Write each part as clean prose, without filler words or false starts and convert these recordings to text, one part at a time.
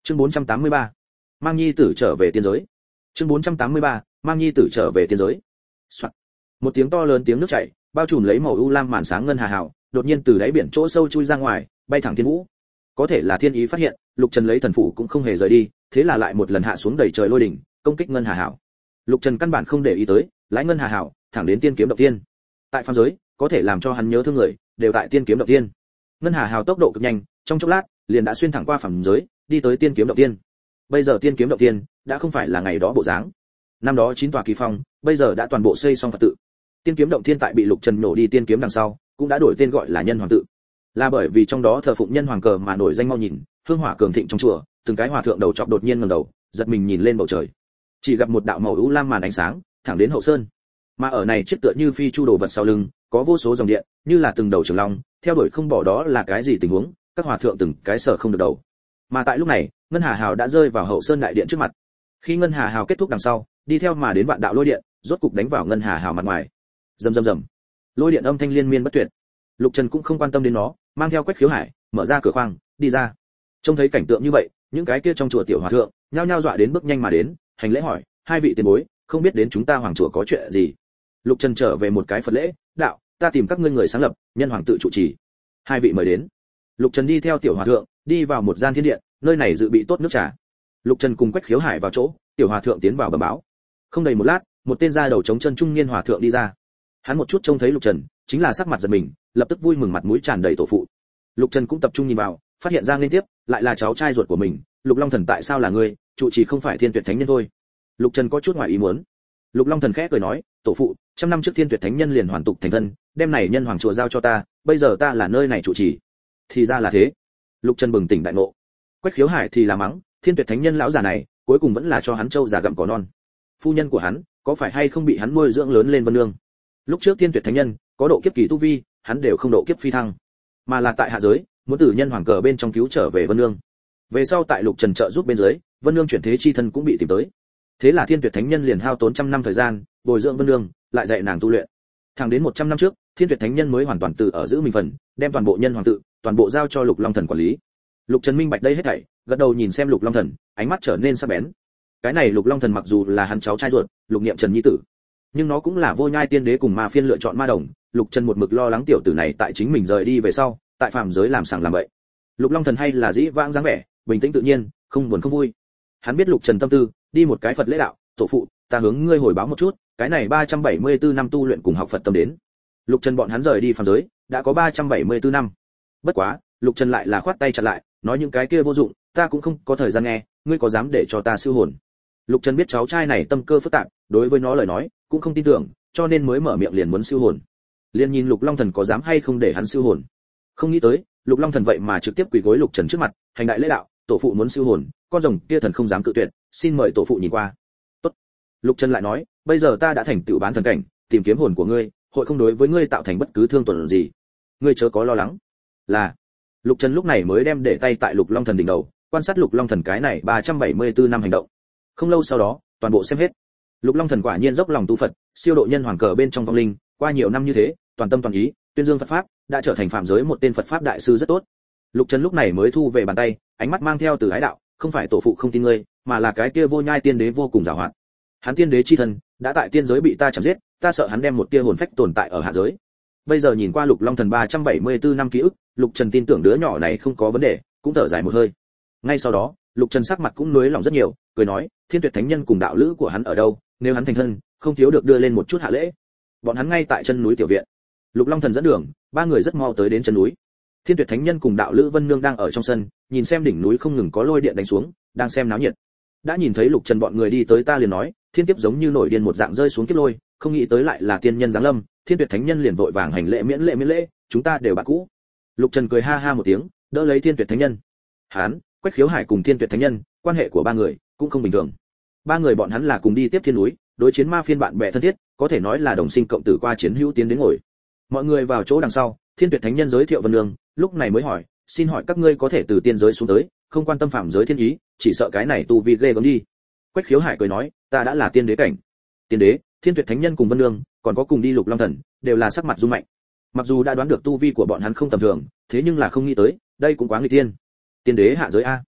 Chương 483. Mang nhi tử trở về tiên giới. Chương 483. Mang nhi tử trở về tiên giới. Soạn. Một tiếng to lớn tiếng nước chảy, bao trùm lấy màu u lam màn sáng ngân hà hào, đột nhiên từ đáy biển chỗ sâu chui ra ngoài, bay thẳng thiên vũ. Có thể là thiên ý phát hiện, Lục Trần lấy thần phủ cũng không hề rời đi, thế là lại một lần hạ xuống đầy trời lôi đỉnh, công kích ngân hà hào. Lục Trần căn bản không để ý tới, lái ngân hà hào, thẳng đến tiên kiếm động tiên. Tại phàm giới, có thể làm cho hắn nhớ thương người, đều tại tiên kiếm động tiên. Ngân hà hào tốc độ cực nhanh, trong chốc lát, liền đã xuyên thẳng qua phàm giới, đi tới tiên kiếm động tiên. Bây giờ tiên kiếm động tiên đã không phải là ngày đó bộ dáng. Năm đó 9 tòa kỳ phong, bây giờ đã toàn bộ xây xong Phật tự. Tiên kiếm động thiên tại bị Lục Trần nổ đi tiên kiếm đằng sau, cũng đã đổi tên gọi là Nhân Hoàng tự. Là bởi vì trong đó thờ phụng Nhân Hoàng cờ mà nổi danh mau nhìn, hương hỏa cường thịnh trong chùa, từng cái hòa thượng đầu chọc đột nhiên ngẩng đầu, giật mình nhìn lên bầu trời. Chỉ gặp một đạo màu u lam màn ánh sáng, thẳng đến hậu sơn. Mà ở này chiếc tựa như phi chu đồ vật sau lưng, có vô số dòng điện, như là từng đầu trường long, theo đuổi không bỏ đó là cái gì tình huống, các hòa thượng từng cái sở không được đầu. Mà tại lúc này, Ngân Hà Hào đã rơi vào hậu sơn đại điện trước mặt. Khi Ngân Hà Hào kết thúc đằng sau, đi theo mà đến vạn đạo lôi điện, rốt cục đánh vào Ngân Hà Hào mặt ngoài. Rầm rầm rầm. Lôi điện âm thanh liên miên bất tuyệt. Lục Trần cũng không quan tâm đến nó, mang theo Quách Khiếu Hải, mở ra cửa khoang, đi ra. Trông thấy cảnh tượng như vậy, những cái kia trong chùa tiểu hòa thượng, nhao nhao dọa đến bước nhanh mà đến, hành lễ hỏi, hai vị tiền bối, không biết đến chúng ta hoàng chùa có chuyện gì. Lục Trần trở về một cái Phật lễ, đạo, ta tìm các ngươi người sáng lập, Nhân Hoàng tự trụ trì. Hai vị mời đến. Lục Trần đi theo tiểu hòa thượng, đi vào một gian thiên điện, nơi này dự bị tốt nước trà. Lục Trần cùng Quách Khiếu Hải vào chỗ, tiểu hòa thượng tiến vào bẩm báo. Không đầy một lát, một tên da đầu trống chân trung niên hòa thượng đi ra. Hắn một chút trông thấy Lục Trần, chính là sắc mặt giật mình, lập tức vui mừng mặt mũi tràn đầy tổ phụ. Lục Trần cũng tập trung nhìn vào, phát hiện ra liên tiếp, lại là cháu trai ruột của mình, Lục Long Thần tại sao là ngươi, trụ trì không phải Thiên Tuyệt Thánh Nhân thôi. Lục Trần có chút ngoài ý muốn. Lục Long Thần khẽ cười nói, tổ phụ, trăm năm trước Thiên Tuyệt Thánh Nhân liền hoàn tục thành thân, đem này Nhân Hoàng chùa giao cho ta, bây giờ ta là nơi này trụ trì. Thì ra là thế. Lục Trần bừng tỉnh đại ngộ. Quách Khiếu Hải thì là mắng, Thiên Tuyệt Thánh Nhân lão già này, cuối cùng vẫn là cho hắn trâu già gặm cỏ non. Phu nhân của hắn, có phải hay không bị hắn nuôi dưỡng lớn lên Vân Nương? Lúc trước Thiên Tuyệt Thánh Nhân có độ kiếp kỳ tu vi, hắn đều không độ kiếp phi thăng, mà là tại hạ giới, muốn từ Nhân Hoàng cờ bên trong cứu trở về Vân Nương. Về sau tại Lục Trần trợ giúp bên dưới, Vân Nương chuyển thế chi thân cũng bị tìm tới. Thế là Thiên Tuyệt Thánh Nhân liền hao tốn trăm năm thời gian, bồi dưỡng Vân Nương, lại dạy nàng tu luyện. Thẳng đến 100 năm trước, Thiên Tuyệt Thánh Nhân mới hoàn toàn từ ở giữ mình phần, đem toàn bộ Nhân Hoàng tự, toàn bộ giao cho Lục Long Thần quản lý. Lục Trần minh bạch đây hết thảy, gật đầu nhìn xem Lục Long Thần, ánh mắt trở nên sắc bén. Cái này Lục Long Thần mặc dù là hắn cháu trai ruột, Lục Niệm Trần nhi tử, nhưng nó cũng là Vô Nhai Tiên Đế cùng Ma Phiên lựa chọn ma đồng. Lục Trần một mực lo lắng tiểu tử này tại chính mình rời đi về sau, tại phàm giới làm sằng làm bậy. Lục Long Thần hay là dĩ vãng dáng vẻ, bình tĩnh tự nhiên, không buồn không vui. Hắn biết Lục Trần tâm tư, đi một cái Phật lễ đạo, tổ phụ, ta hướng ngươi hồi báo một chút, cái này 374 năm tu luyện cùng học Phật tâm đến. Lục Trần bọn hắn rời đi phàm giới, đã có 374 năm. Bất quá, Lục Trần lại là khoát tay chặn lại, nói những cái kia vô dụng, ta cũng không có thời gian nghe, ngươi có dám để cho ta siêu hồn? Lục Trần biết cháu trai này tâm cơ phức tạp, đối với nó lời nói cũng không tin tưởng, cho nên mới mở miệng liền muốn siêu hồn. Liền nhìn Lục Long Thần có dám hay không để hắn siêu hồn. Không nghĩ tới, Lục Long Thần vậy mà trực tiếp quỳ gối Lục Trần trước mặt, hành đại lễ đạo, tổ phụ muốn siêu hồn, con rồng kia thần không dám cự tuyệt, xin mời tổ phụ nhìn qua. Tốt. Lục Trần lại nói, bây giờ ta đã thành tựu bán thần cảnh, tìm kiếm hồn của ngươi, hội không đối với ngươi tạo thành bất cứ thương tổn gì. Ngươi chớ có lo lắng. Là. Lục Trần lúc này mới đem để tay tại Lục Long Thần đỉnh đầu, quan sát Lục Long Thần cái này 374 năm hành động. Không lâu sau đó, toàn bộ xem hết. Lục Long Thần quả nhiên dốc lòng tu Phật, siêu độ Nhân Hoàng cờ bên trong vong linh, qua nhiều năm như thế, toàn tâm toàn ý, tuyên dương Phật pháp, đã trở thành phạm giới một tên Phật pháp đại sư rất tốt. Lục Trần lúc này mới thu về bàn tay, ánh mắt mang theo từ ái đạo, không phải tổ phụ không tin ngươi, mà là cái kia Vô Nhai Tiên Đế vô cùng giàu hoạt. Hắn tiên đế chi thân, đã tại tiên giới bị ta chém giết, ta sợ hắn đem một tia hồn phách tồn tại ở hạ giới. Bây giờ nhìn qua Lục Long Thần 374 năm ký ức, Lục Trần tin tưởng đứa nhỏ này không có vấn đề, cũng thở dài một hơi. Ngay sau đó, Lục Trần sắc mặt cũng nuối lòng rất nhiều, cười nói, Thiên Tuyệt Thánh Nhân cùng đạo lữ của hắn ở đâu, nếu hắn thành thân, không thiếu được đưa lên một chút hạ lễ. Bọn hắn ngay tại chân núi tiểu viện. Lục Long Thần dẫn đường, ba người rất mau tới đến chân núi. Thiên Tuyệt Thánh Nhân cùng đạo lữ Vân Nương đang ở trong sân, nhìn xem đỉnh núi không ngừng có lôi điện đánh xuống, đang xem náo nhiệt. Đã nhìn thấy Lục Trần bọn người đi tới, ta liền nói, thiên kiếp giống như nổi điên một dạng rơi xuống kiếp lôi, không nghĩ tới lại là tiên nhân giáng lâm. Thiên Tuyệt Thánh Nhân liền vội vàng hành lễ miễn lễ, chúng ta đều bạn cũ. Lục Trần cười ha ha một tiếng, đỡ lấy Thiên Tuyệt Thánh Nhân. Hán, Quách Khiếu Hải cùng Thiên Tuyệt Thánh Nhân, quan hệ của ba người cũng không bình thường. Ba người bọn hắn là cùng đi tiếp thiên núi, đối chiến Ma Phiên bạn bè thân thiết, có thể nói là đồng sinh cộng tử qua chiến hữu tiến đến ngồi. Mọi người vào chỗ đằng sau, Thiên Tuyệt Thánh Nhân giới thiệu Vân Nương, lúc này mới hỏi, xin hỏi các ngươi có thể từ tiên giới xuống tới, không quan tâm phạm giới thiên ý, chỉ sợ cái này tu vi ghê gớm đi. Quách Khiếu Hải cười nói, ta đã là tiên đế cảnh. Tiên đế, Thiên Tuyệt Thánh Nhân cùng Vân Nương, còn có cùng đi Lục Long Thần, đều là sắc mặt rung mạnh. Mặc dù đã đoán được tu vi của bọn hắn không tầm thường, thế nhưng là không nghĩ tới, đây cũng quá nguy tiên. Tiên đế hạ giới a.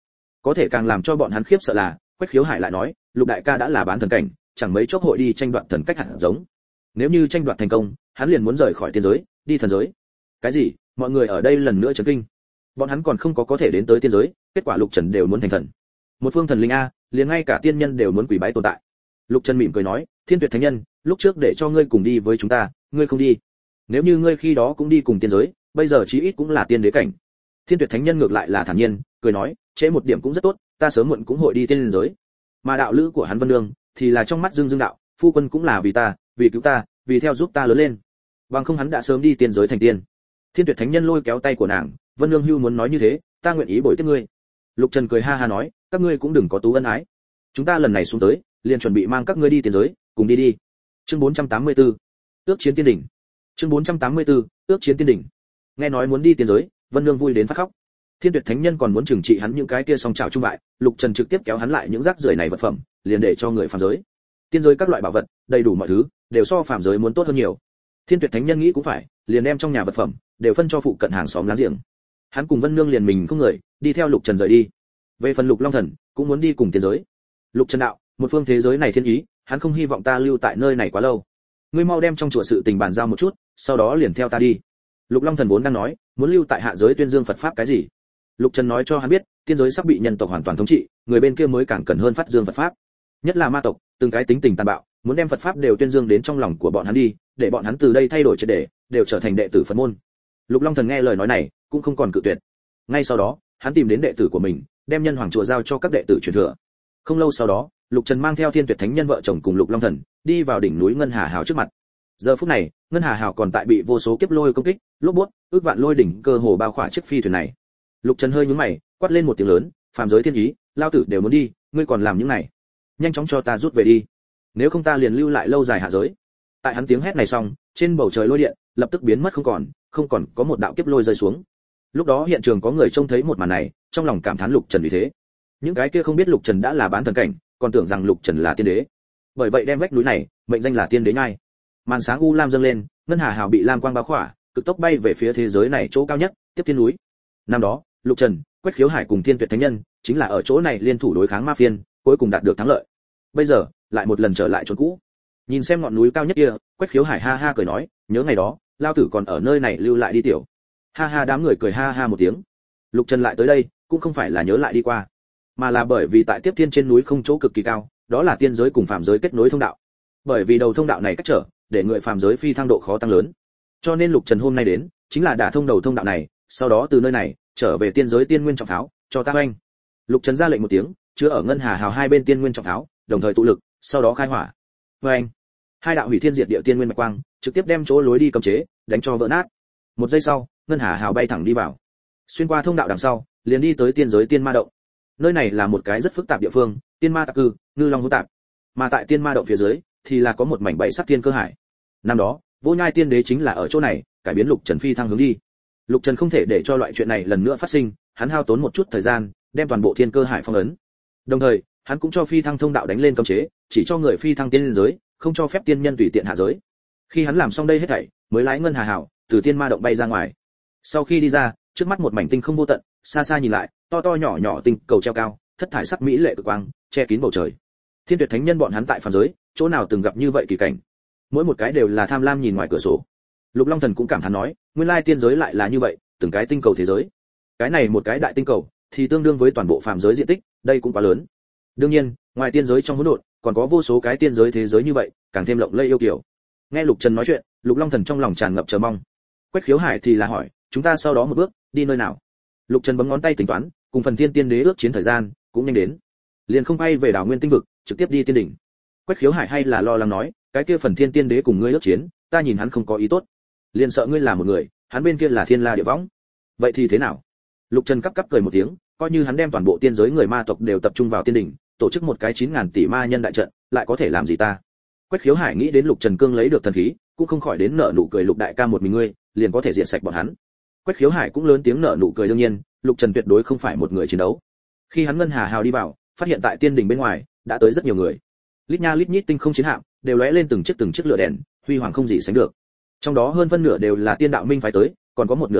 Có thể càng làm cho bọn hắn khiếp sợ là, Quách Khiếu Hải lại nói, Lục đại ca đã là bán thần cảnh, chẳng mấy chốc hội đi tranh đoạt thần cách hạt giống. Nếu như tranh đoạt thành công, hắn liền muốn rời khỏi tiên giới, đi thần giới. Cái gì? Mọi người ở đây lần nữa chấn kinh. Bọn hắn còn không có thể đến tới tiên giới, kết quả Lục Trần đều muốn thành thần. Một phương thần linh a, liền ngay cả tiên nhân đều muốn quỳ bái tồn tại. Lục Trần mỉm cười nói, Thiên Tuyệt Thánh Nhân, lúc trước để cho ngươi cùng đi với chúng ta, ngươi không đi. Nếu như ngươi khi đó cũng đi cùng tiên giới, bây giờ chí ít cũng là tiên đế cảnh. Thiên Tuyệt Thánh Nhân ngược lại là thản nhiên, cười nói, trễ một điểm cũng rất tốt, ta sớm muộn cũng hội đi tiên giới. Mà đạo lữ của hắn Vân Nương thì là trong mắt Dương Dương đạo, phu quân cũng là vì ta, vì cứu ta, vì theo giúp ta lớn lên. Bằng không hắn đã sớm đi tiên giới thành tiên. Thiên Tuyệt Thánh Nhân lôi kéo tay của nàng, Vân Nương hưu muốn nói như thế, ta nguyện ý bồi tiếp ngươi. Lục Trần cười ha ha nói, các ngươi cũng đừng có tú ân ái. Chúng ta lần này xuống tới, liền chuẩn bị mang các ngươi đi tiên giới, cùng đi đi. Chương 484. Ước chiến tiên đỉnh. Chương 484. Ước chiến tiên đỉnh. Nghe nói muốn đi tiên giới, Vân Nương vui đến phát khóc. Thiên Tuyệt Thánh Nhân còn muốn trừng trị hắn những cái kia song trào trung bại, Lục Trần trực tiếp kéo hắn lại những rác rưởi này vật phẩm, liền để cho người phàm giới. Tiên giới các loại bảo vật, đầy đủ mọi thứ, đều so phàm giới muốn tốt hơn nhiều. Thiên Tuyệt Thánh Nhân nghĩ cũng phải, liền đem trong nhà vật phẩm đều phân cho phụ cận hàng xóm láng giềng. Hắn cùng Vân Nương liền mình không người, đi theo Lục Trần rời đi. Về phần Lục Long Thần, cũng muốn đi cùng tiên giới. Lục Trần đạo, một phương thế giới này thiên ý, hắn không hy vọng ta lưu tại nơi này quá lâu. Ngươi mau đem trong chùa sự tình bàn giao một chút, sau đó liền theo ta đi. Lục Long Thần vốn đang nói, muốn lưu tại hạ giới tuyên dương Phật pháp cái gì. Lục Trần nói cho hắn biết, tiên giới sắp bị nhân tộc hoàn toàn thống trị, người bên kia mới càng cần hơn phát dương Phật pháp. Nhất là ma tộc, từng cái tính tình tàn bạo, muốn đem Phật pháp đều tuyên dương đến trong lòng của bọn hắn đi, để bọn hắn từ đây thay đổi triệt để, đều trở thành đệ tử Phật môn. Lục Long Thần nghe lời nói này, cũng không còn cự tuyệt. Ngay sau đó, hắn tìm đến đệ tử của mình, đem nhân hoàng chùa giao cho các đệ tử truyền thừa. Không lâu sau đó, Lục Trần mang theo Thiên Tuyệt Thánh Nhân vợ chồng cùng Lục Long Thần, đi vào đỉnh núi Ngân Hà Hào trước mặt. Giờ phút này, Ngân Hà Hào còn tại bị vô số kiếp lôi công kích, lốp bút, ước vạn lôi đỉnh cơ hồ bao khỏa chiếc phi thuyền này. Lục Trần hơi nhướng mày, quát lên một tiếng lớn, phàm giới thiên ý, lao tử đều muốn đi, ngươi còn làm những này, nhanh chóng cho ta rút về đi, nếu không ta liền lưu lại lâu dài hạ giới. Tại hắn tiếng hét này xong, trên bầu trời lôi điện lập tức biến mất không còn có một đạo kiếp lôi rơi xuống. Lúc đó hiện trường có người trông thấy một màn này, trong lòng cảm thán Lục Trần vì thế. Những cái kia không biết Lục Trần đã là bán thần cảnh, còn tưởng rằng Lục Trần là tiên đế. Bởi vậy đem vách núi này mệnh danh là tiên đế nhai. Màn sáng u lam dâng lên, Ngân Hà Hào bị lam quang bao khỏa, cực tốc bay về phía thế giới này chỗ cao nhất, tiếp thiên núi. Năm đó, Lục Trần, Quách Khiếu Hải cùng Thiên Tuyệt Thánh Nhân chính là ở chỗ này liên thủ đối kháng ma phiên, cuối cùng đạt được thắng lợi. Bây giờ, lại một lần trở lại chỗ cũ. Nhìn xem ngọn núi cao nhất kia, Quách Khiếu Hải ha ha cười nói, nhớ ngày đó, lao tử còn ở nơi này lưu lại đi tiểu. Ha ha, đám người cười ha ha một tiếng. Lục Trần lại tới đây, cũng không phải là nhớ lại đi qua, mà là bởi vì tại tiếp thiên trên núi không chỗ cực kỳ cao, đó là tiên giới cùng phàm giới kết nối thông đạo. Bởi vì đầu thông đạo này cách trở, để người phàm giới phi thăng độ khó tăng lớn. Cho nên Lục Trần hôm nay đến, chính là đả thông đầu thông đạo này, sau đó từ nơi này trở về tiên giới tiên nguyên trọng pháo, cho ta oanh. Lục Trần ra lệnh một tiếng, chứa ở Ngân Hà Hào hai bên tiên nguyên trọng pháo, đồng thời tụ lực, sau đó khai hỏa. Oanh! Hai đạo hủy thiên diệt địa tiên nguyên mạch quang, trực tiếp đem chỗ lối đi cấm chế đánh cho vỡ nát. Một giây sau, Ngân Hà Hào bay thẳng đi vào. Xuyên qua thông đạo đằng sau, liền đi tới tiên giới tiên ma động. Nơi này là một cái rất phức tạp địa phương, tiên ma tạp cư, ngư long hỗn tạp. Mà tại tiên ma động phía dưới thì là có một mảnh bảy sắc tiên cơ hải. Năm đó, Vô Nhai Tiên Đế chính là ở chỗ này, cải biến Lục Trần phi thăng hướng đi. Lục Trần không thể để cho loại chuyện này lần nữa phát sinh, hắn hao tốn một chút thời gian, đem toàn bộ thiên cơ hải phong ấn. Đồng thời, hắn cũng cho phi thăng thông đạo đánh lên cấm chế, chỉ cho người phi thăng tiên giới, không cho phép tiên nhân tùy tiện hạ giới. Khi hắn làm xong đây hết thảy, mới lái Ngân Hà Hào từ tiên ma động bay ra ngoài. Sau khi đi ra, trước mắt một mảnh tinh không vô tận, xa xa nhìn lại, to to nhỏ nhỏ tinh cầu treo cao, thất thải sắc mỹ lệ cực quang, che kín bầu trời. Thiên Tuyệt Thánh Nhân bọn hắn tại phàm giới, chỗ nào từng gặp như vậy kỳ cảnh. Mỗi một cái đều là tham lam nhìn ngoài cửa sổ. Lục Long Thần cũng cảm thán nói, nguyên lai tiên giới lại là như vậy, từng cái tinh cầu thế giới. Cái này một cái đại tinh cầu thì tương đương với toàn bộ phàm giới diện tích, đây cũng quá lớn. Đương nhiên, ngoài tiên giới trong hỗn độn, còn có vô số cái tiên giới thế giới như vậy, càng thêm lộng lẫy yêu kiều. Nghe Lục Trần nói chuyện, Lục Long Thần trong lòng tràn ngập chờ mong. Quách Khiếu Hải thì là hỏi, chúng ta sau đó một bước, đi nơi nào? Lục Trần bấm ngón tay tính toán, cùng phần Thiên Tiên Đế ước chiến thời gian cũng nhanh đến, liền không bay về đảo Nguyên Tinh vực, trực tiếp đi tiên đỉnh. Quách Khiếu Hải hay là lo lắng nói, cái kia phần Thiên Tiên Đế cùng ngươi ước chiến, ta nhìn hắn không có ý tốt, liền sợ ngươi là một người, hắn bên kia là Thiên La Địa Võng. Vậy thì thế nào? Lục Trần cắp cắp cười một tiếng, coi như hắn đem toàn bộ tiên giới người ma tộc đều tập trung vào tiên đỉnh, tổ chức một cái 9000 tỷ ma nhân đại trận, lại có thể làm gì ta? Quách Khiếu Hải nghĩ đến Lục Trần cương lấy được thần khí, cũng không khỏi đến nở nụ cười, Lục đại ca một mình ngươi, liền có thể diệt sạch bọn hắn. Quách Khiếu Hải cũng lớn tiếng nở nụ cười, đương nhiên, Lục Trần tuyệt đối không phải một người chiến đấu. Khi hắn Ngân Hà Hào đi vào, phát hiện tại tiên đỉnh bên ngoài đã tới rất nhiều người. Lít nha lít nhít tinh không chiến hạm, đều lóe lên từng chiếc lửa đèn, huy hoàng không gì sánh được. Trong đó hơn phân nửa đều là tiên đạo minh phái tới, còn có một nửa khác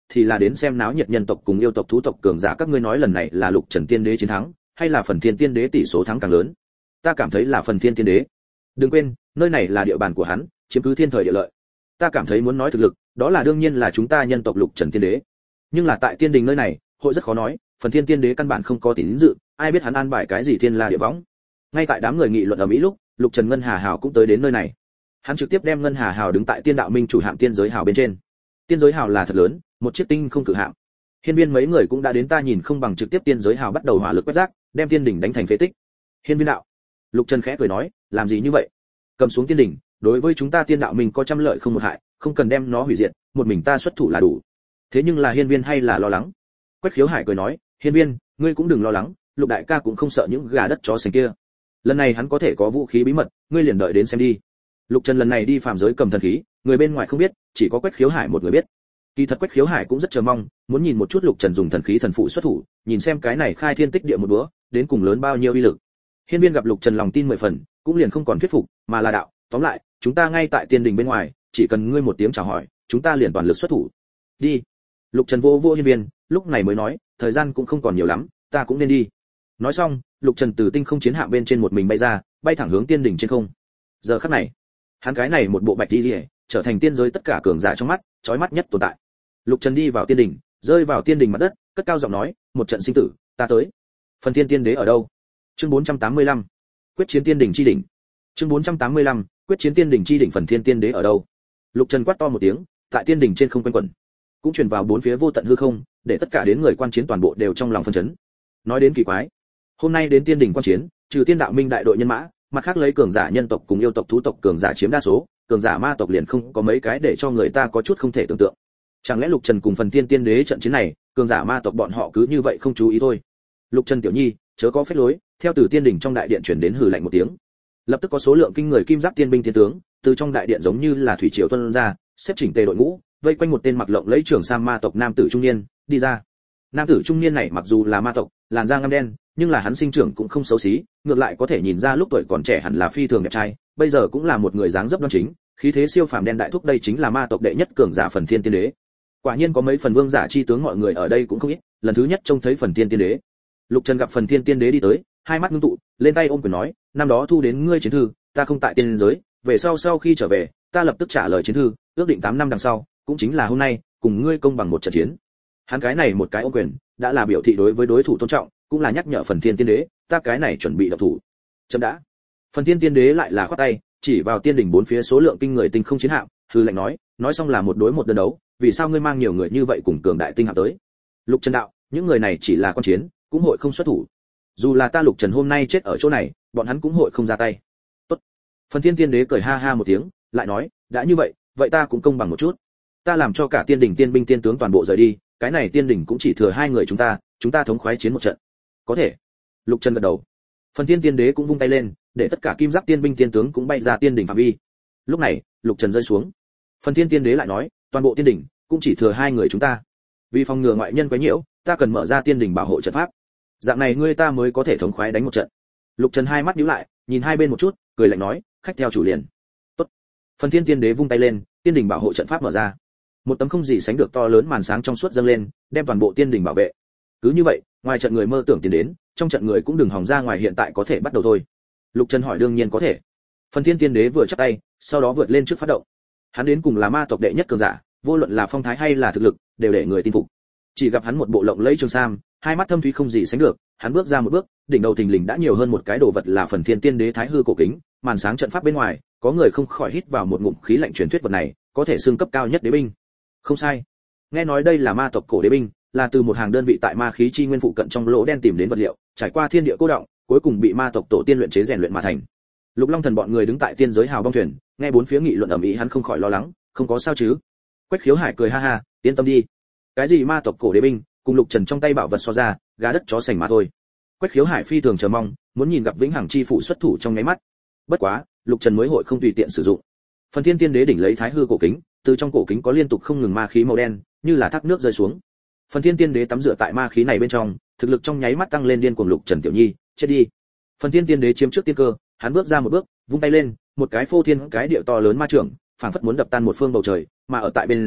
thì là đến xem náo nhiệt nhân tộc cùng yêu tộc thú tộc cường giả. Các ngươi nói lần này là Lục Trần Tiên Đế chiến thắng, hay là Phần Thiên Tiên Đế tỷ số thắng càng lớn? Ta cảm thấy là Phần Thiên Tiên Đế. Đừng quên, nơi này là địa bàn của hắn, chiếm cứ thiên thời địa lợi. Ta cảm thấy muốn nói thực lực, đó là đương nhiên là chúng ta nhân tộc Lục Trần Tiên Đế. Nhưng là tại Tiên Đình nơi này, hội rất khó nói, Phần Thiên Tiên Đế căn bản không có tín dự, ai biết hắn an bài cái gì thiên la địa võng. Ngay tại đám người nghị luận ở mỹ lúc, Lục Trần Ngân Hà Hào cũng tới đến nơi này. Hắn trực tiếp đem Ngân Hà Hào đứng tại Tiên Đạo Minh chủ hạm tiên giới hào bên trên. Tiên giới hào là thật lớn, một chiếc tinh không cự hạm. Hiên Viên mấy người cũng đã đến, ta nhìn không bằng trực tiếp tiên giới hào bắt đầu hỏa lực quét rác, đem Tiên Đỉnh đánh thành phế tích. Hiên Viên đạo. Lục Trần khẽ cười nói, làm gì như vậy? Cầm xuống Tiên Đỉnh, đối với chúng ta Tiên Đạo Minh có trăm lợi không một hại, không cần đem nó hủy diệt, một mình ta xuất thủ là đủ. Thế nhưng là Hiên Viên hay là lo lắng. Quách Khiếu Hải cười nói, Hiên Viên, ngươi cũng đừng lo lắng, Lục đại ca cũng không sợ những gà đất chó sành kia. Lần này hắn có thể có vũ khí bí mật, ngươi liền đợi đến xem đi. Lục Trần lần này đi phàm giới cầm thần khí, người bên ngoài không biết, chỉ có Quách Khiếu Hải một người biết. Kỳ thật Quách Khiếu Hải cũng rất chờ mong, muốn nhìn một chút Lục Trần dùng thần khí thần phụ xuất thủ, nhìn xem cái này khai thiên tích địa một bữa, đến cùng lớn bao nhiêu uy lực. Hiên Viên gặp Lục Trần lòng tin 10 phần, cũng liền không còn thuyết phục, mà là đạo, tóm lại, chúng ta ngay tại Tiên Đình bên ngoài, chỉ cần ngươi một tiếng chào hỏi, chúng ta liền toàn lực xuất thủ. Đi. Lục Trần vô Hiên Viên, lúc này mới nói, thời gian cũng không còn nhiều lắm, ta cũng nên đi. Nói xong, Lục Trần từ tinh không chiến hạm bên trên một mình bay ra, bay thẳng hướng Tiên Đình trên không. Giờ khắc này, hắn cái này một bộ bạch y, trở thành tiên giới tất cả cường giả trong mắt, chói mắt nhất tồn tại. Lục Trần đi vào Tiên Đình, rơi vào Tiên Đình mặt đất, cất cao giọng nói, một trận sinh tử, ta tới. Phần Thiên Tiên Đế ở đâu? Chương 485. Quyết chiến Tiên Đình chi đỉnh. Chương 485. Quyết chiến Tiên Đình chi đỉnh. Phần Thiên Tiên Đế ở đâu? Lục Trần quát to một tiếng, tại Tiên Đình trên không quanh quẩn, cũng truyền vào bốn phía vô tận hư không, để tất cả đến người quan chiến toàn bộ đều trong lòng phân chấn. Nói đến kỳ quái, hôm nay đến Tiên Đình quan chiến, trừ Tiên Đạo Minh đại đội nhân mã, mặt khác lấy cường giả nhân tộc cùng yêu tộc thú tộc cường giả chiếm đa số, cường giả ma tộc liền không có mấy cái để cho người ta có chút không thể tưởng tượng. Chẳng lẽ Lục Trần cùng Phần Thiên Tiên Đế trận chiến này, cường giả ma tộc bọn họ cứ như vậy không chú ý thôi? Lục Trần tiểu nhi, chớ có phép lối. Theo từ Tiên Đình trong đại điện truyền đến hừ lạnh một tiếng. Lập tức có số lượng kinh người kim giáp tiên binh tiên tướng từ trong đại điện giống như là thủy triều tuôn ra, xếp chỉnh tề đội ngũ, vây quanh một tên mặc lộng lẫy trường sam ma tộc nam tử trung niên đi ra. Nam tử trung niên này mặc dù là ma tộc, làn da ngăm đen, nhưng là hắn sinh trưởng cũng không xấu xí, ngược lại có thể nhìn ra lúc tuổi còn trẻ hẳn là phi thường đẹp trai, bây giờ cũng là một người dáng dấp đoan chính, khí thế siêu phàm đen đại thúc, đây chính là ma tộc đệ nhất cường giả Phần Thiên Tiên Đế. Quả nhiên có mấy phần vương giả chi tướng, mọi người ở đây cũng không ít, lần thứ nhất trông thấy Phần Thiên Tiên Đế. Lục Trần gặp Phần Thiên Tiên Đế đi tới, hai mắt ngưng tụ, lên tay ôm quyền nói, năm đó thu đến ngươi chiến thư, ta không tại tiên giới, về sau khi trở về, ta lập tức trả lời chiến thư, ước định 8 năm đằng sau, cũng chính là hôm nay, cùng ngươi công bằng một trận chiến. Hắn cái này một cái ôm quyền, đã là biểu thị đối với đối thủ tôn trọng, cũng là nhắc nhở Phần Thiên Tiên Đế, ta cái này chuẩn bị động thủ. Chấm đã. Phần Thiên Tiên Đế lại là khoát tay, chỉ vào Tiên Đỉnh bốn phía số lượng kinh người tinh không chiến hạm, hư lệnh nói xong là một đối một đơn đấu, vì sao ngươi mang nhiều người như vậy cùng cường đại tinh hạm tới? Lục Trần đạo, những người này chỉ là quan chiến, cũng hội không xuất thủ. Dù là ta Lục Trần hôm nay chết ở chỗ này, bọn hắn cũng hội không ra tay. Tốt. Phần Thiên Tiên Đế cười ha ha một tiếng, lại nói, đã như vậy, vậy ta cũng công bằng một chút. Ta làm cho cả Tiên Đỉnh tiên binh tiên tướng toàn bộ rời đi, cái này Tiên Đỉnh cũng chỉ thừa hai người chúng ta thống khoái chiến một trận. Có thể. Lục Trần gật đầu. Phần Thiên Tiên Đế cũng vung tay lên, để tất cả kim giáp tiên binh tiên tướng cũng bay ra Tiên Đỉnh phạm vi. Lúc này, Lục Trần rơi xuống. Phần Thiên Tiên Đế lại nói, toàn bộ Tiên Đỉnh cũng chỉ thừa hai người chúng ta. Vì phòng ngừa ngoại nhân quấy nhiễu, ta cần mở ra Tiên Đỉnh bảo hộ trận pháp. Dạng này ngươi ta mới có thể thống khoái đánh một trận. Lục Trần hai mắt nhíu lại, nhìn hai bên một chút, cười lạnh nói, khách theo chủ liền. Tốt. Phần Thiên Tiên Đế vung tay lên, Tiên Đỉnh bảo hộ trận pháp mở ra. Một tấm không gì sánh được to lớn màn sáng trong suốt dâng lên, đem toàn bộ Tiên Đỉnh bảo vệ. Cứ như vậy, ngoài trận người mơ tưởng tiến đến, trong trận người cũng đừng hòng ra ngoài, hiện tại có thể bắt đầu thôi. Lục Trần hỏi, đương nhiên có thể. Phần Thiên Tiên Đế vừa chắp tay, sau đó vượt lên trước phát động. Hắn đến cùng là ma tộc đệ nhất cường giả, vô luận là phong thái hay là thực lực, đều để người tin phục. Chỉ gặp hắn một bộ lộng lẫy trường sam, hai mắt thâm thúy không gì sánh được, hắn bước ra một bước, đỉnh đầu thình lình đã nhiều hơn một cái đồ vật, là Phần Thiên Tiên Đế thái hư cổ kính, màn sáng trận pháp bên ngoài, có người không khỏi hít vào một ngụm khí lạnh, truyền thuyết vật này có thể xưng cấp cao nhất đế binh. Không sai, nghe nói đây là ma tộc cổ đế binh, là từ một hàng đơn vị tại ma khí chi nguyên phụ cận trong lỗ đen tìm đến vật liệu, trải qua thiên địa cô động, cuối cùng bị ma tộc tổ tiên luyện chế rèn luyện mà thành. Lục Long Thần bọn người đứng tại tiên giới hào bong thuyền, nghe bốn phía nghị luận ầm ĩ, hắn không khỏi lo lắng, không có sao chứ? Quách Khiếu Hải cười ha ha, yên tâm đi. Cái gì ma tộc cổ đế binh, cùng Lục Trần trong tay bảo vật so ra, gà đất chó sành mà thôi. Quách Khiếu Hải phi thường chờ mong, muốn nhìn gặp Vĩnh Hằng chi phụ xuất thủ trong nháy mắt. Bất quá, Lục Trần mới hội không tùy tiện sử dụng. Phần Thiên Tiên Đế đỉnh lấy thái hư cổ kính, từ trong cổ kính có liên tục không ngừng ma khí màu đen, như là thác nước rơi xuống. Phần Thiên Tiên Đế tắm rửa tại ma khí này bên trong, thực lực trong nháy mắt tăng lên điên cuồng. Lục Trần tiểu nhi, chết đi. Phần Thiên Tiên Đế chiếm trước tiên cơ, hắn bước ra một bước, vung tay lên, một cái phô thiên cái địa to lớn ma trưởng, phảng phất muốn đập tan một phương bầu trời, mà ở tại bên dưới,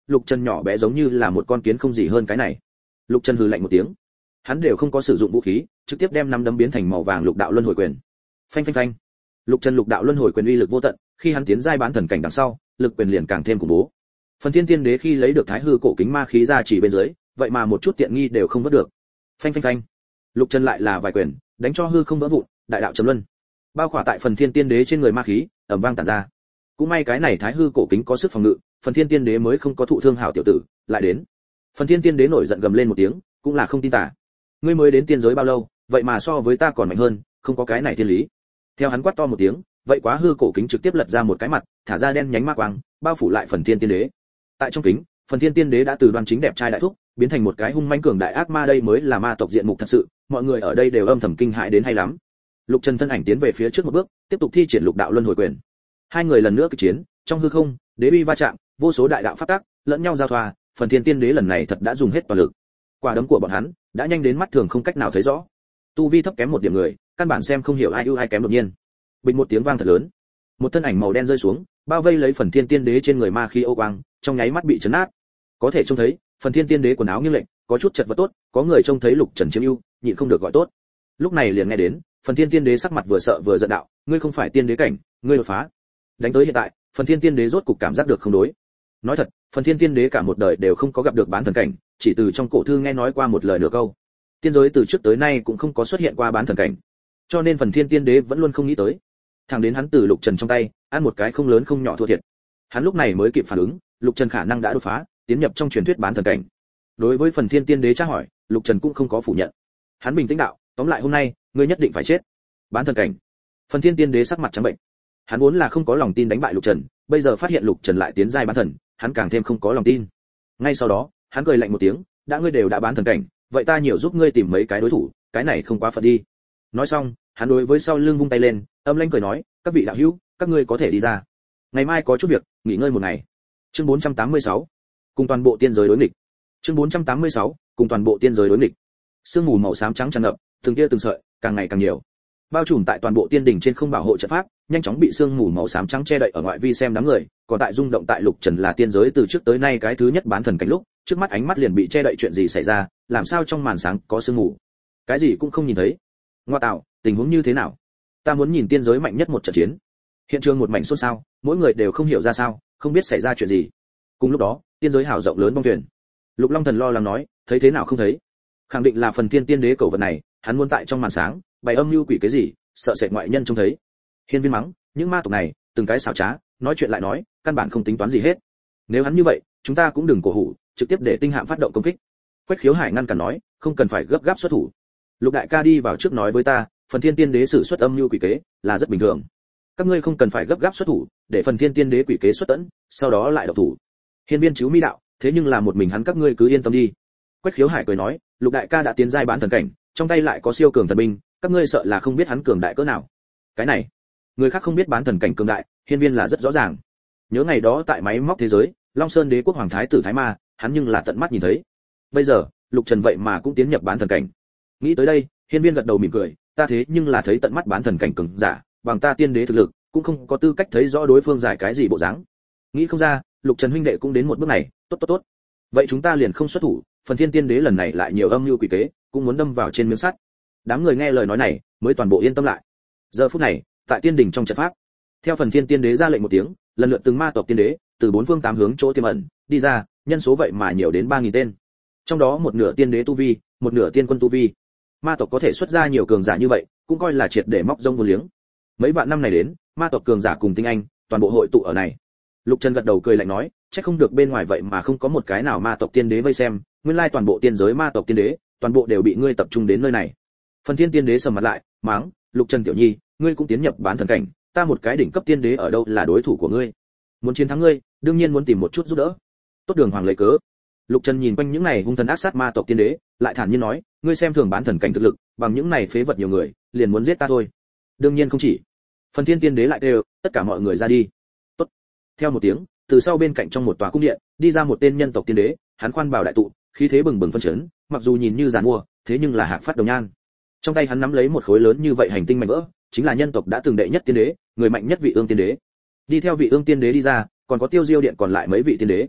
Lục Trần nhỏ bé giống như là một con kiến không gì hơn cái này. Lục Trần hừ lạnh một tiếng, hắn đều không có sử dụng vũ khí, trực tiếp đem năm đấm biến thành màu vàng lục đạo luân hồi quyền. Phanh phanh phanh. Lục Trần lục đạo luân hồi quyền uy lực vô tận, khi hắn tiến giai bán thần cảnh đằng sau, lực quyền liền càng thêm khủng bố. Phần Thiên Tiên Đế khi lấy được Thái Hư cổ kính ma khí ra chỉ bên dưới, vậy mà một chút tiện nghi đều không vớt được. Phanh phanh phanh. Lục Trần lại là vài quyền, đánh cho hư không vỡ vụn, đại đạo trầm luân. Bao khỏa tại Phần Thiên Tiên Đế trên người ma khí, ầm vang tản ra. Cũng may cái này Thái Hư cổ kính có sức phòng ngự, Phần Thiên Tiên Đế mới không có thụ thương hảo tiểu tử, lại đến. Phần Thiên Tiên Đế nổi giận gầm lên một tiếng, cũng là không tin tả. Ngươi mới đến tiên giới bao lâu, vậy mà so với ta còn mạnh hơn, không có cái này thiên lý. Theo hắn quát to một tiếng, vậy quá hư cổ kính trực tiếp lật ra một cái mặt, thả ra đen nhánh ma quang, bao phủ lại Phần Thiên Tiên Đế. Tại trong kính, Phần Thiên Tiên Đế đã từ đoan chính đẹp trai đại thúc, biến thành một cái hung manh cường đại ác ma, đây mới là ma tộc diện mục thật sự, mọi người ở đây đều âm thầm kinh hãi đến hay lắm. Lục Trần thân ảnh tiến về phía trước một bước, tiếp tục thi triển lục đạo luân hồi quyền. Hai người lần nữa kịch chiến, trong hư không, đế uy va chạm, vô số đại đạo pháp tắc lẫn nhau giao thoa, Phần Thiên Tiên Đế lần này thật đã dùng hết toàn lực. Quả đấm của bọn hắn đã nhanh đến mắt thường không cách nào thấy rõ. Tu vi thấp kém một điểm người, căn bản xem không hiểu ai ưu ai kém đột nhiên. Bình một tiếng vang thật lớn, một thân ảnh màu đen rơi xuống, bao vây lấy Phần Thiên Tiên Đế trên người ma khí ô quang, trong nháy mắt bị chấn nát. Có thể trông thấy, Phần Thiên Tiên Đế quần áo nghiêng lệch, có chút chật vật tốt, có người trông thấy Lục Trần chiếm ưu, nhịn không được gọi tốt. Lúc này liền nghe đến, Phần Thiên Tiên Đế sắc mặt vừa sợ vừa giận đạo, ngươi không phải tiên đế cảnh, ngươi đột phá. Đánh tới hiện tại, Phần Thiên Tiên Đế rốt cục cảm giác được không đối. Nói thật, Phần Thiên Tiên Đế cả một đời đều không có gặp được bán thần cảnh, chỉ từ trong cổ thư nghe nói qua một lời nửa câu. Tiên giới từ trước tới nay cũng không có xuất hiện qua bán thần cảnh, cho nên Phần Thiên Tiên Đế vẫn luôn không nghĩ tới. Thẳng đến hắn từ Lục Trần trong tay, ăn một cái không lớn không nhỏ thua thiệt. Hắn lúc này mới kịp phản ứng, Lục Trần khả năng đã đột phá, tiến nhập trong truyền thuyết bán thần cảnh. Đối với Phần Thiên Tiên Đế tra hỏi, Lục Trần cũng không có phủ nhận. Hắn bình tĩnh đạo, tóm lại hôm nay, ngươi nhất định phải chết. Bán thần cảnh. Phần Thiên Tiên Đế sắc mặt trắng bệnh. Hắn vốn là không có lòng tin đánh bại Lục Trần, bây giờ phát hiện Lục Trần lại tiến giai bán thần, hắn càng thêm không có lòng tin. Ngay sau đó, hắn cười lạnh một tiếng, đã ngươi đều đã bán thần cảnh, vậy ta nhiều giúp ngươi tìm mấy cái đối thủ, cái này không quá phận đi. Nói xong, hắn đối với sau lưng vung tay lên, âm lãnh cười nói, các vị đạo hữu, các ngươi có thể đi ra. Ngày mai có chút việc, nghỉ ngơi một ngày. Chương 486. Cùng toàn bộ tiên giới đối nghịch. Chương 486. Cùng toàn bộ tiên giới đối nghịch. Sương mù màu xám trắng tràn ngập, từng tia từng sợi, càng ngày càng nhiều. Bao trùm tại toàn bộ tiên đỉnh trên không bảo hộ trận pháp, nhanh chóng bị sương mù màu xám trắng che đậy ở ngoại vi xem đám người, còn tại rung động tại Lục Trần là tiên giới từ trước tới nay cái thứ nhất bán thần cảnh lúc, trước mắt ánh mắt liền bị che đậy, chuyện gì xảy ra, làm sao trong màn sáng có sương mù? Cái gì cũng không nhìn thấy. Ngoa tạo, tình huống như thế nào? Ta muốn nhìn tiên giới mạnh nhất một trận chiến. Hiện trường một mảnh xôn xao, mỗi người đều không hiểu ra sao, không biết xảy ra chuyện gì. Cùng lúc đó, tiên giới hào rộng lớn bong thuyền. Lục Long Thần lo lắng nói, thấy thế nào không thấy? Khẳng định là Phần Thiên Tiên Đế cầu vật này, hắn muốn tại trong màn sáng, bày âm mưu quỷ cái gì, sợ sệt ngoại nhân trông thấy. Hiên Viên mắng, những ma tộc này, từng cái xảo trá, nói chuyện lại nói, căn bản không tính toán gì hết. Nếu hắn như vậy, chúng ta cũng đừng cổ hủ, trực tiếp để tinh hạm phát động công kích. Quách Khiếu Hải ngăn cản nói, không cần phải gấp gáp xuất thủ. Lục đại ca đi vào trước nói với ta, Phần Thiên Tiên Đế sử xuất âm mưu quỷ kế, là rất bình thường. Các ngươi không cần phải gấp gáp xuất thủ, để Phần Thiên Tiên Đế quỷ kế xuất tận, sau đó lại độc thủ. Hiên Viên chiếu mi đạo, thế nhưng là một mình hắn, các ngươi cứ yên tâm đi. Quách Khiếu Hải cười nói, Lục đại ca đã tiến giai bán thần cảnh, trong tay lại có siêu cường thần binh, các ngươi sợ là không biết hắn cường đại cỡ nào. Cái này, người khác không biết bán thần cảnh cường đại, Hiên Viên là rất rõ ràng. Nhớ ngày đó tại máy móc thế giới, Long Sơn Đế quốc hoàng thái tử Thái Ma, hắn nhưng là tận mắt nhìn thấy. Bây giờ, Lục Trần vậy mà cũng tiến nhập bán thần cảnh. Nghĩ tới đây, Hiên Viên gật đầu mỉm cười, ta thế nhưng là thấy tận mắt bán thần cảnh cường giả, bằng ta tiên đế thực lực, cũng không có tư cách thấy rõ đối phương giải cái gì bộ dáng. Nghĩ không ra, Lục Trần huynh đệ cũng đến một bước này, tốt tốt tốt. Vậy chúng ta liền không xuất thủ, Phần Thiên Tiên Đế lần này lại nhiều âm mưu quỷ kế, cũng muốn đâm vào trên miếng sắt. Đám người nghe lời nói này, mới toàn bộ yên tâm lại. Giờ phút này, tại tiên đỉnh trong trận pháp, theo Phần Thiên Tiên Đế ra lệnh một tiếng, lần lượt từng ma tộc tiên đế từ bốn phương tám hướng chỗ tiềm ẩn đi ra, nhân số vậy mà nhiều đến 3000 tên. Trong đó một nửa tiên đế tu vi, một nửa tiên quân tu vi. Ma tộc có thể xuất ra nhiều cường giả như vậy, cũng coi là triệt để móc rông vô liếng. Mấy vạn năm này đến, ma tộc cường giả cùng tinh anh, toàn bộ hội tụ ở này. Lục Trần gật đầu cười lạnh nói, chắc không được bên ngoài vậy mà không có một cái nào ma tộc tiên đế vây xem, nguyên lai toàn bộ tiên giới ma tộc tiên đế, toàn bộ đều bị ngươi tập trung đến nơi này. Phần Thiên Tiên Đế sầm mặt lại, mắng, Lục Trần tiểu nhi, ngươi cũng tiến nhập bán thần cảnh, ta một cái đỉnh cấp tiên đế ở đâu là đối thủ của ngươi? Muốn chiến thắng ngươi, đương nhiên muốn tìm một chút giúp đỡ. Tốt đường hoàng lấy cớ. Lục Trần nhìn quanh những này hung thần ác sát ma tộc tiên đế, lại thản nhiên nói, ngươi xem thường bán thần cảnh thực lực, bằng những này phế vật nhiều người, liền muốn giết ta thôi. Đương nhiên không chỉ. Phần Thiên Tiên Đế lại kêu, tất cả mọi người ra đi. Tốt. Theo một tiếng, từ sau bên cạnh trong một tòa cung điện, đi ra một tên nhân tộc tiên đế, hắn khoan bào đại tụ, khí thế bừng bừng phân chấn, mặc dù nhìn như giàn mua, thế nhưng là hạc phát đồng nhan. Trong tay hắn nắm lấy một khối lớn như vậy hành tinh mảnh vỡ, chính là nhân tộc đã từng đệ nhất tiên đế, người mạnh nhất Vị Ương Tiên Đế. Đi theo Vị Ương Tiên Đế đi ra, còn có Tiêu Diêu Điện còn lại mấy vị tiên đế.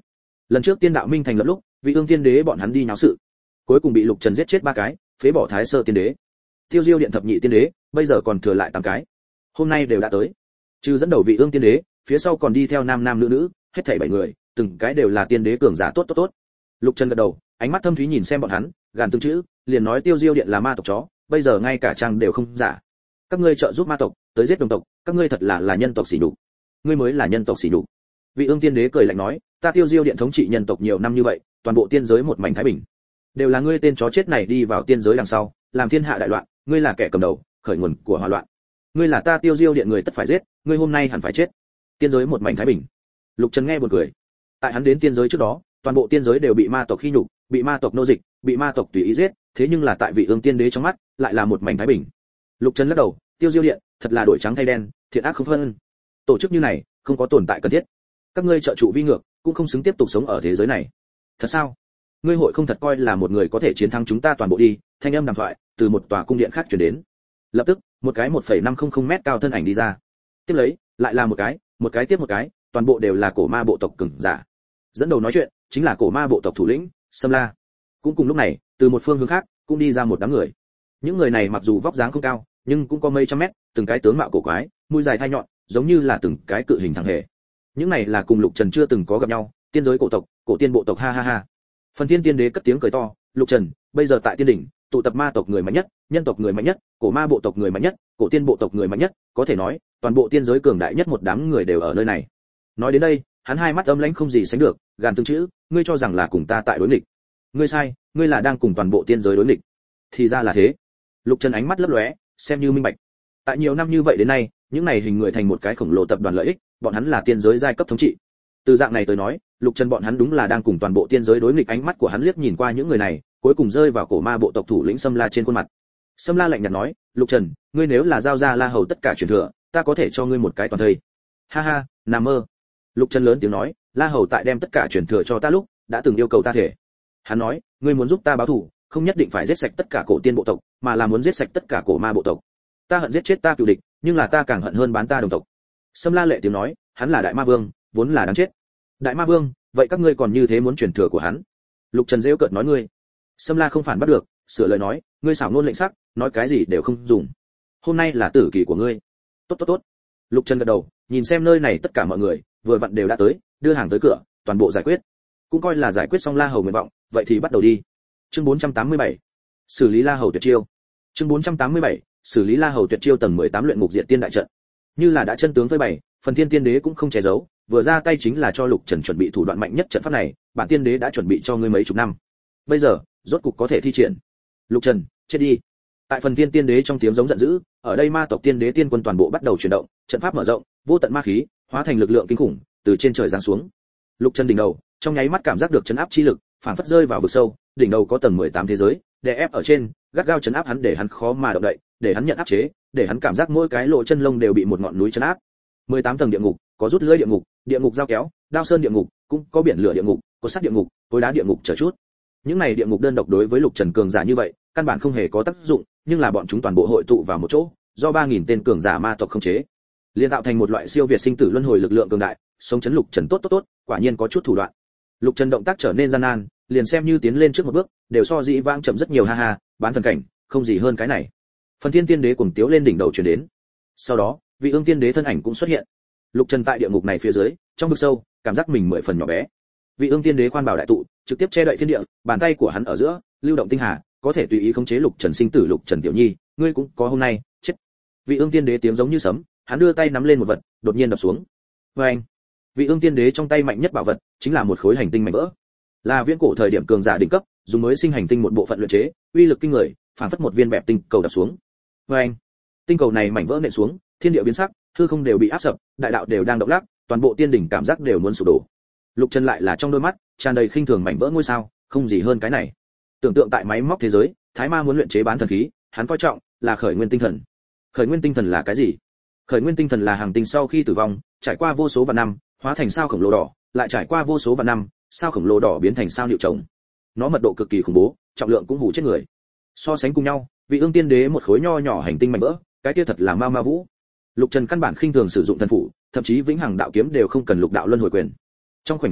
Lần trước Tiên Đạo Minh thành lập lúc, Vị Ương Tiên Đế bọn hắn đi nháo sự, cuối cùng bị Lục Trần giết chết 3 cái, phế bỏ Thái Sơ Tiên Đế. Tiêu Diêu Điện thập nhị tiên đế, bây giờ còn thừa lại 8 cái. Hôm nay đều đã tới. Trừ dẫn đầu Vị Ương Tiên Đế, phía sau còn đi theo nam nữ nữ, hết thảy 7 người, từng cái đều là tiên đế cường giả tốt. Lục Trần gật đầu, ánh mắt thâm thúy nhìn xem bọn hắn, gàn từng chữ, liền nói Tiêu Diêu Điện là ma tộc chó, bây giờ ngay cả trang đều không giả. Các ngươi trợ giúp ma tộc, tới giết đồng tộc, các ngươi thật là nhân tộc xỉ nhục. Ngươi mới là nhân tộc xỉ nhục. Vị Ương Tiên Đế cười lạnh nói, ta Tiêu Diêu Điện thống trị nhân tộc nhiều năm như vậy, toàn bộ tiên giới một mảnh thái bình. Đều là ngươi tên chó chết này đi vào tiên giới đằng sau, làm thiên hạ đại loạn, ngươi là kẻ cầm đầu, khởi nguồn của hỏa loạn. Ngươi là ta Tiêu Diêu Điện người tất phải giết, ngươi hôm nay hẳn phải chết. Tiên giới một mảnh thái bình. Lục Trần nghe buồn cười. Tại hắn đến tiên giới trước đó, toàn bộ tiên giới đều bị ma tộc khi nhục, bị ma tộc nô dịch, bị ma tộc tùy ý giết, thế nhưng là tại Vị Ương Tiên Đế trong mắt, lại là một mảnh thái bình. Lục Trần lắc đầu, Tiêu Diêu Điện, thật là đổi trắng thay đen, thiện ác không phân. Tổ chức như này, không có tồn tại cần thiết. Các ngươi trợ trụ vi ngược, cũng không xứng tiếp tục sống ở thế giới này. Thật sao? Ngươi hội không thật coi là một người có thể chiến thắng chúng ta toàn bộ đi? Thanh âm đàm thoại từ một tòa cung điện khác truyền đến. Lập tức, một cái 1,500 mét cao thân ảnh đi ra. Tiếp lấy, lại là một cái tiếp một cái, toàn bộ đều là cổ ma bộ tộc cường giả. Dẫn đầu nói chuyện chính là cổ ma bộ tộc thủ lĩnh Sâm La. Cũng cùng lúc này, từ một phương hướng khác cũng đi ra một đám người. Những người này mặc dù vóc dáng không cao, nhưng cũng có mấy trăm mét, từng cái tướng mạo cổ quái, mũi dài thai nhọn, giống như là từng cái cự hình thằng hề. Những này là cùng Lục Trần chưa từng có gặp nhau, tiên giới cổ tộc, cổ tiên bộ tộc ha ha ha. Phần Thiên Tiên Đế cất tiếng cười to, Lục Trần, bây giờ tại tiên đỉnh, tụ tập ma tộc người mạnh nhất, nhân tộc người mạnh nhất, cổ ma bộ tộc người mạnh nhất, cổ tiên bộ tộc người mạnh nhất, có thể nói, toàn bộ tiên giới cường đại nhất một đám người đều ở nơi này. Nói đến đây, hắn hai mắt âm lãnh không gì sánh được, gàn từng chữ, ngươi cho rằng là cùng ta tại đối nghịch. Ngươi sai, ngươi là đang cùng toàn bộ tiên giới đối nghịch. Thì ra là thế. Lục Trần ánh mắt lấp lóe, xem như minh bạch. Tại nhiều năm như vậy đến nay, những này hình người thành một cái khổng lồ tập đoàn lợi ích, bọn hắn là tiên giới giai cấp thống trị. Từ dạng này tới nói, Lục Trần bọn hắn đúng là đang cùng toàn bộ tiên giới đối nghịch. Ánh mắt của hắn liếc nhìn qua những người này, cuối cùng rơi vào cổ ma bộ tộc thủ lĩnh Sâm La trên khuôn mặt. Sâm La lạnh nhạt nói, Lục Trần, ngươi nếu là giao ra La Hầu tất cả truyền thừa, ta có thể cho ngươi một cái toàn thây. Ha ha, nằm mơ. Lục Trần lớn tiếng nói, La Hầu tại đem tất cả truyền thừa cho ta lúc, đã từng yêu cầu ta thể. Hắn nói, ngươi muốn giúp ta báo thù, không nhất định phải giết sạch tất cả cổ tiên bộ tộc, mà là muốn giết sạch tất cả cổ ma bộ tộc. Ta hận giết chết ta cựu địch, nhưng là ta càng hận hơn bán ta đồng tộc. Sâm La lệ tiếng nói, hắn là đại ma vương, vốn là đáng chết. Đại ma vương, vậy các ngươi còn như thế muốn truyền thừa của hắn? Lục Trần giễu cợt nói ngươi. Sâm La không phản bắt được, sửa lời nói, ngươi xảo ngôn lệnh sắc, nói cái gì đều không dùng. Hôm nay là tử kỳ của ngươi. Tốt. Lục Trần gật đầu, nhìn xem nơi này tất cả mọi người, vừa vặn đều đã tới, đưa hàng tới cửa, toàn bộ giải quyết. Cũng coi là giải quyết xong La Hầu nguyện vọng, vậy thì bắt đầu đi. Chương 487. Xử lý La Hầu tuyệt chiêu. Chương 487. Xử lý La Hầu tuyệt chiêu tầng 18 luyện ngục diện tiên đại trận. Như là đã chân tướng với bày, Phần Thiên Tiên Đế cũng không che giấu, vừa ra tay chính là cho Lục Trần chuẩn bị thủ đoạn mạnh nhất trận pháp này, bản tiên đế đã chuẩn bị cho ngươi mấy chục năm. Bây giờ, rốt cục có thể thi triển. Lục Trần, chết đi. Tại Phần Thiên Tiên Đế trong tiếng giống giận dữ, ở đây ma tộc tiên đế tiên quân toàn bộ bắt đầu chuyển động, trận pháp mở rộng, vô tận ma khí hóa thành lực lượng kinh khủng, từ trên trời giáng xuống. Lục Trần đỉnh đầu, trong nháy mắt cảm giác được chấn áp chi lực, phản phất rơi vào vực sâu, đỉnh đầu có tầng 18 thế giới, đè ép ở trên, gắt gao chấn áp hắn để hắn khó mà động đậy, để hắn nhận áp chế, để hắn cảm giác mỗi cái lỗ chân lông đều bị một ngọn núi chấn áp. 18 tầng địa ngục, có rút lưỡi địa ngục, địa ngục dao kéo, đao sơn địa ngục, cũng có biển lửa địa ngục, có sắt địa ngục, khối đá địa ngục chờ chút. Những này địa ngục đơn độc đối với Lục Trần cường giả như vậy, căn bản không hề có tác dụng, nhưng là bọn chúng toàn bộ hội tụ vào một chỗ, do 3000 tên cường giả ma tộc khống chế, liên tạo thành một loại siêu việt sinh tử luân hồi lực lượng cường đại, sống chấn Lục Trần tốt, quả nhiên có chút thủ đoạn. Lục Trần động tác trở nên gian nan, liền xem như tiến lên trước một bước, đều so dĩ vãng chậm rất nhiều ha ha, bán thần cảnh, không gì hơn cái này. Phần Thiên Tiên Đế cuồng tiếu lên đỉnh đầu truyền đến. Sau đó, Vị Ương Tiên Đế thân ảnh cũng xuất hiện. Lục Trần tại địa ngục này phía dưới, trong vực sâu, cảm giác mình 10 phần nhỏ bé. Vị Ương Tiên Đế khoan bảo đại tụ, trực tiếp che đậy thiên địa, bàn tay của hắn ở giữa, lưu động tinh hà, có thể tùy ý khống chế Lục Trần sinh tử. Lục Trần tiểu nhi, ngươi cũng có hôm nay, chết. Vị Ương Tiên Đế tiếng giống như sấm, hắn đưa tay nắm lên một vật, đột nhiên đập xuống. Oeng! Vị Ương Tiên Đế trong tay mạnh nhất bảo vật, chính là một khối hành tinh mảnh vỡ. Là viễn cổ thời điểm cường giả đỉnh cấp, dùng mới sinh hành tinh một bộ phận luyện chế, uy lực kinh người, phản phất một viên bẹp tinh cầu đập xuống. Oeng! Tinh cầu này mảnh vỡ nện xuống, thiên địa biến sắc, hư không đều bị áp sập, đại đạo đều đang động lắc, toàn bộ tiên đỉnh cảm giác đều muốn sụp đổ. Lục Trần lại là trong đôi mắt tràn đầy khinh thường mảnh vỡ ngôi sao, không gì hơn cái này. Tưởng tượng tại máy móc thế giới, Thái Ma muốn luyện chế bán thần khí, hắn coi trọng là khởi nguyên tinh thần. Khởi nguyên tinh thần là cái gì? Khởi nguyên tinh thần là hành tinh sau khi tử vong, trải qua vô số vạn năm, hóa thành sao khổng lồ đỏ, lại trải qua vô số vạn năm, sao khổng lồ đỏ biến thành sao liệu chồng. Nó mật độ cực kỳ khủng bố, trọng lượng cũng hủ chết người. So sánh cùng nhau, Vị Ương Tiên Đế một khối nho nhỏ hành tinh mảnh vỡ, cái kia thật là ma vũ. Lục Trần căn bản khinh thường sử dụng thần phủ, thậm chí vĩnh hằng đạo kiếm đều không cần lục đạo luân hồi quyền. Trong khoảnh khắc đó,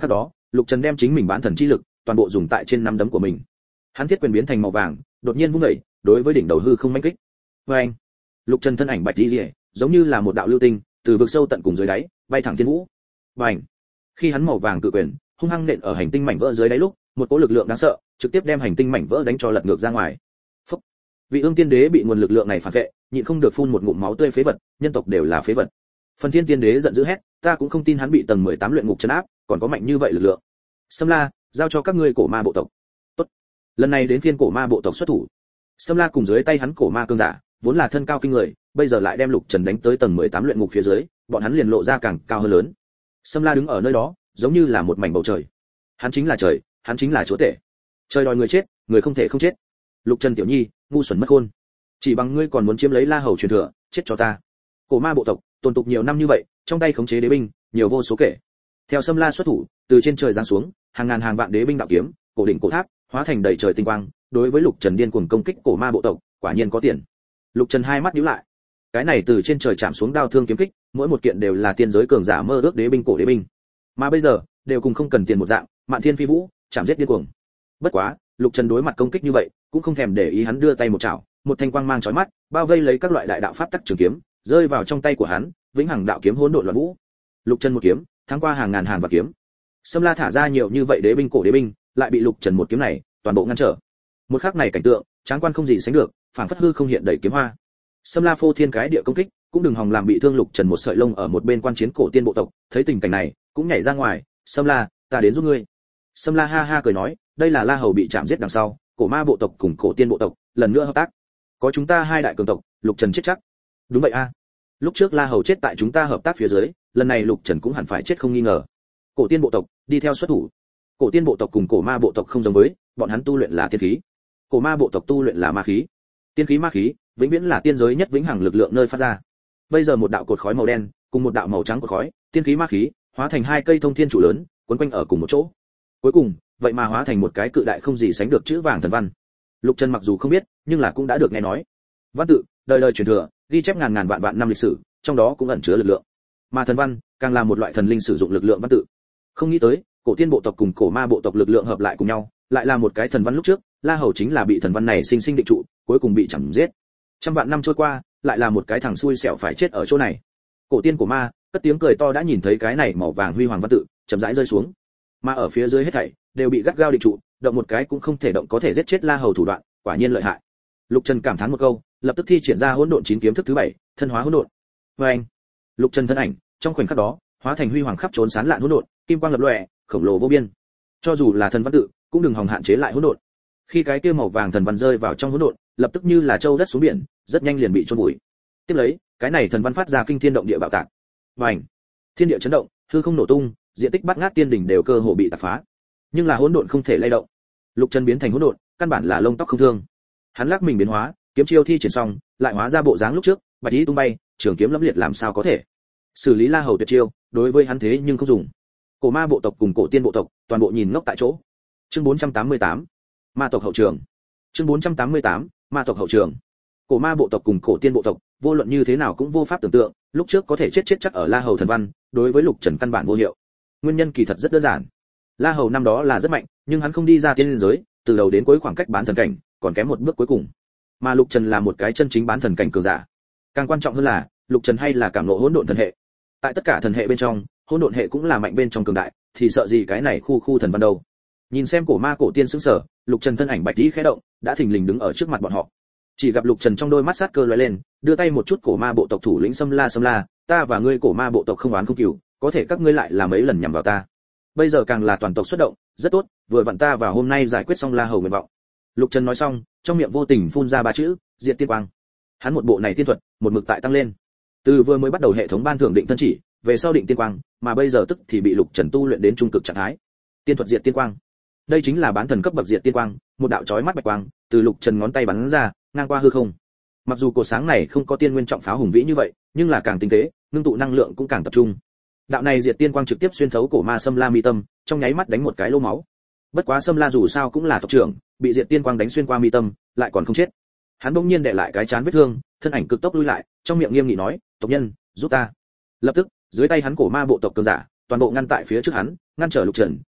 Lục Trần đem chính mình bán thần chi lực toàn bộ dùng tại trên nắm đấm của mình. Hắn thiết quyền biến thành màu vàng, đột nhiên vung đẩy, đối với đỉnh đầu hư không mãnh kích. Oeng! Lục Trần thân ảnh bạch đi, giống như là một đạo lưu tinh, từ vực sâu tận cùng dưới đáy, bay thẳng thiên vũ. Bành! Khi hắn màu vàng cự quyền hung hăng nện ở hành tinh mảnh vỡ dưới đáy lúc, một cỗ lực lượng đáng sợ trực tiếp đem hành tinh mảnh vỡ đánh cho lật ngược ra ngoài. Phúc. Vị Ương Tiên Đế bị nguồn lực lượng này phản vệ, nhịn không được phun một ngụm máu tươi phế vật, nhân tộc đều là phế vật. Phần Thiên Tiên Đế giận dữ hét, ta cũng không tin hắn bị tầng 18 luyện ngục trấn áp, còn có mạnh như vậy lực lượng. Sâm La, giao cho các ngươi cổ ma bộ tộc. Tốt. Lần này đến phiên cổ ma bộ tộc xuất thủ. Sâm La cùng dưới tay hắn cổ ma cương giả, vốn là thân cao kinh người, bây giờ lại đem Lục Trần đánh tới tầng 18 luyện ngục phía dưới, bọn hắn liền lộ ra càng cao hơn lớn. Sâm La đứng ở nơi đó, giống như là một mảnh bầu trời. Hắn chính là trời, hắn chính là chúa tể. Trời đòi người chết, người không thể không chết. Lục Trần tiểu nhi, ngu xuẩn mất khôn. Chỉ bằng ngươi còn muốn chiếm lấy La Hầu truyền thừa, chết cho ta. Cổ ma bộ tộc tồn tục nhiều năm như vậy, trong tay khống chế đế binh, nhiều vô số kể. Theo Sâm La xuất thủ, từ trên trời giáng xuống, hàng ngàn hàng vạn đế binh đạo kiếm, cổ đỉnh cổ tháp, hóa thành đầy trời tinh quang, đối với Lục Trần điên cuồng công kích cổ ma bộ tộc, quả nhiên có tiền. Lục Trần hai mắt nhíu lại. Cái này từ trên trời chạm xuống đao thương kiếm kích, mỗi một kiện đều là tiên giới cường giả mơ ước đế binh cổ đế binh. Mà bây giờ, đều cùng không cần tiền một dạng, mạn thiên phi vũ, chạm giết điên cuồng. Bất quá, Lục Trần đối mặt công kích như vậy, cũng không thèm để ý, hắn đưa tay một chảo, một thanh quang mang chói mắt, bao vây lấy các loại đại đạo pháp tắc trường kiếm, rơi vào trong tay của hắn, vĩnh hằng đạo kiếm hỗn độn loạn vũ. Lục Trần một kiếm, thắng qua hàng ngàn hàng vạn kiếm. Sâm La thả ra nhiều như vậy đế binh cổ đế binh, lại bị Lục Trần một kiếm này toàn bộ ngăn trở. Một khắc này cảnh tượng, tráng quan không gì sánh được, phảng phất hư không hiện đầy kiếm hoa. Sâm La phô thiên cái địa công kích, cũng đừng hòng làm bị thương Lục Trần một sợi lông ở một bên quan chiến cổ tiên bộ tộc, thấy tình cảnh này, cũng nhảy ra ngoài, "Sâm La, ta đến giúp ngươi." Sâm La ha ha cười nói, đây là La Hầu bị chạm giết đằng sau, cổ ma bộ tộc cùng cổ tiên bộ tộc lần nữa hợp tác. Có chúng ta hai đại cường tộc, Lục Trần chết chắc. Đúng vậy a. Lúc trước La Hầu chết tại chúng ta hợp tác phía dưới, lần này Lục Trần cũng hẳn phải chết không nghi ngờ. Cổ tiên bộ tộc đi theo xuất thủ. Cổ tiên bộ tộc cùng cổ ma bộ tộc không giống với, bọn hắn tu luyện là tiên khí. Cổ ma bộ tộc tu luyện là ma khí. Tiên khí ma khí, vĩnh viễn là tiên giới nhất vĩnh hằng lực lượng nơi phát ra. Bây giờ một đạo cột khói màu đen, cùng một đạo màu trắng cột khói, tiên khí ma khí, hóa thành hai cây thông thiên trụ lớn, quấn quanh ở cùng một chỗ. Cuối cùng, vậy mà hóa thành một cái cự đại không gì sánh được chữ vàng thần văn. Lục Trần mặc dù không biết, nhưng là cũng đã được nghe nói. Văn tự, đời đời truyền thừa, ghi chép ngàn ngàn vạn vạn năm lịch sử, trong đó cũng ẩn chứa lực lượng. Mà thần văn, càng là một loại thần linh sử dụng lực lượng văn tự. Không nghĩ tới, cổ tiên bộ tộc cùng cổ ma bộ tộc lực lượng hợp lại cùng nhau, lại là một cái thần văn. Lúc trước, La Hầu chính là bị thần văn này sinh sinh định trụ, cuối cùng bị chém giết. Trăm vạn năm trôi qua, lại là một cái thằng xui xẻo phải chết ở chỗ này. Cổ tiên cổ ma, cất tiếng cười to đã nhìn thấy cái này màu vàng huy hoàng văn tự, chậm rãi rơi xuống. Mà ở phía dưới hết thảy đều bị gắt gao định trụ, động một cái cũng không thể động, có thể giết chết La Hầu thủ đoạn, quả nhiên lợi hại. Lục Trần cảm thán một câu, lập tức thi triển ra hỗn độn chín kiếm thức thứ 7, thân hóa hỗn độn. Oeng! Lục Trần thân ảnh, trong khoảnh khắc đó, hóa thành huy hoàng khắp trốn sán lạn hỗn độn, kim quang lập lòe, khổng lồ vô biên. Cho dù là thần văn tự, cũng đừng hòng hạn chế lại hỗn độn. Khi cái kia màu vàng thần văn rơi vào trong hỗn độn, lập tức như là châu đất xuống biển, rất nhanh liền bị chôn vùi. Tiếp lấy, cái này thần văn phát ra kinh thiên động địa bạo tạc. Oeng! Thiên địa chấn động, hư không nổ tung, diện tích bát ngát tiên đỉnh đều cơ hồ bị tạc phá. Nhưng là hỗn độn không thể lay động. Lục Trần biến thành hỗn độn, căn bản là lông tóc không thương. Hắn lắc mình biến hóa, kiếm chiêu thi triển xong, lại hóa ra bộ dáng lúc trước, bạch ý tung bay, trường kiếm lẫm liệt làm sao có thể. Xử lý La Hầu tuyệt chiêu, đối với hắn thế nhưng không dùng. Cổ ma bộ tộc cùng cổ tiên bộ tộc, toàn bộ nhìn ngốc tại chỗ. Chương 488, ma tộc hậu trường. Chương 488, ma tộc hậu trường. Cổ ma bộ tộc cùng cổ tiên bộ tộc, vô luận như thế nào cũng vô pháp tưởng tượng, lúc trước có thể chết chắc ở La Hầu thần văn, đối với Lục Trần căn bản vô hiệu. Nguyên nhân kỳ thật rất đơn giản. La Hầu năm đó là rất mạnh, nhưng hắn không đi ra tiên giới, từ đầu đến cuối khoảng cách bán thần cảnh, còn kém một bước cuối cùng. Mà Lục Trần là một cái chân chính bán thần cảnh cường giả. Càng quan trọng hơn là, Lục Trần hay là cảm ngộ hỗn độn thần hệ. Tại tất cả thần hệ bên trong, hỗn độn hệ cũng là mạnh bên trong cường đại, thì sợ gì cái này khu thần văn đâu. Nhìn xem cổ ma cổ tiên sững sờ, Lục Trần thân ảnh bạch tí khẽ động, đã thình lình đứng ở trước mặt bọn họ. Chỉ gặp Lục Trần trong đôi mắt sát cơ lóe lên, đưa tay một chút cổ ma bộ tộc thủ lĩnh Sâm La, ta và ngươi cổ ma bộ tộc không oán không cừu, có thể các ngươi lại là mấy lần nhằm vào ta. Bây giờ càng là toàn tộc xuất động, rất tốt, vừa vặn ta vào hôm nay giải quyết xong La Hầu nguyện vọng. Lục Trần nói xong, trong miệng vô tình phun ra ba chữ, diệt tiên quang. Hắn một bộ này tiên thuật, một mực tại tăng lên. Từ vừa mới bắt đầu hệ thống ban thưởng định thân chỉ, về sau định tiên quang, mà bây giờ tức thì bị Lục Trần tu luyện đến trung cực trạng thái. Tiên thuật diệt tiên quang. Đây chính là bán thần cấp bậc diệt tiên quang, một đạo chói mắt bạch quang, từ Lục Trần ngón tay bắn ra, ngang qua hư không. Mặc dù cột sáng này không có tiên nguyên trọng pháo hùng vĩ như vậy, nhưng là càng tinh tế, ngưng tụ năng lượng cũng càng tập trung. Đạo này diệt tiên quang trực tiếp xuyên thấu cổ ma Sâm La mi tâm, trong nháy mắt đánh một cái lỗ máu. Bất quá Sâm La dù sao cũng là tộc trưởng, bị diệt tiên quang đánh xuyên qua mi tâm, lại còn không chết. Hắn bỗng nhiên để lại cái chán vết thương, thân ảnh cực tốc lui lại, trong miệng nghiêm nghị nói, tộc nhân, giúp ta. Lập tức, dưới tay hắn cổ ma bộ tộc cường giả, toàn bộ ngăn tại phía trước hắn, ngăn trở Lục Trần,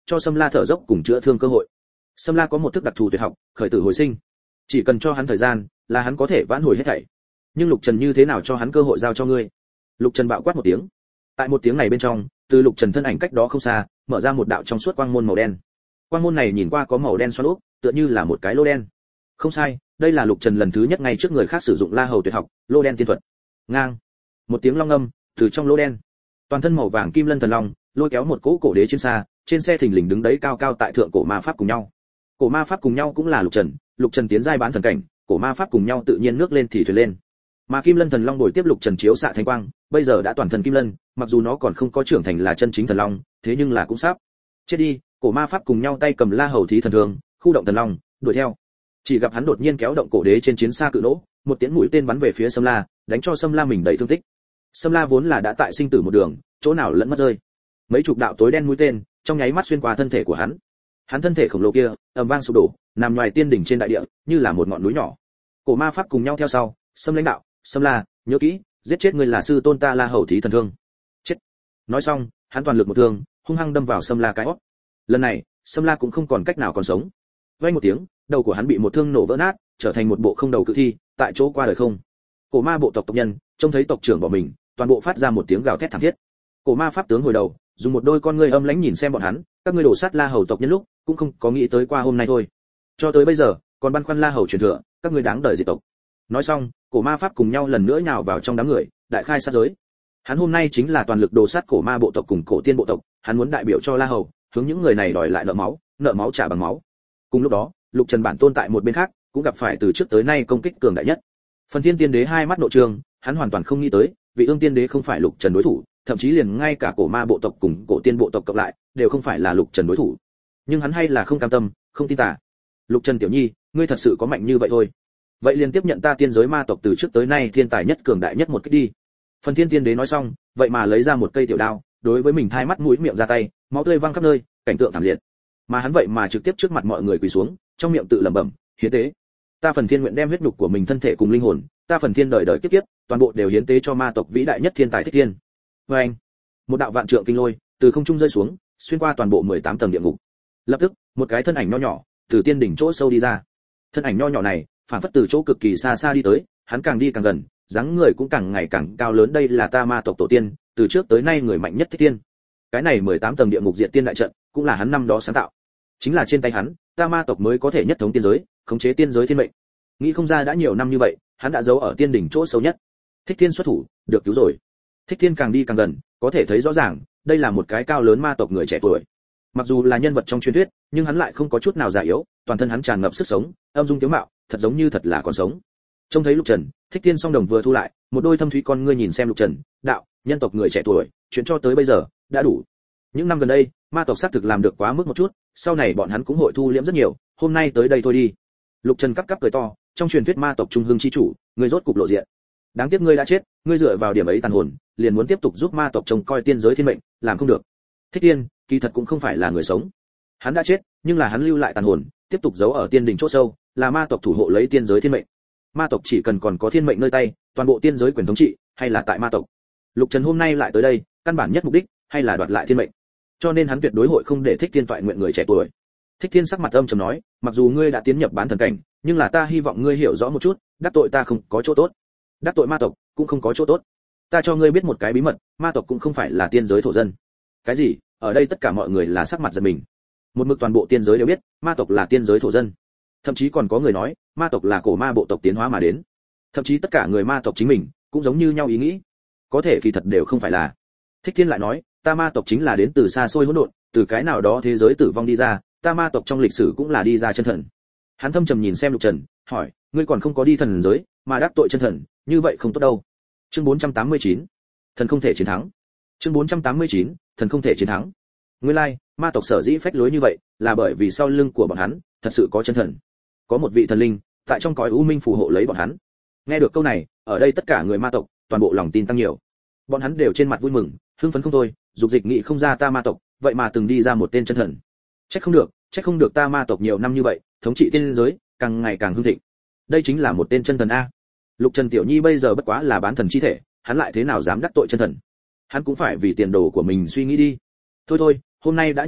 cho Sâm La thở dốc cùng chữa thương cơ hội. Sâm La có một thức đặc thù tuyệt học, khởi tử hồi sinh. Chỉ cần cho hắn thời gian, là hắn có thể vãn hồi hết thảy. Nhưng Lục Trần như thế nào cho hắn cơ hội giao cho ngươi? Lục Trần bạo quát một tiếng. Tại một tiếng này bên trong, từ Lục Trần thân ảnh cách đó không xa, mở ra một đạo trong suốt quang môn màu đen. Quang môn này nhìn qua có màu đen xoắn ốc, tựa như là một cái lô đen. Không sai, đây là Lục Trần lần thứ nhất ngay trước người khác sử dụng La Hầu tuyệt học, lô đen tiên thuật. Ngang. Một tiếng long âm từ trong lô đen. Toàn thân màu vàng kim lân thần long, lôi kéo một cỗ cổ đế trên xe thình lình đứng đấy cao cao tại thượng cổ ma pháp cùng nhau. Cổ ma pháp cùng nhau cũng là Lục Trần tiến giai bán thần cảnh, cổ ma pháp cùng nhau tự nhiên nước lên thì thuyền lên. Mà kim lân thần long đổi tiếp Lục Trần chiếu xạ thánh quang, bây giờ đã toàn thần kim lân, mặc dù nó còn không có trưởng thành là chân chính thần long, thế nhưng là cũng sắp. Chết đi, cổ ma pháp cùng nhau tay cầm La Hầu thí thần thương, khu động thần long, đuổi theo. Chỉ gặp hắn đột nhiên kéo động cổ đế trên chiến xa cự nỗ, một tiếng mũi tên bắn về phía Sâm La, đánh cho Sâm La mình đầy thương tích. Sâm La vốn là đã tại sinh tử một đường, chỗ nào lẫn mất rơi. Mấy chục đạo tối đen mũi tên, trong nháy mắt xuyên qua thân thể của hắn. Hắn thân thể khổng lồ kia, ầm vang sụp đổ, nằm ngoài tiên đỉnh trên đại địa, như là một ngọn núi nhỏ. Cổ ma pháp cùng nhau theo sau, Sâm lãnh đạo, Sâm La, nhớ kỹ, giết chết ngươi là sư tôn ta La Hầu thí thần thương. Chết. Nói xong, hắn toàn lực một thương, hung hăng đâm vào Sâm La cái óc. Lần này, Sâm La cũng không còn cách nào còn sống. Vang một tiếng, đầu của hắn bị một thương nổ vỡ nát, trở thành một bộ không đầu cự thi, tại chỗ qua đời không. Cổ ma bộ tộc tộc nhân, trông thấy tộc trưởng bỏ mình, toàn bộ phát ra một tiếng gào thét thảm thiết. Cổ ma pháp tướng hồi đầu, dùng một đôi con ngươi âm lãnh nhìn xem bọn hắn, các ngươi đổ sát La Hầu tộc nhân lúc, cũng không có nghĩ tới qua hôm nay thôi. Cho tới bây giờ, còn băn khoăn La Hầu truyền thừa, các ngươi đáng đời diệt tộc. Nói xong, cổ ma pháp cùng nhau lần nữa nhào vào trong đám người, đại khai sát giới. Hắn hôm nay chính là toàn lực đồ sát cổ ma bộ tộc cùng cổ tiên bộ tộc, hắn muốn đại biểu cho La Hầu, hướng những người này đòi lại nợ máu trả bằng máu. Cùng lúc đó, Lục Trần bản tôn tại một bên khác, cũng gặp phải từ trước tới nay công kích cường đại nhất. Phần Thiên Tiên Đế hai mắt nội trường, hắn hoàn toàn không nghĩ tới, vị Ương Tiên Đế không phải Lục Trần đối thủ, thậm chí liền ngay cả cổ ma bộ tộc cùng cổ tiên bộ tộc cộng lại, đều không phải là Lục Trần đối thủ. Nhưng hắn hay là không cam tâm, không tin tả. Lục Trần tiểu nhi, ngươi thật sự có mạnh như vậy thôi? Vậy liền tiếp nhận ta tiên giới ma tộc từ trước tới nay thiên tài nhất cường đại nhất một cái đi. Phần Thiên Tiên Đế nói xong, vậy mà lấy ra một cây tiểu đao, đối với mình thai mắt mũi miệng ra tay, máu tươi văng khắp nơi, cảnh tượng thảm liệt. Mà hắn vậy mà trực tiếp trước mặt mọi người quỳ xuống, trong miệng tự lẩm bẩm, hiến tế. Ta Phần Thiên nguyện đem huyết nhục của mình thân thể cùng linh hồn, ta Phần Thiên đời đời kiếp kiếp, toàn bộ đều hiến tế cho ma tộc vĩ đại nhất thiên tài Thích Thiên. Và anh, một đạo vạn trượng kinh lôi từ không trung rơi xuống, xuyên qua toàn bộ 18 tầng địa ngục. Lập tức, một cái thân ảnh nho nhỏ từ tiên đỉnh chỗ sâu đi ra. Thân ảnh nho nhỏ này, phản phất từ chỗ cực kỳ xa xa đi tới, hắn càng đi càng gần, dáng người cũng càng ngày càng cao lớn. Đây là ta ma tộc tổ tiên, từ trước tới nay người mạnh nhất Thích Thiên. Cái này 18 tầng địa ngục diệt tiên đại trận, cũng là hắn năm đó sáng tạo. Chính là trên tay hắn, ta ma tộc mới có thể nhất thống tiên giới, khống chế tiên giới thiên mệnh. Nghĩ không ra đã nhiều năm như vậy, hắn đã giấu ở tiên đỉnh chỗ sâu nhất. Thích Thiên xuất thủ, được cứu rồi. Thích Thiên càng đi càng gần, có thể thấy rõ ràng, đây là một cái cao lớn ma tộc người trẻ tuổi. Mặc dù là nhân vật trong truyền thuyết, nhưng hắn lại không có chút nào già yếu, toàn thân hắn tràn ngập sức sống, âm dung tiếu mạo, thật giống như thật là còn sống. Trông thấy Lục Trần, Thích Thiên song đồng vừa thu lại, một đôi thâm thúy con ngươi nhìn xem Lục Trần, đạo, nhân tộc người trẻ tuổi, chuyện cho tới bây giờ đã đủ. Những năm gần đây, ma tộc xác thực làm được quá mức một chút, sau này bọn hắn cũng hội thu liễm rất nhiều, hôm nay tới đây thôi đi. Lục Trần cắp cười to, trong truyền thuyết ma tộc trung hưng chi chủ, ngươi rốt cục lộ diện. Đáng tiếc ngươi đã chết, ngươi dựa vào điểm ấy tàn hồn, liền muốn tiếp tục giúp ma tộc trông coi tiên giới thiên mệnh, làm không được. Thích Thiên, kỳ thật cũng không phải là người sống. Hắn đã chết, nhưng là hắn lưu lại tàn hồn, tiếp tục giấu ở tiên đỉnh chỗ sâu, là ma tộc thủ hộ lấy tiên giới thiên mệnh. Ma tộc chỉ cần còn có thiên mệnh nơi tay, toàn bộ tiên giới quyền thống trị hay là tại ma tộc. Lục Trần hôm nay lại tới đây, căn bản nhất mục đích hay là đoạt lại thiên mệnh. Cho nên hắn tuyệt đối hội không để Thích Thiên toại nguyện người trẻ tuổi. Thích Thiên sắc mặt âm trầm nói, mặc dù ngươi đã tiến nhập bán thần cảnh, nhưng là ta hy vọng ngươi hiểu rõ một chút, đắc tội ta không có chỗ tốt, đắc tội ma tộc cũng không có chỗ tốt. Ta cho ngươi biết một cái bí mật, ma tộc cũng không phải là tiên giới thổ dân. Cái gì? Ở đây tất cả mọi người là sắc mặt giật mình. Một mực toàn bộ tiên giới đều biết, ma tộc là tiên giới thổ dân. Thậm chí còn có người nói, ma tộc là cổ ma bộ tộc tiến hóa mà đến. Thậm chí tất cả người ma tộc chính mình cũng giống như nhau ý nghĩ. Có thể kỳ thật đều không phải là. Thích Thiên lại nói, ta ma tộc chính là đến từ xa xôi hỗn độn, từ cái nào đó thế giới tử vong đi ra, ta ma tộc trong lịch sử cũng là đi ra chân thần. Hắn thâm trầm nhìn xem Lục Trần, hỏi, ngươi còn không có đi thần giới, mà đắc tội chân thần, như vậy không tốt đâu. Chương 489, thần không thể chiến thắng. Chương 489, thần không thể chiến thắng. Nguyên lai, ma tộc sở dĩ phách lối như vậy, là bởi vì sau lưng của bọn hắn thật sự có chân thần, có một vị thần linh tại trong cõi u minh phù hộ lấy bọn hắn. Nghe được câu này, ở đây tất cả người ma tộc, toàn bộ lòng tin tăng nhiều. Bọn hắn đều trên mặt vui mừng, hưng phấn không thôi, dục dịch nghị không ra ta ma tộc, vậy mà từng đi ra một tên chân thần. Trách không được ta ma tộc nhiều năm như vậy, thống trị tiên giới, càng ngày càng hưng thịnh. Đây chính là một tên chân thần a. Lục Trần tiểu nhi bây giờ bất quá là bán thần chi thể, hắn lại thế nào dám đắc tội chân thần? Hắn cũng phải vì tiền đồ của mình suy nghĩ đi. Thôi, hôm nay đã như vậy,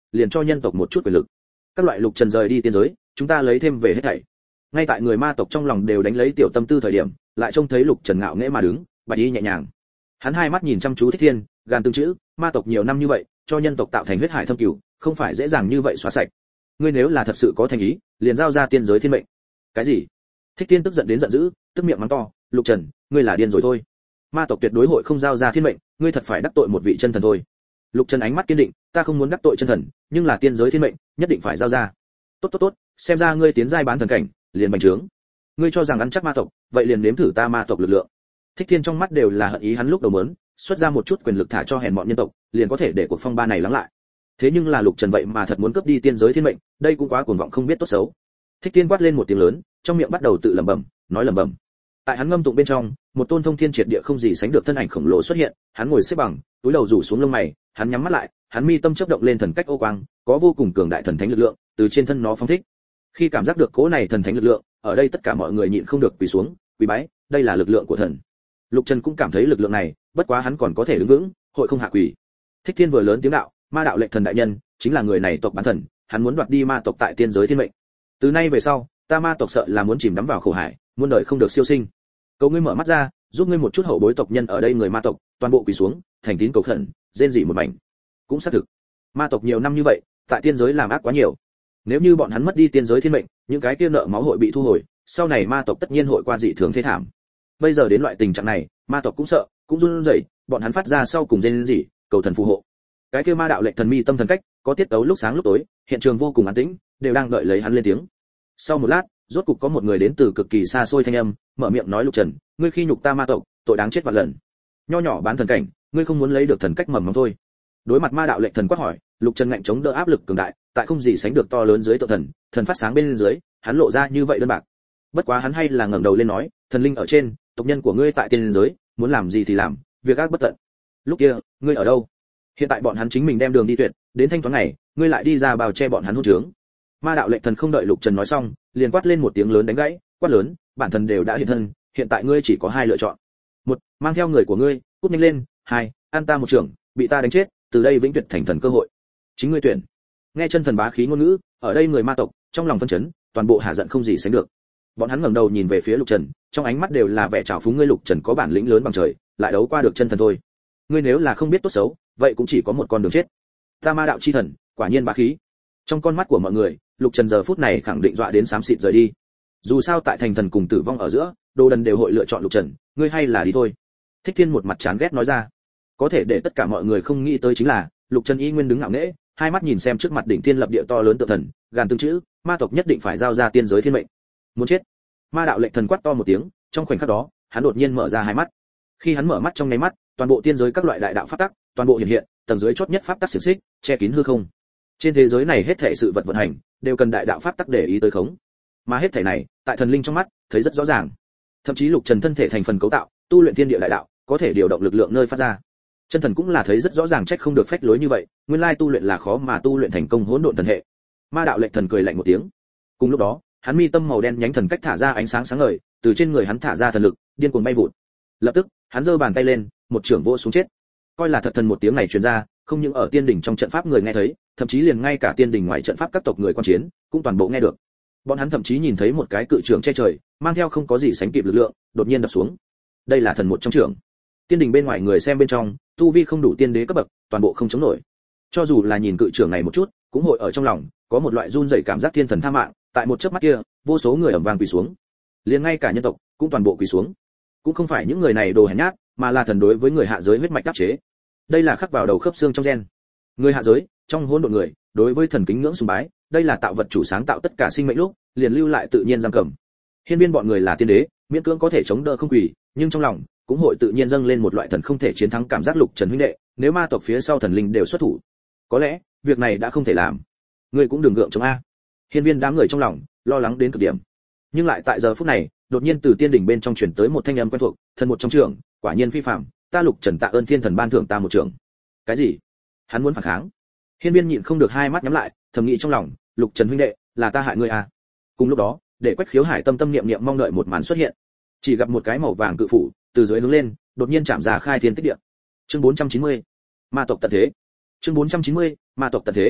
liền cho nhân tộc một chút quyền lực. Các loại Lục Trần rời đi tiên giới, chúng ta lấy thêm về hết thảy. Ngay tại người ma tộc trong lòng đều đánh lấy tiểu tâm tư thời điểm, lại trông thấy Lục Trần ngạo nghễ mà đứng, bạch y nhẹ nhàng. Hắn hai mắt nhìn chăm chú Thích Thiên, gàn từng chữ, ma tộc nhiều năm như vậy, cho nhân tộc tạo thành huyết hải thâm cửu, không phải dễ dàng như vậy xóa sạch. Ngươi nếu là thật sự có thành ý, liền giao ra tiên giới thiên mệnh. Cái gì? Thích Thiên tức giận đến giận dữ, tức miệng mắng to, Lục Trần, ngươi là điên rồi thôi. Ma tộc tuyệt đối hội không giao ra thiên mệnh, ngươi thật phải đắc tội một vị chân thần thôi. Lục Trần ánh mắt kiên định, ta không muốn đắc tội chân thần, nhưng là tiên giới thiên mệnh, nhất định phải giao ra. Tốt, xem ra ngươi tiến giai bán thần cảnh, liền bành trướng. Ngươi cho rằng ăn chắc ma tộc, vậy liền nếm thử ta ma tộc lực lượng. Thích Thiên trong mắt đều là hận ý, hắn lúc đầu muốn xuất ra một chút quyền lực thả cho hèn mọn nhân tộc, liền có thể để cuộc phong ba này lắng lại. Thế nhưng là Lục Trần vậy mà thật muốn cướp đi tiên giới thiên mệnh, đây cũng quá cuồng vọng không biết tốt xấu. Thích Thiên quát lên một tiếng lớn, trong miệng bắt đầu tự lẩm bẩm, nói lẩm bẩm. Tại hắn ngâm tụng bên trong, một tôn thông thiên triệt địa không gì sánh được thân ảnh khổng lồ xuất hiện, hắn ngồi xếp bằng, túi đầu rủ xuống lông mày, hắn nhắm mắt lại, hắn mi tâm chớp động lên thần cách ô quang, có vô cùng cường đại thần thánh lực lượng từ trên thân nó phóng thích. Khi cảm giác được cỗ này thần thánh lực lượng, ở đây tất cả mọi người nhịn không được quỳ xuống, quỳ bái, đây là lực lượng của thần. Lục Trần cũng cảm thấy lực lượng này, bất quá hắn còn có thể đứng vững, hội không hạ quỳ. Thích Thiên vừa lớn tiếng đạo, ma đạo lệnh thần đại nhân, chính là người này tộc bán thần, hắn muốn đoạt đi ma tộc tại tiên giới thiên mệnh. Từ nay về sau, ta ma tộc sợ là muốn chìm đắm vào khổ hải, muôn đời không được siêu sinh. Cầu ngươi mở mắt ra, giúp ngươi một chút hậu bối tộc nhân ở đây người ma tộc, toàn bộ quỳ xuống, thành tín cầu khẩn, rên rỉ một mảnh. Cũng xác thực, ma tộc nhiều năm như vậy, tại tiên giới làm ác quá nhiều. Nếu như bọn hắn mất đi tiên giới thiên mệnh, những cái kia nợ máu hội bị thu hồi, sau này ma tộc tất nhiên hội qua dị thường thế thảm. Bây giờ đến loại tình trạng này, ma tộc cũng sợ, cũng run rẩy, bọn hắn phát ra sau cùng rên rỉ, cầu thần phù hộ. Cái kia ma đạo lệnh thần mi tâm thần cách, có tiết tấu lúc sáng lúc tối, hiện trường vô cùng an tĩnh, đều đang đợi lấy hắn lên tiếng. Sau một lát, rốt cục có một người đến từ cực kỳ xa xôi thanh âm, mở miệng nói, Lục Trần, ngươi khi nhục ta ma tộc, tội đáng chết vạn lần. Nho nhỏ bán thần cảnh, ngươi không muốn lấy được thần cách mầm móng thôi. Đối mặt ma đạo lệnh thần quát hỏi, Lục Trần ngạnh chống đỡ áp lực cường đại, tại không gì sánh được to lớn dưới tự thần, thần phát sáng bên dưới, hắn lộ ra như vậy đơn bạc. Bất quá hắn hay là ngẩng đầu lên nói, thần linh ở trên, tộc nhân của ngươi tại tiên giới, muốn làm gì thì làm, việc ác bất tận. Lúc kia, ngươi ở đâu? Hiện tại bọn hắn chính mình đem đường đi tuyệt, đến thanh toán ngày, ngươi lại đi ra bào che bọn hắn hôn trướng. Ma đạo lệnh thần không đợi Lục Trần nói xong, liền quát lên một tiếng lớn đánh gãy, quát lớn, bản thần đều đã hiện thân, hiện tại ngươi chỉ có hai lựa chọn. Một, mang theo người của ngươi, cút nhanh lên. Hai, ăn ta một trưởng, bị ta đánh chết, từ đây vĩnh tuyệt thành thần cơ hội. Chính ngươi tuyển. Nghe chân thần bá khí ngôn ngữ, ở đây người ma tộc, trong lòng phân chấn, toàn bộ hạ giận không gì sánh được. Bọn hắn ngẩng đầu nhìn về phía Lục Trần, trong ánh mắt đều là vẻ trào phúng, ngươi Lục Trần có bản lĩnh lớn bằng trời, lại đấu qua được chân thần thôi. Ngươi nếu là không biết tốt xấu, vậy cũng chỉ có một con đường chết. Ta ma đạo chi thần, quả nhiên bá khí. Trong con mắt của mọi người, Lục Trần giờ phút này khẳng định dọa đến xám xịt rời đi. Dù sao tại thành thần cùng tử vong ở giữa, đồ đần đều hội lựa chọn Lục Trần, ngươi hay là đi thôi. Thích Thiên một mặt chán ghét nói ra. Có thể để tất cả mọi người không nghĩ tới chính là, Lục Trần y nguyên đứng ngạo nghễ, hai mắt nhìn xem trước mặt đỉnh thiên lập địa to lớn tượng thần, gàn từng chữ, ma tộc nhất định phải giao ra tiên giới thiên mệnh. Muốn chết. Ma đạo lệnh thần quát to một tiếng, trong khoảnh khắc đó, hắn đột nhiên mở ra hai mắt. Khi hắn mở mắt trong nháy mắt, toàn bộ tiên giới các loại đại đạo pháp tắc, toàn bộ hiện hiện, tầng dưới chót nhất pháp tắc xiển xích, che kín hư không. Trên thế giới này hết thảy sự vật vận hành, đều cần đại đạo pháp tắc để ý tới khống. Mà hết thảy này, tại thần linh trong mắt, thấy rất rõ ràng. Thậm chí Lục Trần thân thể thành phần cấu tạo, tu luyện thiên địa đại đạo, có thể điều động lực lượng nơi phát ra. Chân thần cũng là thấy rất rõ ràng, trách không được phách lối như vậy, nguyên lai tu luyện là khó mà tu luyện thành công hỗn độn thần hệ. Ma đạo lệnh thần cười lạnh một tiếng. Cùng lúc đó, hắn mi tâm màu đen nhánh thần cách thả ra ánh sáng sáng ngời, từ trên người hắn thả ra thần lực, điên cuồng bay vụt. Lập tức, hắn giơ bàn tay lên, một chưởng vỗ xuống chết. Coi là thật thần một tiếng này truyền ra, không những ở tiên đỉnh trong trận pháp người nghe thấy, thậm chí liền ngay cả tiên đỉnh ngoài trận pháp các tộc người quan chiến, cũng toàn bộ nghe được. Bọn hắn thậm chí nhìn thấy một cái cự trưởng che trời, mang theo không có gì sánh kịp lực lượng, đột nhiên đập xuống. Đây là thần một trong trưởng. Tiên đỉnh bên ngoài người xem bên trong, tu vi không đủ tiên đế cấp bậc, toàn bộ không chống nổi. Cho dù là nhìn cự trưởng này một chút, cũng hội ở trong lòng có một loại run rẩy cảm giác thiên thần tha mạng, tại một chớp mắt kia, vô số người ầm vang quỳ xuống. Liền ngay cả nhân tộc cũng toàn bộ quỳ xuống. Cũng không phải những người này đồ hèn nhát, mà là thần đối với người hạ giới huyết mạch đáp chế. Đây là khắc vào đầu khớp xương trong gen. Người hạ giới, trong hỗn độn người, đối với thần kính ngưỡng sùng bái, đây là tạo vật chủ sáng tạo tất cả sinh mệnh lúc, liền lưu lại tự nhiên giam cầm. Hiên viên bọn người là tiên đế, miễn cưỡng có thể chống đỡ không quỳ, nhưng trong lòng cũng hội tự nhiên dâng lên một loại thần không thể chiến thắng cảm giác. Lục Trần huynh đệ, nếu ma tộc phía sau thần linh đều xuất thủ, có lẽ việc này đã không thể làm. Ngươi cũng đừng gượng chống a. Hiên viên đám người trong lòng lo lắng đến cực điểm. Nhưng lại tại giờ phút này, đột nhiên từ tiên đỉnh bên trong truyền tới một thanh âm quen thuộc, thần một trong trường, quả nhiên phi phàm, ta Lục Trần tạ ơn thiên thần ban thưởng ta một trường. Cái gì? Hắn muốn phản kháng? Hiên viên nhịn không được hai mắt nhắm lại, thầm nghĩ trong lòng, Lục Trần huynh đệ, là ta hại ngươi à? Cùng lúc đó, để Quách Khiếu Hải tâm tâm niệm niệm mong đợi một màn xuất hiện. Chỉ gặp một cái màu vàng cự phủ từ dưới hướng lên, đột nhiên chạm ra khai thiên tích địa. Chương 490, ma tộc tận thế. Chương 490, ma tộc tận thế.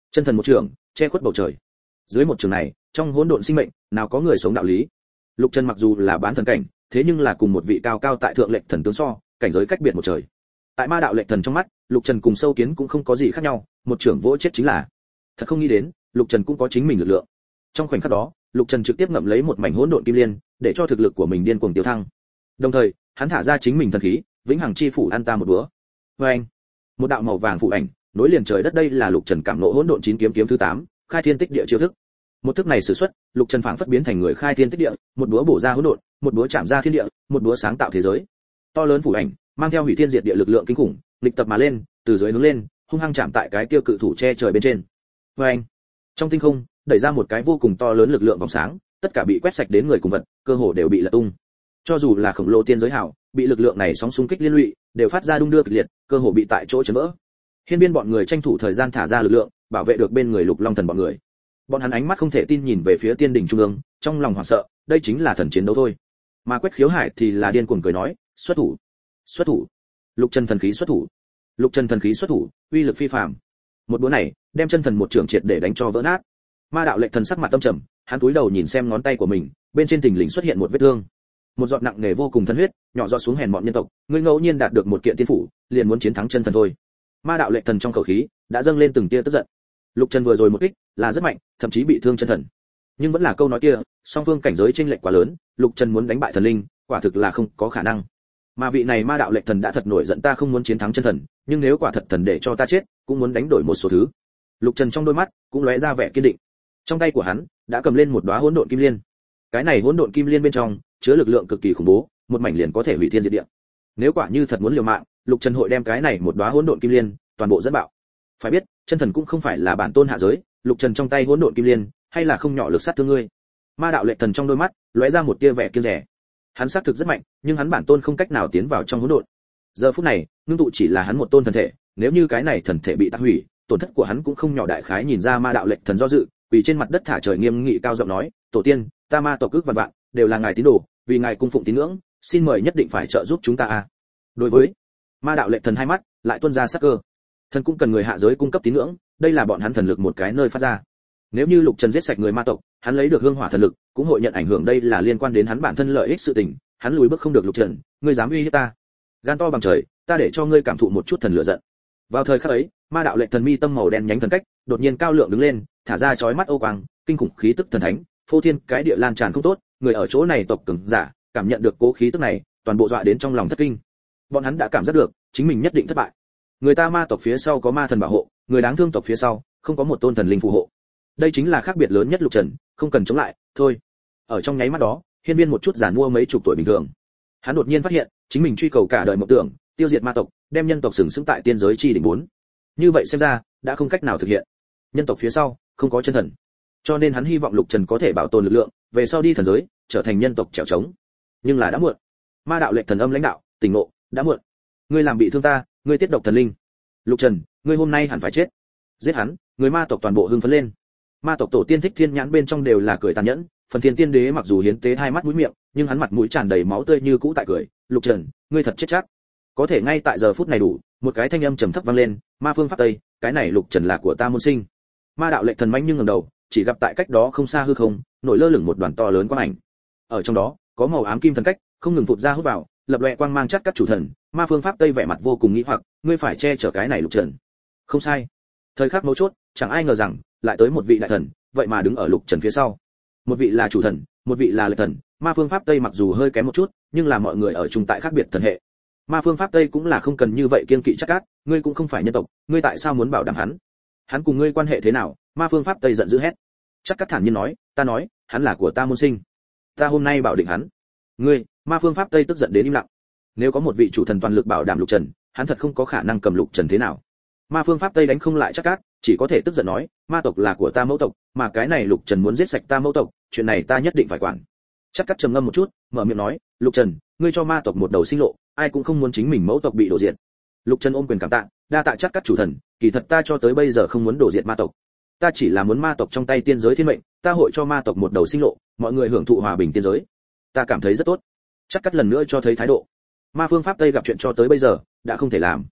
Chân thần một trường, che khuất bầu trời. Dưới một trường này, trong hỗn độn sinh mệnh, nào có người sống đạo lý. Lục Trần mặc dù là bán thần cảnh, thế nhưng là cùng một vị cao cao tại thượng lệnh thần tướng so, cảnh giới cách biệt một trời. Tại ma đạo lệnh thần trong mắt, Lục Trần cùng sâu kiến cũng không có gì khác nhau, một trưởng vỗ chết chính là. Thật không nghĩ đến, Lục Trần cũng có chính mình lực lượng. Trong khoảnh khắc đó, Lục Trần trực tiếp ngậm lấy một mảnh hỗn độn kim liên, để cho thực lực của mình điên cuồng tiêu thăng. Đồng thời, hắn thả ra chính mình thần khí, vĩnh hằng chi phủ ăn ta một búa. Oeng! Một đạo màu vàng phụ ảnh, nối liền trời đất, đây là Lục Trần cảm ngộ hỗn độn chín kiếm kiếm thứ 8, khai thiên tích địa chiêu thức. Một thức này sử xuất, Lục Trần phảng phất biến thành người khai thiên tích địa, một búa bổ ra hỗn độn, một búa chạm ra thiên địa, một búa sáng tạo thế giới. To lớn phủ ảnh, mang theo hủy thiên diệt địa lực lượng kinh khủng, nghịch tập mà lên, từ dưới hướng lên, hung hăng chạm tại cái kia cự thủ che trời bên trên. Oeng! Trong tinh không, đẩy ra một cái vô cùng to lớn lực lượng vòng sáng, tất cả bị quét sạch đến người cùng vật, cơ hồ đều bị lật tung. Cho dù là khổng lồ tiên giới hảo, bị lực lượng này sóng xung kích liên lụy, đều phát ra đung đưa kịch liệt, cơ hồ bị tại chỗ chấn vỡ. Hiên Viên bọn người tranh thủ thời gian thả ra lực lượng, bảo vệ được bên người Lục Long Thần bọn người. Bọn hắn ánh mắt không thể tin nhìn về phía tiên đỉnh trung ương, trong lòng hoảng sợ, đây chính là thần chiến đấu thôi. Mà Quách Khiếu Hải thì là điên cuồng cười nói, xuất thủ, xuất thủ. Lục Trần thần khí xuất thủ, Lục Trần thần khí xuất thủ, uy lực phi phàm. Một búa này, đem chân thần một trường triệt để đánh cho vỡ nát. Ma đạo lệnh thần sắc mặt tâm trầm, hắn cúi đầu nhìn xem ngón tay của mình, bên trên thình lình xuất hiện một vết thương. Một giọt nặng nề vô cùng thân huyết, nhỏ giọt xuống hèn mọn nhân tộc, ngươi ngẫu nhiên đạt được một kiện tiên phủ, liền muốn chiến thắng chân thần thôi. Ma đạo lệnh thần trong khẩu khí đã dâng lên từng tia tức giận. Lục Trần vừa rồi một kích là rất mạnh, thậm chí bị thương chân thần. Nhưng vẫn là câu nói kia, song phương cảnh giới chênh lệch quá lớn, Lục Trần muốn đánh bại thần linh, quả thực là không có khả năng. Mà vị này ma đạo lệnh thần đã thật nổi giận, ta không muốn chiến thắng chân thần, nhưng nếu quả thật thần để cho ta chết, cũng muốn đánh đổi một số thứ. Lục Trần trong đôi mắt cũng lóe ra vẻ kiên định. Trong tay của hắn đã cầm lên một đóa hỗn độn kim liên. Cái này hỗn độn kim liên bên trong chứa lực lượng cực kỳ khủng bố, một mảnh liền có thể hủy thiên diệt địa. Nếu quả như thật muốn liều mạng, Lục Trần hội đem cái này một đóa hỗn độn kim liên toàn bộ dẫn bạo. Phải biết, chân thần cũng không phải là bản tôn hạ giới, Lục Trần trong tay hỗn độn kim liên, hay là không nhỏ lực sát thương ngươi. Ma đạo lệnh thần trong đôi mắt lóe ra một tia vẻ kiêng dè. Hắn xác thực rất mạnh, nhưng hắn bản tôn không cách nào tiến vào trong hỗn độn. Giờ phút này, ngưng tụ chỉ là hắn một tôn thần thể, nếu như cái này thần thể bị tác hủy, tổn thất của hắn cũng không nhỏ. Đại khái nhìn ra ma đạo lệnh thần do dự, vì trên mặt đất thả trời nghiêm nghị cao giọng nói, tổ tiên, ta ma tộc ước vạn vạn, đều là ngài tín đồ, vì ngài cung phụng tín ngưỡng, xin mời nhất định phải trợ giúp chúng ta a. Đối với ma đạo lệnh thần hai mắt lại tuôn ra sắc cơ. Thần cũng cần người hạ giới cung cấp tín ngưỡng, đây là bọn hắn thần lực một cái nơi phát ra. Nếu như Lục Trần giết sạch người ma tộc, hắn lấy được hương hỏa thần lực, cũng hội nhận ảnh hưởng, đây là liên quan đến hắn bản thân lợi ích sự tình, hắn lùi bước không được. Lục Trần, ngươi dám uy hiếp ta? Gan to bằng trời, ta để cho ngươi cảm thụ một chút thần lửa giận. Vào thời khắc ấy, ma đạo lệnh thần mi tâm màu đen nhánh thần cách, đột nhiên cao lượng đứng lên, thả ra chói mắt ô quang, kinh khủng khí tức thần thánh, phô thiên cái địa lan tràn không tốt, người ở chỗ này tộc cường giả, cảm nhận được cố khí tức này, toàn bộ dọa đến trong lòng thất kinh. Bọn hắn đã cảm giác được, chính mình nhất định thất bại. Người ta ma tộc phía sau có ma thần bảo hộ, người đáng thương tộc phía sau không có một tôn thần linh phù hộ. Đây chính là khác biệt lớn nhất. Lục Trần không cần chống lại, thôi. Ở trong nháy mắt đó, Hiên Viên một chút giản mua mấy chục tuổi bình thường. Hắn đột nhiên phát hiện, chính mình truy cầu cả đời mộng tưởng, tiêu diệt ma tộc, đem nhân tộc sừng sững tại tiên giới chi đỉnh 4. Như vậy xem ra, đã không cách nào thực hiện. Nhân tộc phía sau không có chân thần. Cho nên hắn hy vọng Lục Trần có thể bảo tồn lực lượng, về sau đi thần giới, trở thành nhân tộc trèo trống. Nhưng là đã muộn. Ma đạo lệnh thần âm lãnh đạo, tỉnh ngộ, đã muộn. Ngươi làm bị thương ta, ngươi tiết độc thần linh. Lục Trần, ngươi hôm nay hẳn phải chết. Giết hắn, người ma tộc toàn bộ hưng phấn lên. Ma tộc tổ tiên Thích Thiên nhãn bên trong đều là cười tàn nhẫn, phần Thiên tiên đế mặc dù hiến tế hai mắt mũi miệng, nhưng hắn mặt mũi tràn đầy máu tươi như cũ tại cười. Lục Trần, ngươi thật chết chắc. Có thể ngay tại giờ phút này đủ, một cái thanh âm trầm thấp vang lên, ma phương pháp tây, cái này Lục Trần là của ta môn sinh. Ma đạo lệnh thần mãnh nhưng ngẩng đầu, chỉ gặp tại cách đó không xa hư không, nổi lơ lửng một đoàn to lớn quang ảnh. Ở trong đó, có màu ám kim thần cách, không ngừng phụt ra hút vào, lập lòe quang mang chắt các chủ thần. Ma phương pháp tây vẻ mặt vô cùng nghĩ hoặc, ngươi phải che chở cái này Lục Trần. Không sai. Thời khắc mấu chốt, chẳng ai ngờ rằng lại tới một vị đại thần, vậy mà đứng ở Lục Trần phía sau. Một vị là chủ thần, một vị là lệ thần. Ma phương pháp tây mặc dù hơi kém một chút, nhưng là mọi người ở chung tại khác biệt thần hệ. Ma phương pháp tây cũng là không cần như vậy kiên kỵ chắc ác, ngươi cũng không phải nhân tộc, ngươi tại sao muốn bảo đảm hắn? Hắn cùng ngươi quan hệ thế nào? Ma phương pháp tây giận dữ hét. Chắc Cát thản nhiên nói, ta nói, hắn là của ta môn sinh, ta hôm nay bảo định hắn. Ngươi, ma phương pháp tây tức giận đến im lặng. Nếu có một vị chủ thần toàn lực bảo đảm Lục Trần, hắn thật không có khả năng cầm Lục Trần thế nào. Ma phương pháp tây đánh không lại Chắc Cát, chỉ có thể tức giận nói, ma tộc là của ta mẫu tộc, mà cái này Lục Trần muốn giết sạch ta mẫu tộc, chuyện này ta nhất định phải quản. Chắc Cát trầm ngâm một chút, mở miệng nói, Lục Trần, ngươi cho ma tộc một đầu sinh lộ, ai cũng không muốn chính mình mẫu tộc bị đổ diệt. Lục Trần ôm quyền cảm tạ, đa tạ Chắc Cát chủ thần, kỳ thật ta cho tới bây giờ không muốn đổ diệt ma tộc, ta chỉ là muốn ma tộc trong tay tiên giới thiên mệnh, ta hội cho ma tộc một đầu sinh lộ, mọi người hưởng thụ hòa bình tiên giới, ta cảm thấy rất tốt. Chắc Cát lần nữa cho thấy thái độ. Ma phương pháp tây gặp chuyện cho tới bây giờ đã không thể làm.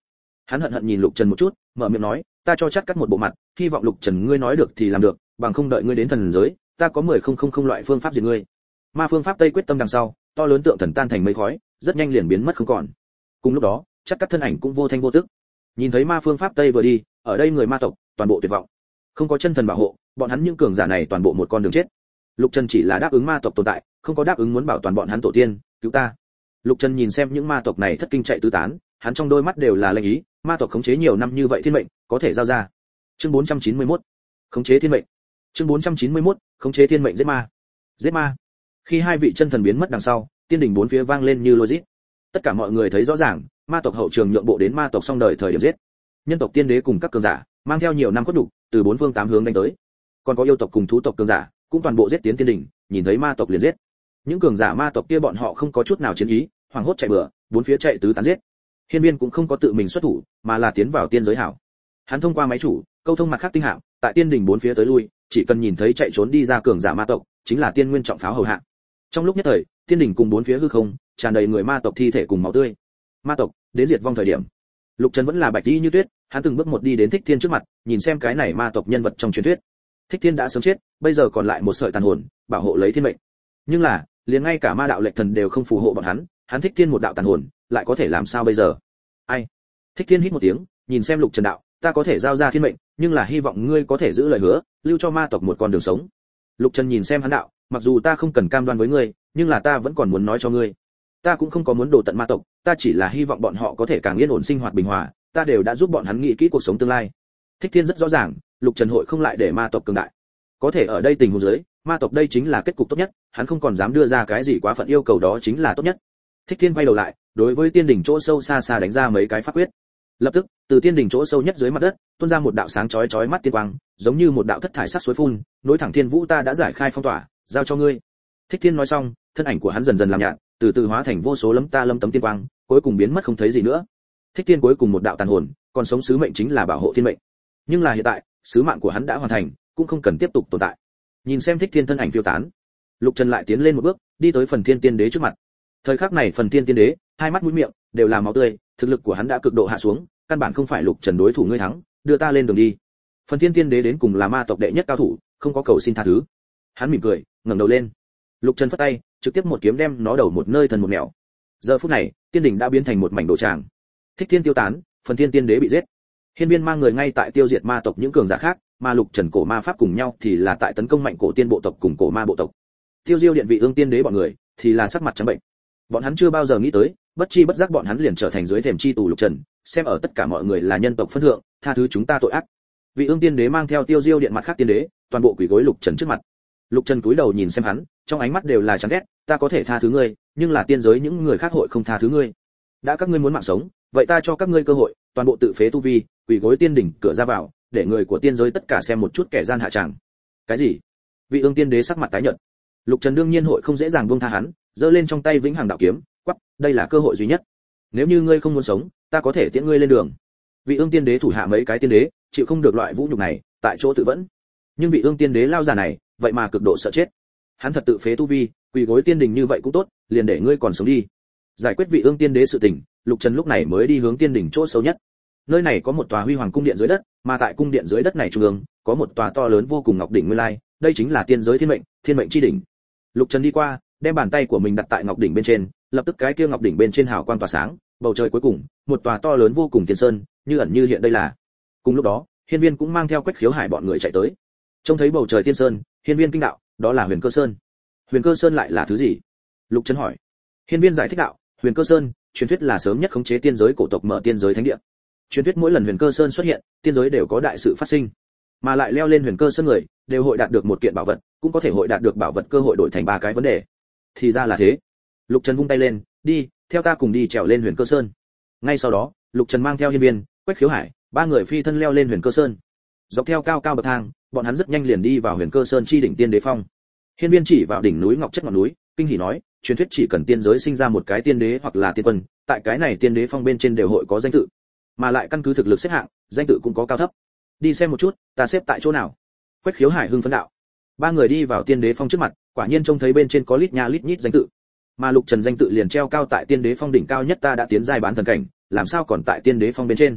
Hắn hận hận nhìn Lục Trần một chút, mở miệng nói, ta cho chắc cắt một bộ mặt, hy vọng Lục Trần ngươi nói được thì làm được, bằng không đợi ngươi đến thần giới, ta có 10,000 loại phương pháp diệt ngươi. Ma phương pháp Tây quyết tâm đằng sau, to lớn tượng thần tan thành mây khói, rất nhanh liền biến mất không còn. Cùng lúc đó, chắc cắt thân ảnh cũng vô thanh vô tức. Nhìn thấy ma phương pháp Tây vừa đi, ở đây người ma tộc toàn bộ tuyệt vọng. Không có chân thần bảo hộ, bọn hắn những cường giả này toàn bộ một con đường chết. Lục Trần chỉ là đáp ứng ma tộc tồn tại, không có đáp ứng muốn bảo toàn bọn hắn tổ tiên, cứu ta. Lục Trần nhìn xem những ma tộc này thất kinh chạy tứ tán, hắn trong đôi mắt đều là lệnh ý, ma tộc khống chế nhiều năm như vậy thiên mệnh, có thể giao ra. Chương 491. Khống chế thiên mệnh. Chương 491. Khống chế thiên mệnh giết ma. Giết ma. Khi hai vị chân thần biến mất đằng sau, tiên đỉnh bốn phía vang lên như lôi rít. Tất cả mọi người thấy rõ ràng, ma tộc hậu trường nhượng bộ đến ma tộc xong đời thời điểm giết. Nhân tộc tiên đế cùng các cường giả, mang theo nhiều năm cốt đủ, từ bốn phương tám hướng đánh tới. Còn có yêu tộc cùng thú tộc cường giả, cũng toàn bộ giết tiến tiên đỉnh, nhìn thấy ma tộc liền giết. Những cường giả ma tộc kia bọn họ không có chút nào chiến ý, hoảng hốt chạy bừa, bốn phía chạy tứ tán giết. Hiên Viên cũng không có tự mình xuất thủ, mà là tiến vào tiên giới hảo. Hắn thông qua máy chủ, câu thông mặt khác tinh hạm, tại tiên đỉnh bốn phía tới lui, chỉ cần nhìn thấy chạy trốn đi ra cường giả ma tộc, chính là tiên nguyên trọng pháo hầu hạ. Trong lúc nhất thời, tiên đỉnh cùng bốn phía hư không, tràn đầy người ma tộc thi thể cùng máu tươi. Ma tộc đến diệt vong thời điểm, Lục Trần vẫn là bạch y như tuyết, hắn từng bước một đi đến Thích Thiên trước mặt, nhìn xem cái này ma tộc nhân vật trong truyền thuyết. Thích Thiên đã sớm chết, bây giờ còn lại một sợi tàn hồn, bảo hộ lấy thiên mệnh. Nhưng là, liền ngay cả ma đạo lệnh thần đều không phù hộ bọn hắn Thích Thiên một đạo tàn hồn, lại có thể làm sao bây giờ? Ai? Thích Thiên hít một tiếng, nhìn xem Lục Trần đạo, ta có thể giao ra thiên mệnh, nhưng là hy vọng ngươi có thể giữ lời hứa, lưu cho ma tộc một con đường sống. Lục Trần nhìn xem hắn đạo, mặc dù ta không cần cam đoan với ngươi, nhưng là ta vẫn còn muốn nói cho ngươi. Ta cũng không có muốn đổ tận ma tộc, ta chỉ là hy vọng bọn họ có thể càng yên ổn sinh hoạt bình hòa, ta đều đã giúp bọn hắn nghĩ kỹ cuộc sống tương lai. Thích Thiên rất rõ ràng, Lục Trần hội không lại để ma tộc cường đại. Có thể ở đây tình huống dưới, ma tộc đây chính là kết cục tốt nhất, hắn không còn dám đưa ra cái gì quá phận yêu cầu đó chính là tốt nhất. Thích Thiên quay đầu lại, đối với tiên đỉnh chỗ sâu xa xa đánh ra mấy cái pháp quyết. Lập tức, từ tiên đỉnh chỗ sâu nhất dưới mặt đất, tuôn ra một đạo sáng chói chói mắt tiên quang, giống như một đạo thất thải sắc suối phun, nối thẳng thiên vũ ta đã giải khai phong tỏa, giao cho ngươi. Thích Thiên nói xong, thân ảnh của hắn dần dần làm nhạt, từ từ hóa thành vô số lấm tấm tiên quang, cuối cùng biến mất không thấy gì nữa. Thích Thiên cuối cùng một đạo tàn hồn, còn sống sứ mệnh chính là bảo hộ thiên mệnh. Nhưng là hiện tại, sứ mạng của hắn đã hoàn thành, cũng không cần tiếp tục tồn tại. Nhìn xem Thích Thiên thân ảnh phiêu tán, Lục Trần lại tiến lên một bước, đi tới Phần Thiên Tiên Đế trước mặt. Thời khắc này Phần Thiên Tiên Đế, hai mắt mũi miệng đều là máu tươi, thực lực của hắn đã cực độ hạ xuống, căn bản không phải Lục Trần đối thủ ngươi thắng, đưa ta lên đường đi. Phần Thiên Tiên Đế đến cùng là ma tộc đệ nhất cao thủ, không có cầu xin tha thứ. Hắn mỉm cười, ngẩng đầu lên. Lục Trần phất tay, trực tiếp một kiếm đem nó đầu một nơi thần một nẻo. Giờ phút này, tiên đỉnh đã biến thành một mảnh đồ tràng. Thích Thiên tiêu tán, Phần Thiên Tiên Đế bị giết. Hiên Viên mang người ngay tại tiêu diệt ma tộc những cường giả khác, mà Lục Trần cổ ma pháp cùng nhau thì là tại tấn công mạnh cổ tiên bộ tộc cùng cổ ma bộ tộc. Tiêu Diêu điện vị ương tiên đế bọn người thì là sắc mặt trắng bệnh. Bọn hắn chưa bao giờ nghĩ tới, bất chi bất giác bọn hắn liền trở thành dưới thềm chi tù Lục Trần, xem ở tất cả mọi người là nhân tộc phân thượng, tha thứ chúng ta tội ác. Vị ương tiên đế mang theo Tiêu Diêu điện mặt khác tiên đế, toàn bộ quỳ gối Lục Trần trước mặt. Lục Trần cúi đầu nhìn xem hắn, trong ánh mắt đều là chán ghét, ta có thể tha thứ ngươi, nhưng là tiên giới những người khác hội không tha thứ ngươi. Đã các ngươi muốn mạng sống, vậy ta cho các ngươi cơ hội, toàn bộ tự phế tu vi, quỳ gối tiên đỉnh cửa ra vào, để người của tiên giới tất cả xem một chút kẻ gian hạ tràng. Cái gì? Vị ương tiên đế sắc mặt tái nhợt. Lục Trần đương nhiên hội không dễ dàng buông tha hắn, giơ lên trong tay vĩnh hằng đạo kiếm, quắc, đây là cơ hội duy nhất. Nếu như ngươi không muốn sống, ta có thể tiễn ngươi lên đường. Vị ương tiên đế thủ hạ mấy cái tiên đế, chịu không được loại vũ nhục này, tại chỗ tự vẫn. Nhưng vị ương tiên đế lao già này, vậy mà cực độ sợ chết. Hắn thật tự phế tu vi, quỳ gối tiên đình như vậy cũng tốt, liền để ngươi còn sống đi. Giải quyết vị ương tiên đế sự tình, Lục Trần lúc này mới đi hướng tiên đỉnh chỗ sâu nhất. Nơi này có một tòa huy hoàng cung điện dưới đất, mà tại cung điện dưới đất này trung ương, có một tòa to lớn vô cùng ngọc đỉnh nguyên lai, đây chính là tiên giới thiên mệnh chi đỉnh. Lục Trần đi qua, đem bàn tay của mình đặt tại ngọc đỉnh bên trên, lập tức cái kia ngọc đỉnh bên trên hào quang tỏa sáng, bầu trời cuối cùng, một tòa to lớn vô cùng tiên sơn, như ẩn như hiện đây là. Cùng lúc đó, Hiên Viên cũng mang theo Quách Khiếu Hải bọn người chạy tới. Trông thấy bầu trời tiên sơn, Hiên Viên kinh đạo, đó là Huyền Cơ Sơn. Huyền Cơ Sơn lại là thứ gì? Lục Trần hỏi. Hiên Viên giải thích đạo, Huyền Cơ Sơn, truyền thuyết là sớm nhất khống chế tiên giới cổ tộc mở tiên giới thánh địa. Truyền thuyết mỗi lần Huyền Cơ Sơn xuất hiện, tiên giới đều có đại sự phát sinh, mà lại leo lên Huyền Cơ Sơn người, đều hội đạt được một kiện bảo vật, cũng có thể hội đạt được bảo vật cơ hội đổi thành ba cái vấn đề. Thì ra là thế. Lục Trần vung tay lên, đi, theo ta cùng đi trèo lên Huyền Cơ Sơn. Ngay sau đó, Lục Trần mang theo Hiên Viên, Quách Khiếu Hải, ba người phi thân leo lên Huyền Cơ Sơn. Dọc theo cao cao bậc thang, bọn hắn rất nhanh liền đi vào Huyền Cơ Sơn chi đỉnh tiên đế phong. Hiên Viên chỉ vào đỉnh núi ngọc chất ngọn núi, kinh hỉ nói, truyền thuyết chỉ cần tiên giới sinh ra một cái tiên đế hoặc là tiên quân, tại cái này tiên đế phong bên trên đều hội có danh tự, mà lại căn cứ thực lực xếp hạng, danh tự cũng có cao thấp. Đi xem một chút, ta xếp tại chỗ nào? Quách Khiếu Hải hưng phấn đạo. Ba người đi vào tiên đế phong trước mặt, quả nhiên trông thấy bên trên có lít nha lít nhít danh tự, mà Lục Trần danh tự liền treo cao tại tiên đế phong đỉnh cao nhất, ta đã tiến giai bán thần cảnh, làm sao còn tại tiên đế phong bên trên?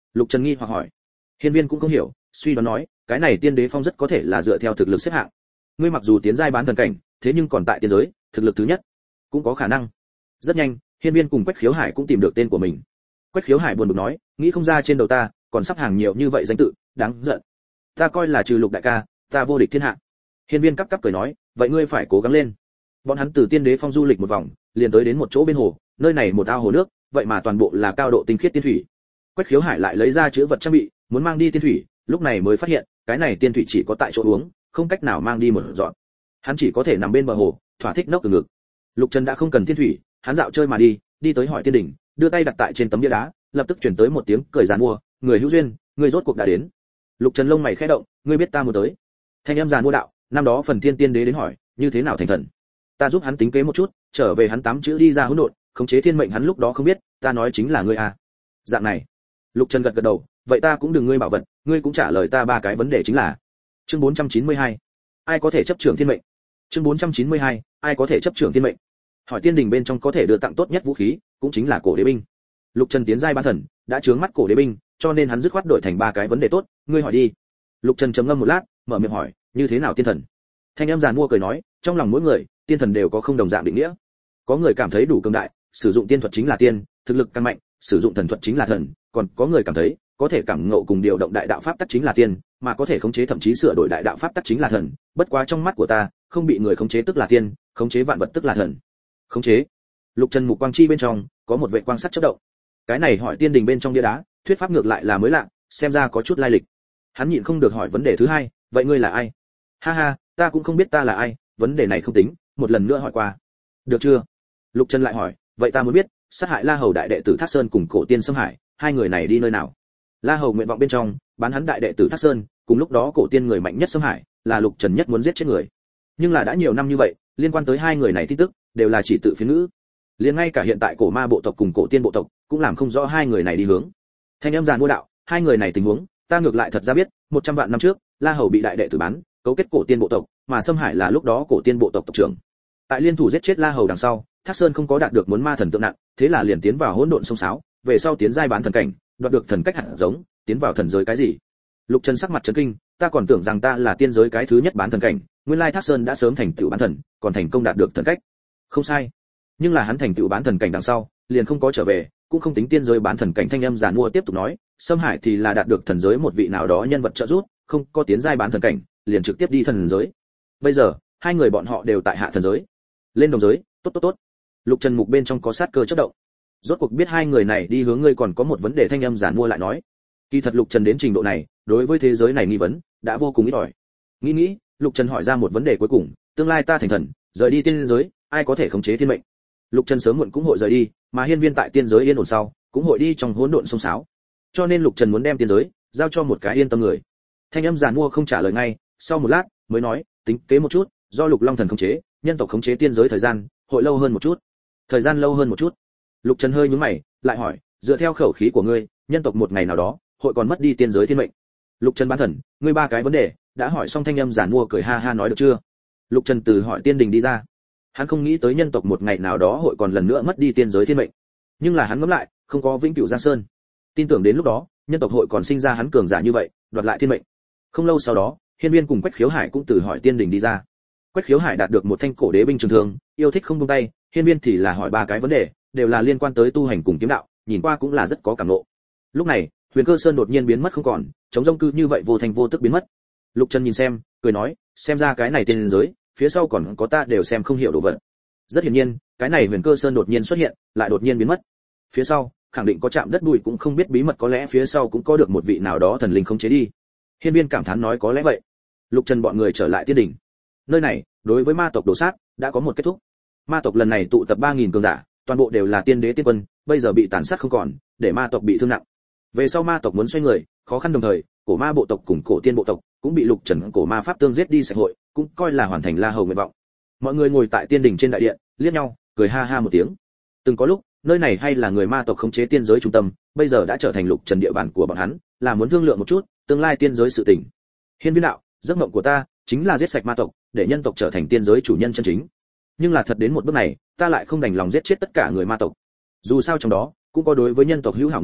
Lục Trần nghi hoặc hỏi. Hiên Viên cũng không hiểu, suy đoán nói, cái này tiên đế phong rất có thể là dựa theo thực lực xếp hạng. Ngươi mặc dù tiến giai bán thần cảnh, thế nhưng còn tại tiên giới, thực lực thứ nhất, cũng có khả năng. Rất nhanh, Hiên Viên cùng Quách Khiếu Hải cũng tìm được tên của mình. Quách Khiếu Hải buồn bực nói, nghĩ không ra trên đầu ta còn sắp hàng nhiều như vậy danh tự, đáng giận. Ta coi là trừ Lục đại ca, ta vô địch thiên hạ. Hiên Viên cắp cắp cười nói, vậy ngươi phải cố gắng lên. Bọn hắn từ tiên đế phong du lịch một vòng, liền tới đến một chỗ bên hồ, nơi này một ao hồ nước, vậy mà toàn bộ là cao độ tinh khiết tiên thủy. Quách Khiếu Hải lại lấy ra chứa vật trang bị, muốn mang đi tiên thủy, lúc này mới phát hiện, cái này tiên thủy chỉ có tại chỗ uống, không cách nào mang đi một dọn. Hắn chỉ có thể nằm bên bờ hồ, thỏa thích nốc từ ngực. Lục Trần đã không cần tiên thủy, hắn dạo chơi mà đi tới hỏi tiên đỉnh, đưa tay đặt tại trên tấm bia đá, lập tức truyền tới một tiếng cười giàn mua, người hữu duyên, người rốt cuộc đã đến. Lục Trần lông mày khẽ động, ngươi biết ta muốn tới. Thanh em giàn mua đạo, năm đó phần thiên tiên đế đến hỏi, như thế nào thành thần? Ta giúp hắn tính kế một chút, trở về hắn 8 chữ đi ra hỗn độn, khống chế thiên mệnh hắn lúc đó không biết, ta nói chính là ngươi à. Dạng này. Lục Trần gật gật đầu, vậy ta cũng đừng ngươi bảo vật, ngươi cũng trả lời ta 3 cái vấn đề chính là. Chương 492. Ai có thể chấp trưởng thiên mệnh? Chương 492. Ai có thể chấp trưởng thiên mệnh? Hỏi tiên đình bên trong có thể đưa tặng tốt nhất vũ khí, cũng chính là cổ đế binh. Lục Trần tiến giai bán thần, đã chướng mắt cổ đế binh, cho nên hắn dứt khoát đổi thành 3 cái vấn đề tốt, ngươi hỏi đi. Lục Trần trầm ngâm một lát, mở miệng hỏi, như thế nào tiên thần? Thanh em giàn mua cười nói, trong lòng mỗi người, tiên thần đều có không đồng dạng định nghĩa. Có người cảm thấy đủ cường đại, sử dụng tiên thuật chính là tiên, thực lực càng mạnh, sử dụng thần thuật chính là thần, còn có người cảm thấy, có thể cảm ngộ cùng điều động đại đạo pháp tắc chính là tiên, mà có thể khống chế thậm chí sửa đổi đại đạo pháp tắc chính là thần, bất quá trong mắt của ta, không bị người khống chế tức là tiên, khống chế vạn vật tức là thần. Khống chế. Lục Trần mục quang chi bên trong có một vệt quang sắc chớp động. Cái này hỏi tiên đình bên trong bia đá, thuyết pháp ngược lại là mới lạ, xem ra có chút lai lịch. Hắn nhịn không được hỏi vấn đề thứ hai, vậy ngươi là ai? Ha ha, ta cũng không biết ta là ai, vấn đề này không tính, một lần nữa hỏi qua. Được chưa? Lục Trần lại hỏi, vậy ta muốn biết, sát hại La Hầu đại đệ tử Thác Sơn cùng cổ tiên Sâm Hải, hai người này đi nơi nào? La Hầu nguyện vọng bên trong, bán hắn đại đệ tử Thác Sơn, cùng lúc đó cổ tiên người mạnh nhất Sâm Hải, là Lục Trần nhất muốn giết chết người. Nhưng là đã nhiều năm như vậy, liên quan tới hai người này tin tức, đều là chỉ tự phiến ngữ. Liền ngay cả hiện tại cổ ma bộ tộc cùng cổ tiên bộ tộc, cũng làm không rõ hai người này đi hướng. Thanh âm giàn mua đạo, hai người này tình huống, ta ngược lại thật ra biết, 100 vạn năm trước, La Hầu bị đại đệ tử bán, cấu kết cổ tiên bộ tộc, mà Sâm Hải là lúc đó cổ tiên bộ tộc tộc trưởng. Tại liên thủ giết chết La Hầu đằng sau, Thác Sơn không có đạt được muốn ma thần tượng nặng, thế là liền tiến vào hỗn độn sông sáo, về sau tiến giai bán thần cảnh, đoạt được thần cách hạt giống, tiến vào thần giới cái gì? Lục Trần sắc mặt chấn kinh, ta còn tưởng rằng ta là tiên giới cái thứ nhất bán thần cảnh, nguyên lai Thác Sơn đã sớm thành tựu bán thần, còn thành công đạt được thần cách. Không sai. Nhưng là hắn thành tựu bán thần cảnh đằng sau, liền không có trở về, cũng không tính tiên giới bán thần cảnh. Thanh âm giàn mua tiếp tục nói, Sâm Hải thì là đạt được thần giới một vị nào đó nhân vật trợ giúp, không có tiến giai bán thần cảnh, liền trực tiếp đi thần giới. Bây giờ, hai người bọn họ đều tại hạ thần giới. Lên đồng giới, tốt. Lục Trần mục bên trong có sát cơ chớp động. Rốt cuộc biết hai người này đi hướng ngươi còn có một vấn đề. Thanh âm giàn mua lại nói, kỳ thật Lục Trần đến trình độ này, đối với thế giới này nghi vấn đã vô cùng ít ỏi. Nghĩ, Lục Trần hỏi ra một vấn đề cuối cùng, tương lai ta thành thần, rời đi tiên giới, ai có thể khống chế thiên mệnh? Lục Trần sớm muộn cũng hội rời đi, mà hiên viên tại tiên giới yên ổn sau, cũng hội đi trong hỗn độn sông sáo. Cho nên Lục Trần muốn đem tiên giới giao cho một cái yên tâm người. Thanh âm giàn mua không trả lời ngay, sau một lát mới nói, tính kế một chút, do Lục Long thần khống chế, nhân tộc khống chế tiên giới thời gian hội lâu hơn một chút. Thời gian lâu hơn một chút. Lục Trần hơi nhướng mày, lại hỏi, dựa theo khẩu khí của ngươi, nhân tộc một ngày nào đó hội còn mất đi tiên giới thiên mệnh. Lục Trần bán thần, ngươi 3 cái vấn đề đã hỏi xong. Thanh âm giản mua cười ha ha nói, được chưa? Lục Trần từ hỏi tiên đình đi ra. Hắn không nghĩ tới nhân tộc một ngày nào đó hội còn lần nữa mất đi tiên giới thiên mệnh. Nhưng là hắn ngẫm lại, không có vĩnh cửu Giang Sơn. Tin tưởng đến lúc đó, nhân tộc hội còn sinh ra hắn cường giả như vậy, đoạt lại thiên mệnh. Không lâu sau đó, Hiên Viên cùng Quách Khiếu Hải cũng từ hỏi tiên đình đi ra. Quách Khiếu Hải đạt được một thanh cổ đế binh trường thương, yêu thích không buông tay, Hiên Viên thì là hỏi 3 cái vấn đề, đều là liên quan tới tu hành cùng kiếm đạo, nhìn qua cũng là rất có cảm ngộ. Lúc này, Huyền Cơ Sơn đột nhiên biến mất không còn, chống rông cư như vậy vô thành vô tức biến mất. Lục Trần nhìn xem, cười nói, xem ra cái này tiên giới, phía sau còn có ta đều xem không hiểu đồ vật. Rất hiển nhiên, cái này Huyền Cơ Sơn đột nhiên xuất hiện, lại đột nhiên biến mất. Phía sau, khẳng định có chạm đất bụi cũng không biết bí mật, có lẽ phía sau cũng có được một vị nào đó thần linh khống chế đi. Hiên Viên cảm thán nói, có lẽ vậy. Lục Trần bọn người trở lại tiên đỉnh. Nơi này, đối với ma tộc đổ sát, đã có một kết thúc. Ma tộc lần này tụ tập 3000 cường giả, toàn bộ đều là tiên đế tiên quân, bây giờ bị tàn sát không còn, để ma tộc bị thương nặng. Về sau ma tộc muốn xoay người, khó khăn đồng thời, cổ ma bộ tộc cùng cổ tiên bộ tộc cũng bị Lục Trần cổ ma pháp tương giết đi sạch hội, cũng coi là hoàn thành La Hầu nguyện vọng. Mọi người ngồi tại tiên đỉnh trên đại điện, liếc nhau, cười ha ha một tiếng. Từng có lúc, nơi này hay là người ma tộc khống chế tiên giới trung tâm, bây giờ đã trở thành Lục Trần địa bàn của bọn hắn, là muốn thương lượng một chút tương lai tiên giới sự tình. Hiên Viên đạo, giấc mộng của ta chính là giết sạch ma tộc, để nhân tộc trở thành tiên giới chủ nhân chân chính. Nhưng là thật đến một bước này, ta lại không đành lòng giết chết tất cả người ma tộc. Dù sao trong đó cũng có đối với nhân tộc hữu hảo người,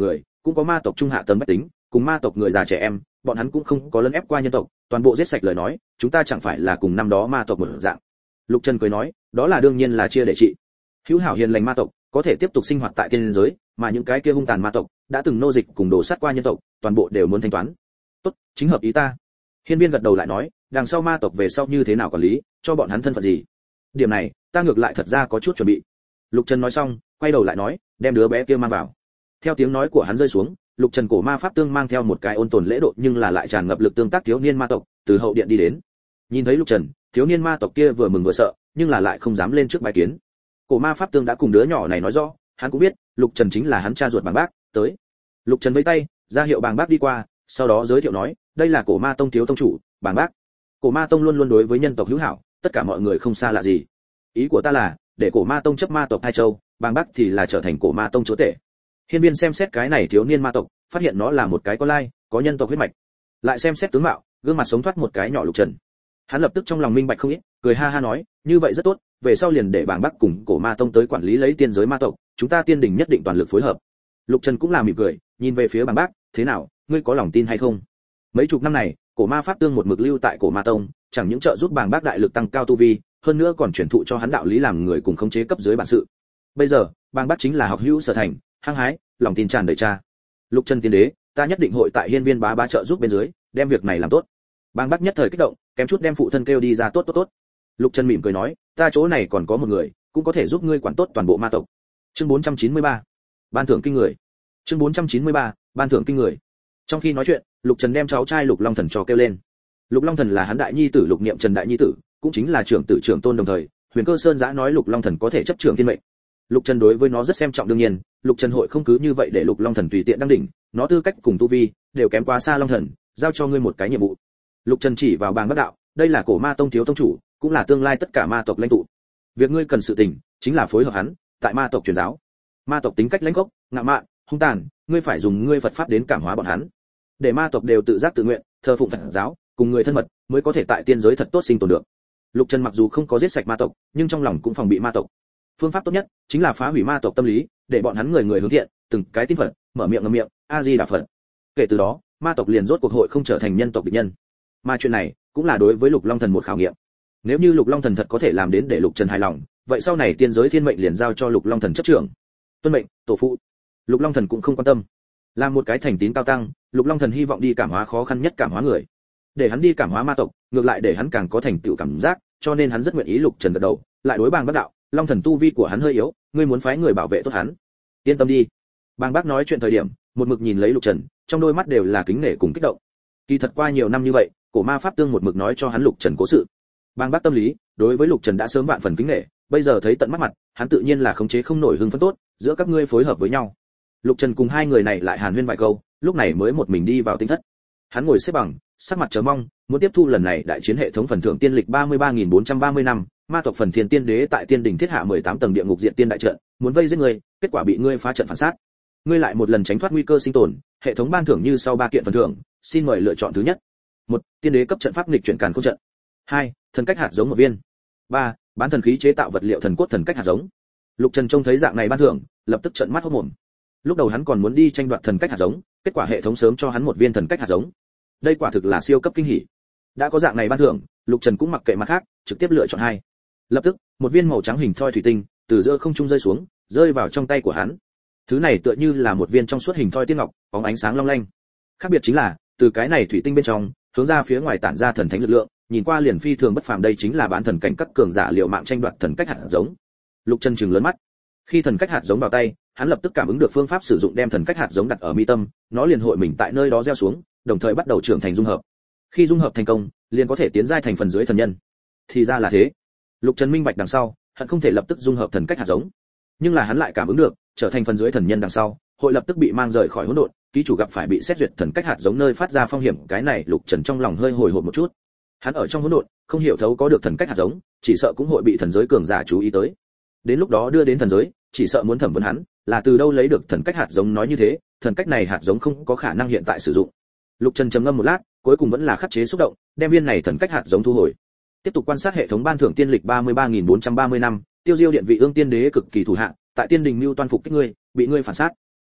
cũng có ma tộc trung hạ tầng bách tính, cùng ma tộc người già trẻ em, bọn hắn cũng không có lấn ép qua nhân tộc, toàn bộ giết sạch lời nói, chúng ta chẳng phải là cùng năm đó ma tộc một dạng. Lục Trần cười nói, đó là đương nhiên là chia để trị. Hữu hảo hiền lành ma tộc có thể tiếp tục sinh hoạt tại tiên giới, mà những cái kia hung tàn ma tộc đã từng nô dịch cùng đổ sát qua nhân tộc, toàn bộ đều muốn thanh toán. Tốt, chính hợp ý ta. Hiên Viên gật đầu lại nói, đằng sau ma tộc về sau như thế nào quản lý, cho bọn hắn thân phận gì? Điểm này, ta ngược lại thật ra có chút chuẩn bị. Lục Trần nói xong, quay đầu lại nói, đem đứa bé kia mang vào. Theo tiếng nói của hắn rơi xuống, Lục Trần cổ ma pháp tương mang theo một cái ôn tồn lễ độ nhưng là lại tràn ngập lực tương tác thiếu niên ma tộc, từ hậu điện đi đến. Nhìn thấy Lục Trần, thiếu niên ma tộc kia vừa mừng vừa sợ, nhưng là lại không dám lên trước bài kiến. Cổ ma pháp tương đã cùng đứa nhỏ này nói rõ, hắn cũng biết, Lục Trần chính là hắn cha ruột Bàng Bác, tới. Lục Trần vẫy tay, ra hiệu Bàng Bác đi qua, sau đó giới thiệu nói, đây là cổ ma tông thiếu tông chủ, Bàng Bác. Cổ ma tông luôn luôn đối với nhân tộc hữu hảo, tất cả mọi người không xa lạ gì. Ý của ta là, để cổ ma tông chấp ma tộc hai châu, Bàng Bác thì là trở thành cổ ma tông chúa tể. Hiên Viên xem xét cái này thiếu niên ma tộc, phát hiện nó là một cái con lai, có nhân tộc huyết mạch. Lại xem xét tướng mạo, gương mặt sống thoát một cái nhỏ Lục Trần. Hắn lập tức trong lòng minh bạch không ít, cười ha ha nói, như vậy rất tốt, về sau liền để Bàng Bác cùng cổ ma tông tới quản lý lấy tiên giới ma tộc, chúng ta tiên đình nhất định toàn lực phối hợp. Lục Trần cũng là mỉm cười, nhìn về phía Bàng Bác, thế nào, ngươi có lòng tin hay không? Mấy chục năm này, cổ ma pháp tương một mực lưu tại cổ ma tông, chẳng những trợ giúp Bàng Bác đại lực tăng cao tu vi, hơn nữa còn truyền thụ cho hắn đạo lý làm người cùng khống chế cấp dưới bản sự. Bây giờ, Bàng Bác chính là học hữu sở thành, hăng hái, lòng tin tràn đầy cha. Lục Trần tiên đế, ta nhất định hội tại Hiên Viên bá bá trợ giúp bên dưới, đem việc này làm tốt. Bàng Bác nhất thời kích động, kém chút đem phụ thân kêu đi ra, tốt tốt tốt. Lục Trần mỉm cười nói, ta chỗ này còn có một người, cũng có thể giúp ngươi quản tốt toàn bộ ma tộc. Chương 493, ban thưởng kinh người. Chương 493, ban thưởng kinh người. Trong khi nói chuyện, Lục Trần đem cháu trai Lục Long Thần cho kêu lên. Lục Long Thần là hắn đại nhi tử Lục Niệm Trần đại nhi tử, cũng chính là trưởng tử trưởng tôn đồng thời. Huyền Cơ Sơn giã nói Lục Long Thần có thể chấp trưởng thiên mệnh. Lục Trần đối với nó rất xem trọng, đương nhiên, Lục Trần hội không cứ như vậy để Lục Long Thần tùy tiện đăng đỉnh, nó tư cách cùng tu vi đều kém quá xa Long Thần, giao cho ngươi một cái nhiệm vụ. Lục Trần chỉ vào Bàng Bác đạo, đây là cổ ma tông thiếu tông chủ, cũng là tương lai tất cả ma tộc lãnh tụ. Việc ngươi cần sự tình, chính là phối hợp hắn, tại ma tộc truyền giáo. Ma tộc tính cách lãnh gốc, ngạo mạn, hung tàn, ngươi phải dùng ngươi Phật pháp đến cảm hóa bọn hắn. Để ma tộc đều tự giác tự nguyện, thờ phụng Phật giáo, cùng người thân mật, mới có thể tại tiên giới thật tốt sinh tồn được. Lục Trần mặc dù không có giết sạch ma tộc, nhưng trong lòng cũng phòng bị ma tộc. Phương pháp tốt nhất chính là phá hủy ma tộc tâm lý, để bọn hắn người người hướng thiện, từng cái tin Phật, mở miệng ngậm miệng, A Di Đà Phật. Kể từ đó, ma tộc liền rốt cuộc hội không trở thành nhân tộc địch nhân. Mà chuyện này cũng là đối với Lục Long Thần một khảo nghiệm. Nếu như Lục Long Thần thật có thể làm đến để Lục Trần hài lòng, vậy sau này tiên giới thiên mệnh liền giao cho Lục Long Thần chấp trưởng. Tuân mệnh, tổ phụ. Lục Long Thần cũng không quan tâm. Làm một cái thành tín cao tăng, Lục Long Thần hy vọng đi cảm hóa khó khăn nhất cảm hóa người. Để hắn đi cảm hóa ma tộc, ngược lại để hắn càng có thành tựu cảm giác, cho nên hắn rất nguyện ý. Lục Trần gật đầu, lại đối Bàng Bác đạo, Long Thần tu vi của hắn hơi yếu, ngươi muốn phái người bảo vệ tốt hắn. Yên tâm đi. Bàng Bác nói chuyện thời điểm, một mực nhìn lấy Lục Trần, trong đôi mắt đều là kính nể cùng kích động. Kỳ thật qua nhiều năm như vậy, cổ ma pháp tương một mực nói cho hắn Lục Trần cố sự. Bàng Bác tâm lý đối với Lục Trần đã sớm vạn phần kính nể, bây giờ thấy tận mắt mặt, hắn tự nhiên là khống chế không nổi hưng phấn tốt, giữa các ngươi phối hợp với nhau. Lục Trần cùng hai người này lại hàn huyên vài câu, lúc này mới một mình đi vào tinh thất. Hắn ngồi xếp bằng, sắc mặt chờ mong, muốn tiếp thu lần này đại chiến hệ thống phần thưởng tiên lịch 33.430 năm, ma tộc phần thiên tiên đế tại tiên đỉnh thiết hạ 18 tầng địa ngục diện tiên đại trận, muốn vây giết ngươi, kết quả bị ngươi phá trận phản sát. Ngươi lại một lần tránh thoát nguy cơ sinh tồn, hệ thống ban thưởng như sau 3 kiện phần thưởng, xin mời lựa chọn thứ nhất. 1. Tiên đế cấp trận pháp nghịch chuyển càn khôn trận. 2. Thần cách hạt giống một viên. 3. Bán thần khí chế tạo vật liệu thần cốt thần cách hạt giống. Lục Trần trông thấy dạng này ban thưởng, lập tức trợn mắt hốt mồm. Lúc đầu hắn còn muốn đi tranh đoạt thần cách hạt giống, kết quả hệ thống sớm cho hắn một viên thần cách hạt giống. Đây quả thực là siêu cấp kinh hỉ. Đã có dạng này ban thưởng, Lục Trần cũng mặc kệ mặt khác, trực tiếp lựa chọn 2. Lập tức, một viên màu trắng hình thoi thủy tinh từ giữa không trung rơi xuống, rơi vào trong tay của hắn. Thứ này tựa như là một viên trong suốt hình thoi tiên ngọc, bóng ánh sáng long lanh. Khác biệt chính là, từ cái này thủy tinh bên trong, hướng ra phía ngoài tản ra thần thánh lực lượng, nhìn qua liền phi thường bất phàm, đây chính là bán thần cảnh các cường giả liều mạng tranh đoạt thần cách hạt giống. Lục Trần trừng lớn mắt. Khi thần cách hạt giống vào tay, hắn lập tức cảm ứng được phương pháp sử dụng, đem thần cách hạt giống đặt ở mi tâm, nó liền hội mình tại nơi đó gieo xuống, đồng thời bắt đầu trưởng thành dung hợp. Khi dung hợp thành công, liền có thể tiến giai thành phần dưới thần nhân. Thì ra là thế. Lục Trần minh bạch đằng sau, hắn không thể lập tức dung hợp thần cách hạt giống, nhưng là hắn lại cảm ứng được, trở thành phần dưới thần nhân đằng sau, hội lập tức bị mang rời khỏi hỗn độn, ký chủ gặp phải bị xét duyệt thần cách hạt giống nơi phát ra phong hiểm. Cái này Lục Trần trong lòng hơi hồi hộp một chút. Hắn ở trong hỗn độn, không hiểu thấu có được thần cách hạt giống, chỉ sợ cũng hội bị thần giới cường giả chú ý tới. Đến lúc đó đưa đến thần giới, chỉ sợ muốn thẩm vấn hắn, là từ đâu lấy được thần cách hạt giống. Nói như thế, thần cách này hạt giống không có khả năng hiện tại sử dụng. Lục Trần trầm ngâm một lát, cuối cùng vẫn là khắc chế xúc động, đem viên này thần cách hạt giống thu hồi. Tiếp tục quan sát hệ thống ban thưởng tiên lịch 33.430 năm, tiêu diêu điện vị ương tiên đế cực kỳ thủ hạ, tại tiên đình mưu toan phục kích ngươi, bị ngươi phản sát.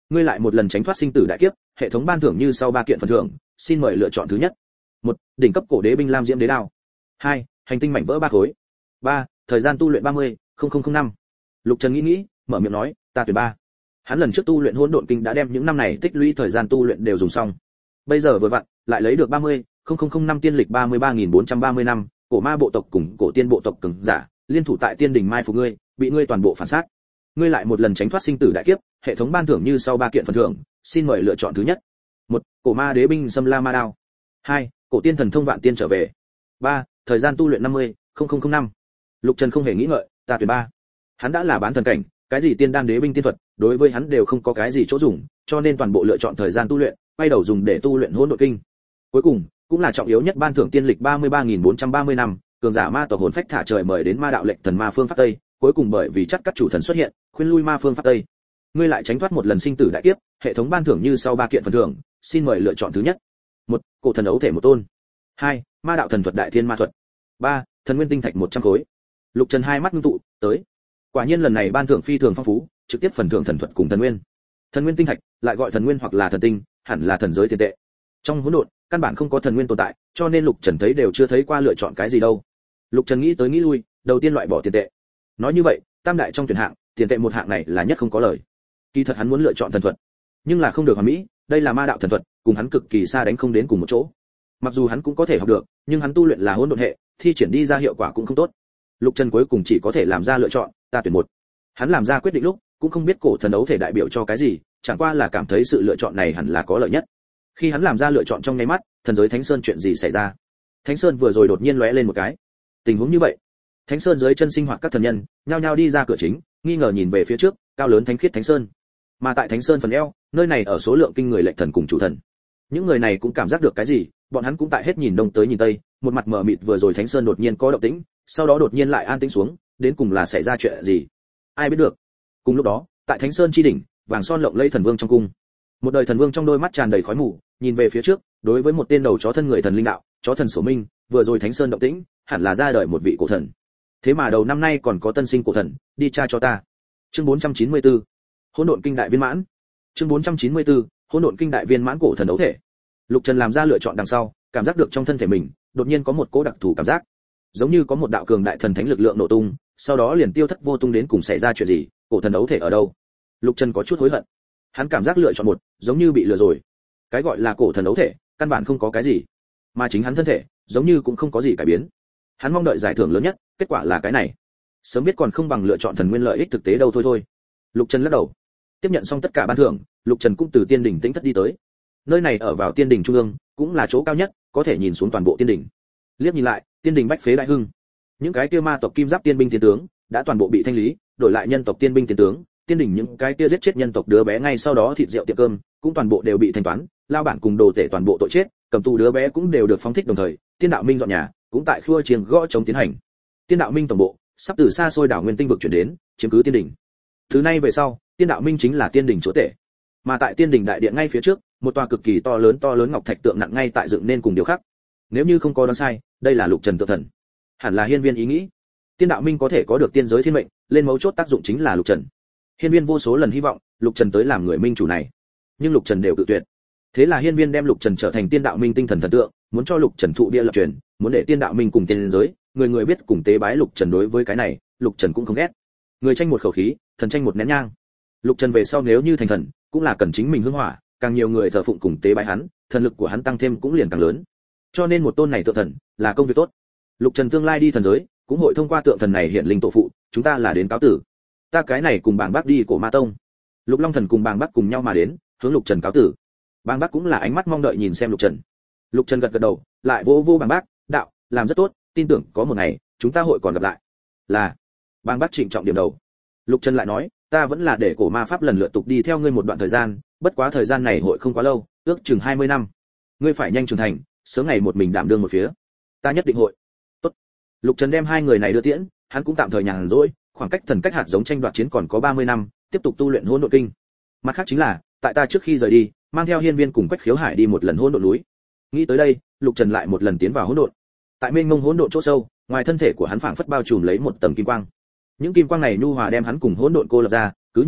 Ngươi lại một lần tránh thoát sinh tử đại kiếp, hệ thống ban thưởng như sau 3 kiện phần thưởng, xin mời lựa chọn thứ nhất. 1. Đỉnh cấp cổ đế binh lam diễm đế đao. 2. Hành tinh mảnh vỡ 3 khối. 3. Thời gian tu luyện 30.0005. Lục Trần nghĩ, mở miệng nói, ta tuyển 3. Hắn lần trước tu luyện hỗn độn kinh đã đem những năm này tích lũy thời gian tu luyện đều dùng xong. Bây giờ vừa vặn, lại lấy được 30.0005 tiên lịch 33.430 năm, cổ ma bộ tộc cùng cổ tiên bộ tộc cường giả, liên thủ tại tiên đỉnh mai phục ngươi, bị ngươi toàn bộ phản sát. Ngươi lại một lần tránh thoát sinh tử đại kiếp, hệ thống ban thưởng như sau 3 kiện phần thưởng, xin mời lựa chọn thứ nhất. 1. Cổ ma đế binh Sâm La Ma Đao. 2. Cổ tiên thần thông vạn tiên trở về. 3. Thời gian tu luyện 50.0005. Lục Trần không hề nghĩ ngợi, ta tuyển 3. Hắn đã là bán thần cảnh, cái gì tiên đan đế binh tiên thuật, đối với hắn đều không có cái gì chỗ dùng, cho nên toàn bộ lựa chọn thời gian tu luyện, quay đầu dùng để tu luyện hỗn độn kinh. Cuối cùng, cũng là trọng yếu nhất ban thưởng tiên lịch 33.430 năm, cường giả ma tộc hồn phách thả trời mời đến ma đạo lệnh thần ma phương pháp tây, cuối cùng bởi vì chắc các chủ thần xuất hiện, khuyên lui ma phương pháp tây. Ngươi lại tránh thoát một lần sinh tử đại kiếp, hệ thống ban thưởng như sau 3 kiện phần thưởng, xin mời lựa chọn thứ nhất. 1. Cổ thần ấu thể một tôn. 2. Ma đạo thần thuật đại thiên ma thuật. 3. Thần nguyên tinh thạch 100 khối. Lục Trần hai mắt ngưng tụ, tới. Quả nhiên lần này ban thưởng phi thường phong phú, trực tiếp phần thưởng thần thuật cùng thần nguyên. Thần nguyên tinh thạch, lại gọi thần nguyên hoặc là thần tinh, hẳn là thần giới tiền tệ. Trong hỗn độn, căn bản không có thần nguyên tồn tại, cho nên Lục Trần thấy đều chưa thấy qua lựa chọn cái gì đâu. Lục Trần nghĩ tới nghĩ lui, đầu tiên loại bỏ tiền tệ. Nói như vậy, tam đại trong tuyển hạng, tiền tệ một hạng này là nhất không có lời. Kỳ thật hắn muốn lựa chọn thần thuật, nhưng là không được hoàn mỹ, đây là ma đạo thần thuật, cùng hắn cực kỳ xa đánh không đến cùng một chỗ. Mặc dù hắn cũng có thể học được, nhưng hắn tu luyện là hỗn độn hệ, thi triển đi ra hiệu quả cũng không tốt. Lục Trần cuối cùng chỉ có thể làm ra lựa chọn, ta tuyển 1. Hắn làm ra quyết định lúc, cũng không biết cổ thần ấu thể đại biểu cho cái gì, chẳng qua là cảm thấy sự lựa chọn này hẳn là có lợi nhất. Khi hắn làm ra lựa chọn trong nháy mắt, thần giới Thánh Sơn chuyện gì xảy ra? Thánh Sơn vừa rồi đột nhiên lóe lên một cái. Tình huống như vậy, Thánh Sơn dưới chân sinh hoạt các thần nhân, nhao nhao đi ra cửa chính, nghi ngờ nhìn về phía trước, cao lớn thánh khiết Thánh Sơn. Mà tại Thánh Sơn phần eo, nơi này ở số lượng kinh người lệnh thần cùng chủ thần. Những người này cũng cảm giác được cái gì, bọn hắn cũng tại hết nhìn đông tới nhìn tây, một mặt mờ mịt vừa rồi Thánh Sơn đột nhiên có động tĩnh, sau đó đột nhiên lại an tĩnh xuống, đến cùng là xảy ra chuyện gì? Ai biết được. Cùng lúc đó, tại Thánh Sơn chi đỉnh, vàng son lộng lẫy thần vương trong cung. Một đời thần vương trong đôi mắt tràn đầy khói mù, nhìn về phía trước, đối với một tên đầu chó thân người thần linh đạo, chó thần Sổ Minh, vừa rồi Thánh Sơn động tĩnh, hẳn là ra đời một vị cổ thần. Thế mà đầu năm nay còn có tân sinh cổ thần, đi tra cho ta. Chương 494. Hỗn độn kinh đại viên mãn. Chương 494. Hỗn độn kinh đại viên mãn cổ thần đấu thể. Lục Trần làm ra lựa chọn đằng sau, cảm giác được trong thân thể mình, đột nhiên có một cỗ đặc thù cảm giác, giống như có một đạo cường đại thần thánh lực lượng nổ tung, sau đó liền tiêu thất vô tung, đến cùng xảy ra chuyện gì, cổ thần đấu thể ở đâu? Lục Trần có chút hối hận. Hắn cảm giác lựa chọn 1, giống như bị lừa rồi. Cái gọi là cổ thần đấu thể, căn bản không có cái gì, mà chính hắn thân thể, giống như cũng không có gì cải biến. Hắn mong đợi giải thưởng lớn nhất, kết quả là cái này. Sớm biết còn không bằng lựa chọn thần nguyên lợi ích thực tế đâu thôi. Lục Trần lắc đầu. Tiếp nhận xong tất cả ban thưởng, Lục Trần cũng từ tiên đỉnh tĩnh thất đi tới. Nơi này ở vào tiên đỉnh trung ương, cũng là chỗ cao nhất, có thể nhìn xuống toàn bộ tiên đỉnh. Liếc nhìn lại, tiên đỉnh bách phế đại hưng. Những cái kia ma tộc kim giáp tiên binh tiên tướng đã toàn bộ bị thanh lý, đổi lại nhân tộc tiên binh tiên tướng, tiên đỉnh những cái kia giết chết nhân tộc đứa bé ngay sau đó thịt rượu tiệc cơm, cũng toàn bộ đều bị thanh toán, lao bản cùng đồ tể toàn bộ tội chết, cầm tù đứa bé cũng đều được phóng thích đồng thời, tiên đạo minh dọn nhà, cũng tại khua chiêng gõ chống tiến hành. Tiên đạo minh tổng bộ sắp từ xa xôi đảo nguyên tinh vực chuyển đến, chiếm cứ tiên đỉnh. Từ nay về sau, tiên đạo minh chính là tiên đỉnh chúa tể. Mà tại tiên đỉnh đại điện ngay phía trước, một tòa cực kỳ to lớn ngọc thạch tượng nặng ngay tại dựng nên cùng điều khác. Nếu như không có đoán sai, đây là Lục Trần tượng thần. Hẳn là hiên viên ý nghĩ. Tiên đạo minh có thể có được tiên giới thiên mệnh, lên mấu chốt tác dụng chính là Lục Trần. Hiên viên vô số lần hy vọng Lục Trần tới làm người minh chủ này, nhưng Lục Trần đều cự tuyệt. Thế là hiên viên đem Lục Trần trở thành tiên đạo minh tinh thần thần tượng, muốn cho Lục Trần thụ bia lập truyền, muốn để tiên đạo minh cùng tiên giới, người người biết cùng tế bái Lục Trần. Đối với cái này, Lục Trần cũng không ghét. Người tranh một khẩu khí, thần tranh một nén nhang. Lục Trần về sau nếu như thành thần, cũng là cần chính mình hương hỏa, càng nhiều người thờ phụng cùng tế bái hắn, thần lực của hắn tăng thêm cũng liền càng lớn. Cho nên một tôn này tượng thần là công việc tốt. Lục Trần tương lai đi thần giới, cũng hội thông qua tượng thần này hiện linh tổ phụ, chúng ta là đến cáo tử. Ta cái này cùng Bàng Bác đi Cổ Ma Tông. Lục Long Thần cùng Bàng Bác cùng nhau mà đến, hướng Lục Trần cáo tử. Bàng Bác cũng là ánh mắt mong đợi nhìn xem Lục Trần. Lục Trần gật gật đầu, lại vỗ vỗ Bàng Bác, đạo, làm rất tốt, tin tưởng có một ngày chúng ta hội còn gặp lại. Là. Bàng Bác trịnh trọng điểm đầu. Lục Trần lại nói, ta vẫn là để cổ ma pháp lần lượt tục đi theo ngươi một đoạn thời gian, bất quá thời gian này hội không quá lâu, ước chừng 20 năm. Ngươi phải nhanh trưởng thành, sớm ngày một mình đảm đương một phía. Ta nhất định hội. Tốt. Lục Trần đem hai người này đưa tiễn, hắn cũng tạm thời nhàn rỗi, khoảng cách thần cách hạt giống tranh đoạt chiến còn có 30 năm, tiếp tục tu luyện hỗn độn kinh. Mặt khác chính là, tại ta trước khi rời đi, mang theo hiên viên cùng Quách Khiếu Hải đi một lần hỗn độn núi. Nghĩ tới đây, Lục Trần lại một lần tiến vào hỗn độn. Tại mênh mông hỗn độn chỗ sâu, ngoài thân thể của hắn phảng phất bao trùm lấy một tầng kim quang. Những kim quang này nhu hòa đem hắn cùng hỗn độn cô lập ra, cứ như vậy,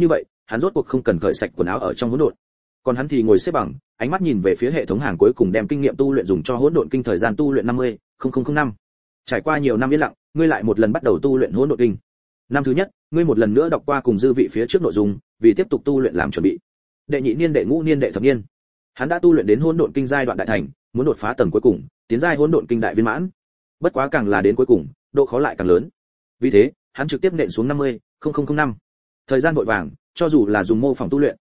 hắn rốt cuộc không cần cởi sạch quần áo ở trong hỗn độn. Còn hắn thì ngồi xếp bằng, ánh mắt nhìn về phía hệ thống hàng cuối cùng đem kinh nghiệm tu luyện dùng cho hỗn độn kinh thời gian tu luyện 50.005. Trải qua nhiều năm yên lặng, ngươi lại một lần bắt đầu tu luyện hỗn độn kinh. Năm thứ nhất, ngươi một lần nữa đọc qua cùng dư vị phía trước nội dung, vì tiếp tục tu luyện làm chuẩn bị. Đệ nhị niên, đệ ngũ niên, đệ thập niên, hắn đã tu luyện đến hỗn độn kinh giai đoạn đại thành, muốn đột phá tầng cuối cùng, tiến giai hỗn độn kinh đại viên mãn. Bất quá càng là đến cuối cùng, độ khó lại càng lớn. Vì thế, hắn trực tiếp nện xuống 50.005. Thời gian vội vàng, cho dù là dùng mô phỏng tu luyện,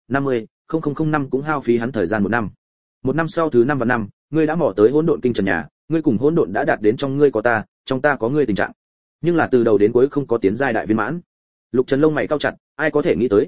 50.005 cũng hao phí hắn thời gian 1 năm. 1 năm sau thứ 5 và 5, ngươi đã mò tới hỗn độn kinh trần nhà, ngươi cùng hỗn độn đã đạt đến trong ngươi có ta, trong ta có ngươi tình trạng. Nhưng là từ đầu đến cuối không có tiến giai đại viên mãn. Lục Trần lông mày cau chặt, ai có thể nghĩ tới,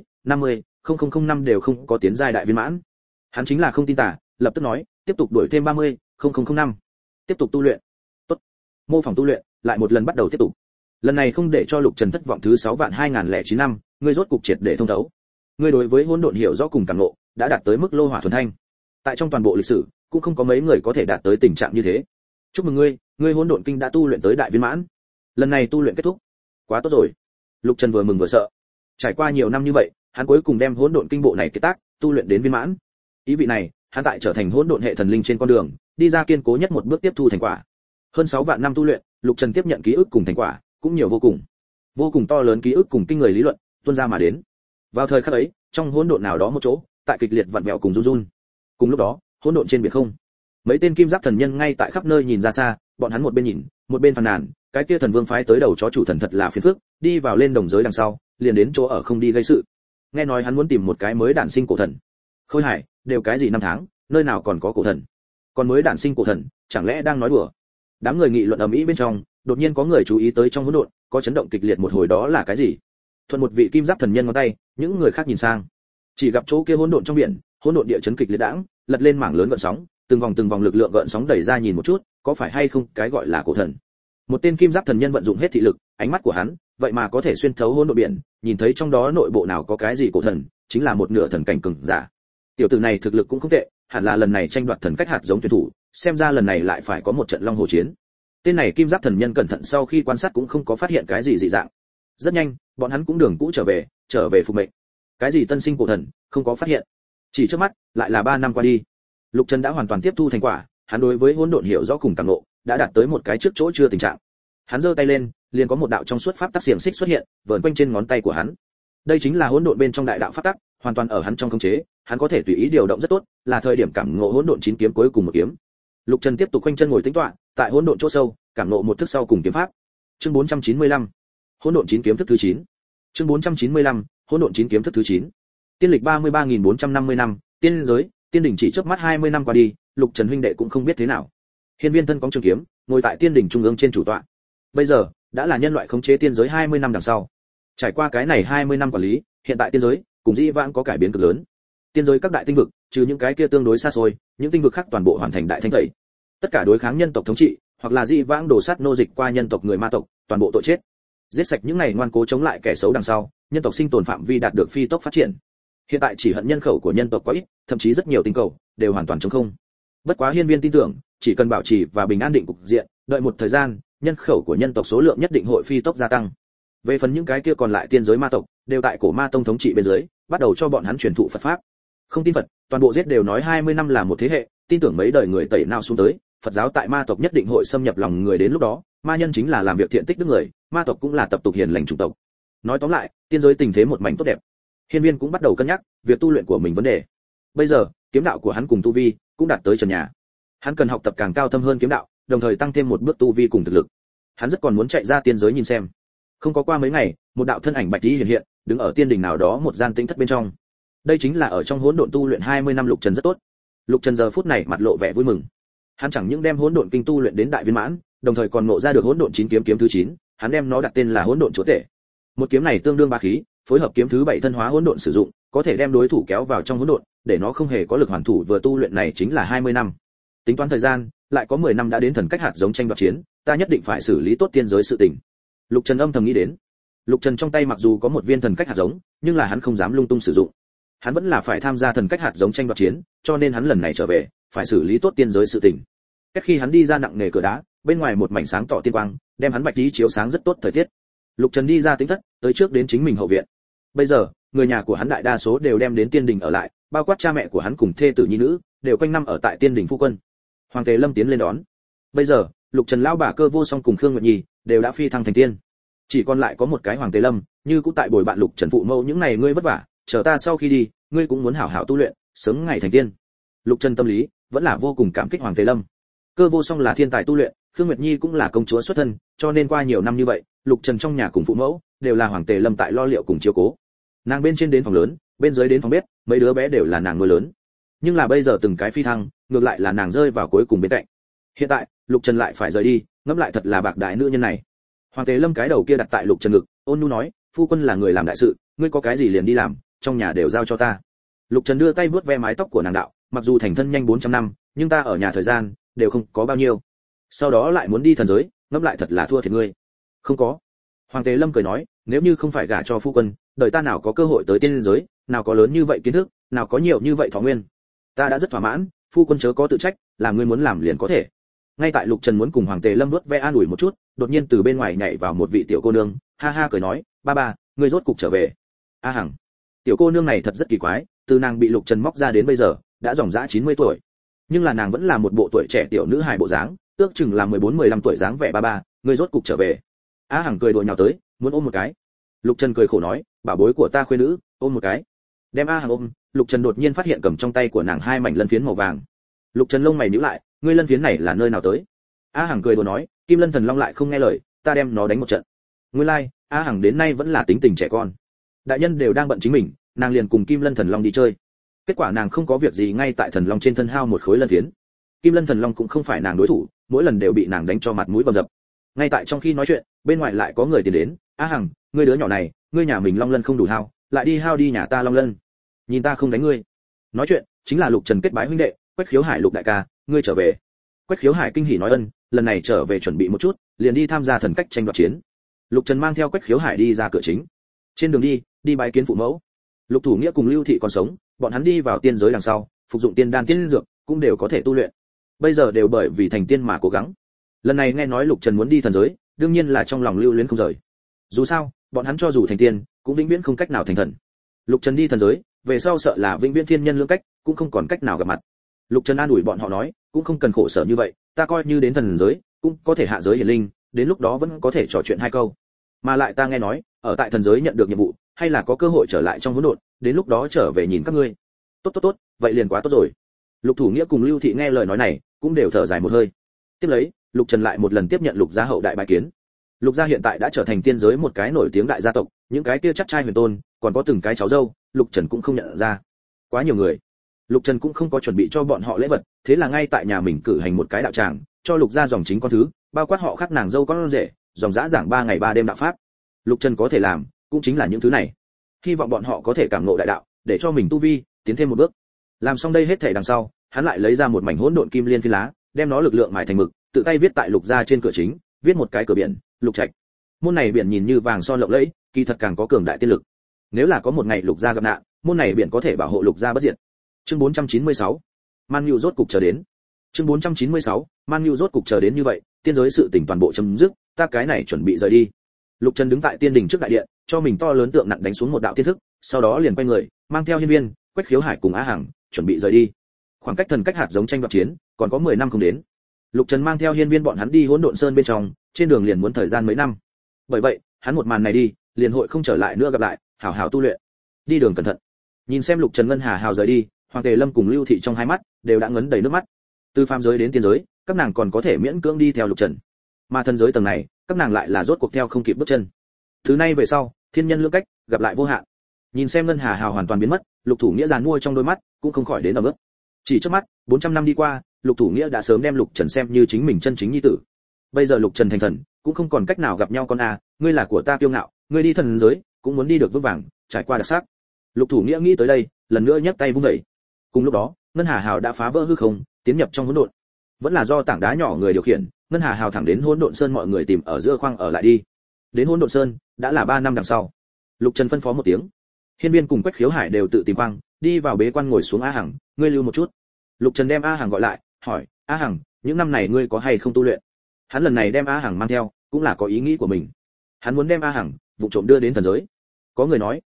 50.005 đều không có tiến giai đại viên mãn. Hắn chính là không tin tả, lập tức nói, tiếp tục đuổi thêm 30.005. Tiếp tục tu luyện. Tốt. Mô phỏng tu luyện, lại một lần bắt đầu tiếp tục. Lần này không để cho Lục Trần thất vọng, thứ 6.2009 năm, ngươi rốt cục triệt để thông thấu. Ngươi đối với hỗn độn hiểu rõ cùng cảm ngộ, đã đạt tới mức lô hỏa thuần thanh. Tại trong toàn bộ lịch sử, cũng không có mấy người có thể đạt tới tình trạng như thế. Chúc mừng ngươi, ngươi hỗn độn kinh đã tu luyện tới đại viên mãn. Lần này tu luyện kết thúc. Quá tốt rồi. Lục Trần vừa mừng vừa sợ. Trải qua nhiều năm như vậy, hắn cuối cùng đem hỗn độn kinh bộ này kết tác, tu luyện đến viên mãn. Ý vị này, hắn tại trở thành hỗn độn hệ thần linh trên con đường, đi ra kiên cố nhất một bước tiếp thu thành quả. Hơn 6 vạn năm tu luyện, Lục Trần tiếp nhận ký ức cùng thành quả, cũng nhiều vô cùng. Vô cùng to lớn ký ức cùng kinh người lý luận, tuôn ra mà đến. Vào thời khắc ấy, trong hỗn độn nào đó một chỗ, tại kịch liệt vặn vẹo cùng run run. Cùng lúc đó, hỗn độn trên biển không, mấy tên kim giáp thần nhân ngay tại khắp nơi nhìn ra xa, bọn hắn một bên nhìn, một bên phàn nàn, cái kia thần vương phái tới đầu chó chủ thần thật là phiền phức, đi vào lên đồng giới đằng sau, liền đến chỗ ở không đi gây sự. Nghe nói hắn muốn tìm một cái mới đản sinh cổ thần. Khôi Hải, đều cái gì năm tháng, nơi nào còn có cổ thần? Còn mới đản sinh cổ thần, chẳng lẽ đang nói đùa? Đám người nghị luận ầm ĩ bên trong, đột nhiên có người chú ý tới trong hỗn độn, có chấn động kịch liệt một hồi, đó là cái gì? Thuận một vị kim giáp thần nhân ngón tay, những người khác nhìn sang, chỉ gặp chỗ kia hỗn độn trong biển, hỗn độn địa chấn kịch liệt đãng, lật lên mảng lớn gợn sóng, từng vòng lực lượng gợn sóng đẩy ra, nhìn một chút, có phải hay không cái gọi là cổ thần? Một tên kim giáp thần nhân vận dụng hết thị lực, ánh mắt của hắn, vậy mà có thể xuyên thấu hỗn độn biển, nhìn thấy trong đó nội bộ nào có cái gì cổ thần, chính là một nửa thần cảnh cường giả. Tiểu tử này thực lực cũng không tệ, hẳn là lần này tranh đoạt thần cách hạt giống tuyển thủ, xem ra lần này lại phải có một trận long hồ chiến. Tên này kim giáp thần nhân cẩn thận sau khi quan sát cũng không có phát hiện cái gì dị dạng. Rất nhanh, bọn hắn cũng đường cũ trở về phục mệnh. Cái gì tân sinh cổ thần, không có phát hiện. Chỉ trước mắt, lại là 3 năm qua đi. Lục Trần đã hoàn toàn tiếp thu thành quả, hắn đối với hỗn độn hiểu rõ cùng cảm ngộ, đã đạt tới một cái trước chỗ chưa tình trạng. Hắn giơ tay lên, liền có một đạo trong suốt pháp tắc xiềng xích xuất hiện, vờn quanh trên ngón tay của hắn. Đây chính là hỗn độn bên trong đại đạo pháp tắc, hoàn toàn ở hắn trong khống chế, hắn có thể tùy ý điều động rất tốt, là thời điểm cảm ngộ hỗn độn 9 kiếm cuối cùng một kiếm. Lục Trần tiếp tục quanh chân ngồi tĩnh tọa, tại hỗn độn chỗ sâu, cảm ngộ một thức sau cùng kiếm pháp. Chương 495. Hỗn độn 9 kiếm thức thứ 9. Chương 495. Hỗn độn 9 kiếm thức thứ 9. Tiên lịch 33.450 năm, tiên giới, tiên đỉnh chỉ chớp mắt 20 năm qua đi, Lục Trần huynh đệ cũng không biết thế nào. Hiên Viên thân cóng trường kiếm, ngồi tại tiên đỉnh trung ương trên chủ tọa. Bây giờ, đã là nhân loại khống chế tiên giới 20 năm đằng sau. Trải qua cái này 20 năm quản lý, hiện tại tiên giới cùng dĩ vãng có cải biến cực lớn. Tiên giới các đại tinh vực, trừ những cái kia tương đối xa xôi, những tinh vực khác toàn bộ hoàn thành đại thanh tẩy. Tất cả đối kháng nhân tộc thống trị, hoặc là dĩ vãng đổ sát nô dịch qua nhân tộc người ma tộc, toàn bộ tội chết. Giết sạch những này ngoan cố chống lại kẻ xấu đằng sau, nhân tộc sinh tồn phạm vi đạt được phi tốc phát triển. Hiện tại chỉ hận nhân khẩu của nhân tộc quá ít, thậm chí rất nhiều tinh cầu đều hoàn toàn trống không. Bất quá Hiên Viên tin tưởng, chỉ cần bảo trì và bình an định cục diện, đợi một thời gian, nhân khẩu của nhân tộc số lượng nhất định hội phi tốc gia tăng. Về phần những cái kia còn lại tiên giới ma tộc, đều tại cổ ma tông thống trị bên dưới, bắt đầu cho bọn hắn truyền thụ Phật pháp. Không tin Phật, toàn bộ giết đều nói 20 năm là một thế hệ, tin tưởng mấy đời người tẩy nào xuống tới, Phật giáo tại ma tộc nhất định hội xâm nhập lòng người, đến lúc đó, ma nhân chính là làm việc thiện tích đức người, ma tộc cũng là tập tục hiền lành chủng tộc. Nói tóm lại, tiên giới tình thế một mảnh tốt đẹp. Hiên Viên cũng bắt đầu cân nhắc việc tu luyện của mình vấn đề. Bây giờ, kiếm đạo của hắn cùng tu vi cũng đạt tới trần nhà. Hắn cần học tập càng cao thâm hơn kiếm đạo, đồng thời tăng thêm một bước tu vi cùng thực lực. Hắn rất còn muốn chạy ra tiên giới nhìn xem. Không có qua mấy ngày, một đạo thân ảnh bạch tí hiện hiện, đứng ở tiên đình nào đó một gian tĩnh thất bên trong. Đây chính là ở trong hỗn độn tu luyện 20 năm Lục Trần rất tốt. Lục Trần giờ phút này mặt lộ vẻ vui mừng. Hắn chẳng những đem hỗn độn kinh tu luyện đến đại viên mãn, đồng thời còn ngộ ra được hỗn độn 9 kiếm kiếm thứ 9, hắn đem nó đặt tên là hỗn độn chúa tể. Một kiếm này tương đương bá khí, phối hợp kiếm thứ 7 thân hóa hỗn độn sử dụng, có thể đem đối thủ kéo vào trong hỗn độn, để nó không hề có lực hoàn thủ, vừa tu luyện này chính là 20 năm. Tính toán thời gian, lại có 10 năm đã đến thần cách hạt giống tranh đoạt chiến, ta nhất định phải xử lý tốt tiên giới sự tình. Lục Trần âm thầm nghĩ đến. Lục Trần trong tay mặc dù có một viên thần cách hạt giống, nhưng là hắn không dám lung tung sử dụng. Hắn vẫn là phải tham gia thần cách hạt giống tranh đoạt chiến, cho nên hắn lần này trở về, phải xử lý tốt tiên giới sự tình. Cách khi hắn đi ra nặng nề cửa đá, bên ngoài một mảnh sáng tỏ tiên quang, đem hắn bạch tí chiếu sáng rất tốt thời tiết. Lục Trần đi ra tính thất, tới trước đến chính mình hậu viện. Bây giờ, người nhà của hắn đại đa số đều đem đến tiên đình ở lại, bao quát cha mẹ của hắn cùng thê tử nhi nữ, đều quanh năm ở tại tiên đình phu quân. Hoàng Tề Lâm tiến lên đón. Bây giờ, Lục Trần lão bà Cơ Vô Song cùng Khương Nguyệt Nhi đều đã phi thăng thành tiên. Chỉ còn lại có một cái Hoàng Tề Lâm, như cũ tại bồi bạn Lục Trần phụ mẫu những ngày ngươi vất vả, chờ ta sau khi đi, ngươi cũng muốn hảo hảo tu luyện, sớm ngày thành tiên. Lục Trần tâm lý vẫn là vô cùng cảm kích Hoàng Tề Lâm. Cơ Vô Song là thiên tài tu luyện, Khương Nguyệt Nhi cũng là công chúa xuất thân, cho nên qua nhiều năm như vậy, Lục Trần trong nhà cùng phụ mẫu đều là Hoàng Tề Lâm tại lo liệu cùng chiếu cố. Nàng bên trên đến phòng lớn, bên dưới đến phòng bếp, mấy đứa bé đều là nàng nuôi lớn. Nhưng là bây giờ từng cái phi thăng, ngược lại là nàng rơi vào cuối cùng bên cạnh. Hiện tại, Lục Trần lại phải rời đi, ngẫm lại thật là bạc đại nữ nhân này. Hoàng Tề Lâm cái đầu kia đặt tại Lục Trần ngực, ôn nhu nói, phu quân là người làm đại sự, ngươi có cái gì liền đi làm, trong nhà đều giao cho ta. Lục Trần đưa tay vuốt ve mái tóc của nàng đạo, mặc dù thành thân nhanh 400 năm, nhưng ta ở nhà thời gian đều không có bao nhiêu. Sau đó lại muốn đi thần giới, ngẫm lại thật là thua thiệt ngươi. Không có. Hoàng Tề Lâm cười nói, nếu như không phải gả cho phu quân, đời ta nào có cơ hội tới tiên giới, nào có lớn như vậy kiến thức, nào có nhiều như vậy thọ nguyên. Ta đã rất thỏa mãn, phu quân chớ có tự trách, làm ngươi muốn làm liền có thể. Ngay tại Lục Trần muốn cùng Hoàng Tề Lâm vuốt ve an ủi một chút, đột nhiên từ bên ngoài nhảy vào một vị tiểu cô nương, ha ha cười nói, ba ba, ngươi rốt cục trở về. A Hằng. Tiểu cô nương này thật rất kỳ quái, từ nàng bị Lục Trần móc ra đến bây giờ, đã dòng dã 90 tuổi. Nhưng là nàng vẫn là một bộ tuổi trẻ tiểu nữ hài bộ dáng, ước chừng là 14-15 tuổi dáng vẻ ba ba, ngươi rốt cục trở về. A Hằng cười đùa nhào tới, muốn ôm một cái. Lục Trần cười khổ nói, bảo bối của ta khuê nữ, ôm một cái. Đem A Hằng ôm, Lục Trần đột nhiên phát hiện cầm trong tay của nàng hai mảnh lân phiến màu vàng. Lục Trần lông mày nhíu lại, ngươi lân phiến này là nơi nào tới? A Hằng cười đùa nói, Kim Lân Thần Long lại không nghe lời, ta đem nó đánh một trận. Nguyên lai, A Hằng đến nay vẫn là tính tình trẻ con. Đại nhân đều đang bận chính mình, nàng liền cùng Kim Lân Thần Long đi chơi. Kết quả nàng không có việc gì ngay tại Thần Long trên thân hao một khối lân phiến. Kim Lân Thần Long cũng không phải nàng đối thủ, mỗi lần đều bị nàng đánh cho mặt mũi bầm dập. Ngay tại trong khi nói chuyện, bên ngoài lại có người tiến đến, A Hằng, ngươi đứa nhỏ này, ngươi nhà mình long lân không đủ hao, lại đi hao đi nhà ta long lân. Nhìn ta không đánh ngươi. Nói chuyện chính là Lục Trần kết bái huynh đệ, Quách Khiếu Hải Lục đại ca, ngươi trở về. Quách Khiếu Hải kinh hỉ nói ân, lần này trở về chuẩn bị một chút, liền đi tham gia thần cách tranh đoạt chiến. Lục Trần mang theo Quách Khiếu Hải đi ra cửa chính. Trên đường đi bái kiến phụ mẫu. Lục Thủ Nghĩa cùng Lưu Thị còn sống, bọn hắn đi vào tiên giới đằng sau, phục dụng tiên đan tiên dược, cũng đều có thể tu luyện. Bây giờ đều bởi vì thành tiên mà cố gắng. Lần này nghe nói Lục Trần muốn đi thần giới, đương nhiên là trong lòng lưu luyến không rời. Dù sao, bọn hắn cho dù thành tiên, cũng vĩnh viễn không cách nào thành thần. Lục Trần đi thần giới, về sau sợ là vĩnh viễn thiên nhân lưỡng cách, cũng không còn cách nào gặp mặt. Lục Trần an ủi bọn họ nói, cũng không cần khổ sở như vậy, ta coi như đến thần giới, cũng có thể hạ giới hiển linh, đến lúc đó vẫn có thể trò chuyện hai câu. Mà lại ta nghe nói, ở tại thần giới nhận được nhiệm vụ, hay là có cơ hội trở lại trong hỗn độn, đến lúc đó trở về nhìn các ngươi. Tốt, vậy liền quá tốt rồi. Lục Thủ Nghĩa cùng Lưu Thị nghe lời nói này, cũng đều thở dài một hơi. Tiếp lấy, Lục Trần lại một lần tiếp nhận Lục gia hậu đại bái kiến. Lục gia hiện tại đã trở thành tiên giới một cái nổi tiếng đại gia tộc, những cái kia chắc trai huyền tôn, còn có từng cái cháu dâu, Lục Trần cũng không nhận ra. Quá nhiều người. Lục Trần cũng không có chuẩn bị cho bọn họ lễ vật, thế là ngay tại nhà mình cử hành một cái đạo tràng, cho Lục gia dòng chính con thứ, bao quát họ khác nàng dâu con rể, dòng dã giảng 3 ngày 3 đêm đạo pháp. Lục Trần có thể làm, cũng chính là những thứ này. Hy vọng bọn họ có thể cảm ngộ đại đạo, để cho mình tu vi tiến thêm một bước. Làm xong đây hết thảy đằng sau, hắn lại lấy ra một mảnh hỗn độn kim liên phi lá, đem nó lực lượng mài thành mực, tự tay viết tại Lục gia trên cửa chính, viết một cái cửa biển, Lục Trạch. Môn này biển nhìn như vàng son lộng lẫy, kỳ thật càng có cường đại tiên lực. Nếu là có một ngày Lục gia gặp nạn, môn này biển có thể bảo hộ Lục gia bất diệt. Chương 496. Man Nhu rốt cục chờ đến. Chương 496. Man Nhu rốt cục chờ đến như vậy, tiên giới sự tình toàn bộ chấm dứt, ta cái này chuẩn bị rời đi. Lục Trần đứng tại tiên đình trước đại điện, cho mình to lớn tượng nặng đánh xuống một đạo tiên thức, sau đó liền quay người, mang theo Hiên Viên, Quách Khiếu Hải cùng Á Hằng, chuẩn bị rời đi. Khoảng cách thần cách hạt giống tranh đoạt chiến, còn có 10 năm không đến. Lục Trần mang theo Hiên Viên bọn hắn đi Hỗn Độn Sơn bên trong, trên đường liền muốn thời gian mấy năm. Bởi vậy, hắn một màn này đi, liền hội không trở lại nữa gặp lại, hảo hảo tu luyện. Đi đường cẩn thận. Nhìn xem Lục Trần ngân hà hào rời đi, Hoàng Tề Lâm cùng Lưu Thị trong hai mắt đều đã ngấn đầy nước mắt. Từ phàm giới đến tiên giới, các nàng còn có thể miễn cưỡng đi theo Lục Trần, mà thần giới tầng này, các nàng lại là rốt cuộc theo không kịp bước chân. Thứ này về sau, thiên nhân lưỡng cách, gặp lại vô hạn. Nhìn xem ngân hà hào hoàn toàn biến mất, Lục Thủ Nghĩa giàn mua trong đôi mắt cũng không khỏi đến ẩm ướt. Chỉ trước mắt, 400 năm đi qua, Lục Thủ Nghĩa đã sớm đem Lục Trần xem như chính mình chân chính nhi tử. Bây giờ Lục Trần thành thần, cũng không còn cách nào gặp nhau con a, ngươi là của ta kiêu ngạo, ngươi đi thần giới, cũng muốn đi được vững vàng, trải qua đặc sắc. Lục Thủ Nghĩa nghĩ tới đây, lần nữa nhấc tay vung dậy. Cùng lúc đó, ngân hà hào đã phá vỡ hư không, tiến nhập trong hỗn độn. Vẫn là do tảng đá nhỏ người điều khiển, ngân hà hào thẳng đến hỗn độn sơn, mọi người tìm ở giữa khoang ở lại đi. Đến hỗn độn sơn, đã là 3 năm đằng sau. Lục Trần phân phó một tiếng, Hiên Viên cùng Quách Khiếu Hải đều tự tìm khoang, đi vào bế quan ngồi xuống. A Hằng, ngươi lưu một chút. Lục Trần đem A Hằng gọi lại, hỏi, A Hằng, những năm này ngươi có hay không tu luyện? Hắn lần này đem A Hằng mang theo, cũng là có ý nghĩ của mình. Hắn muốn đem A Hằng vụ trộm đưa đến thần giới. Có người nói,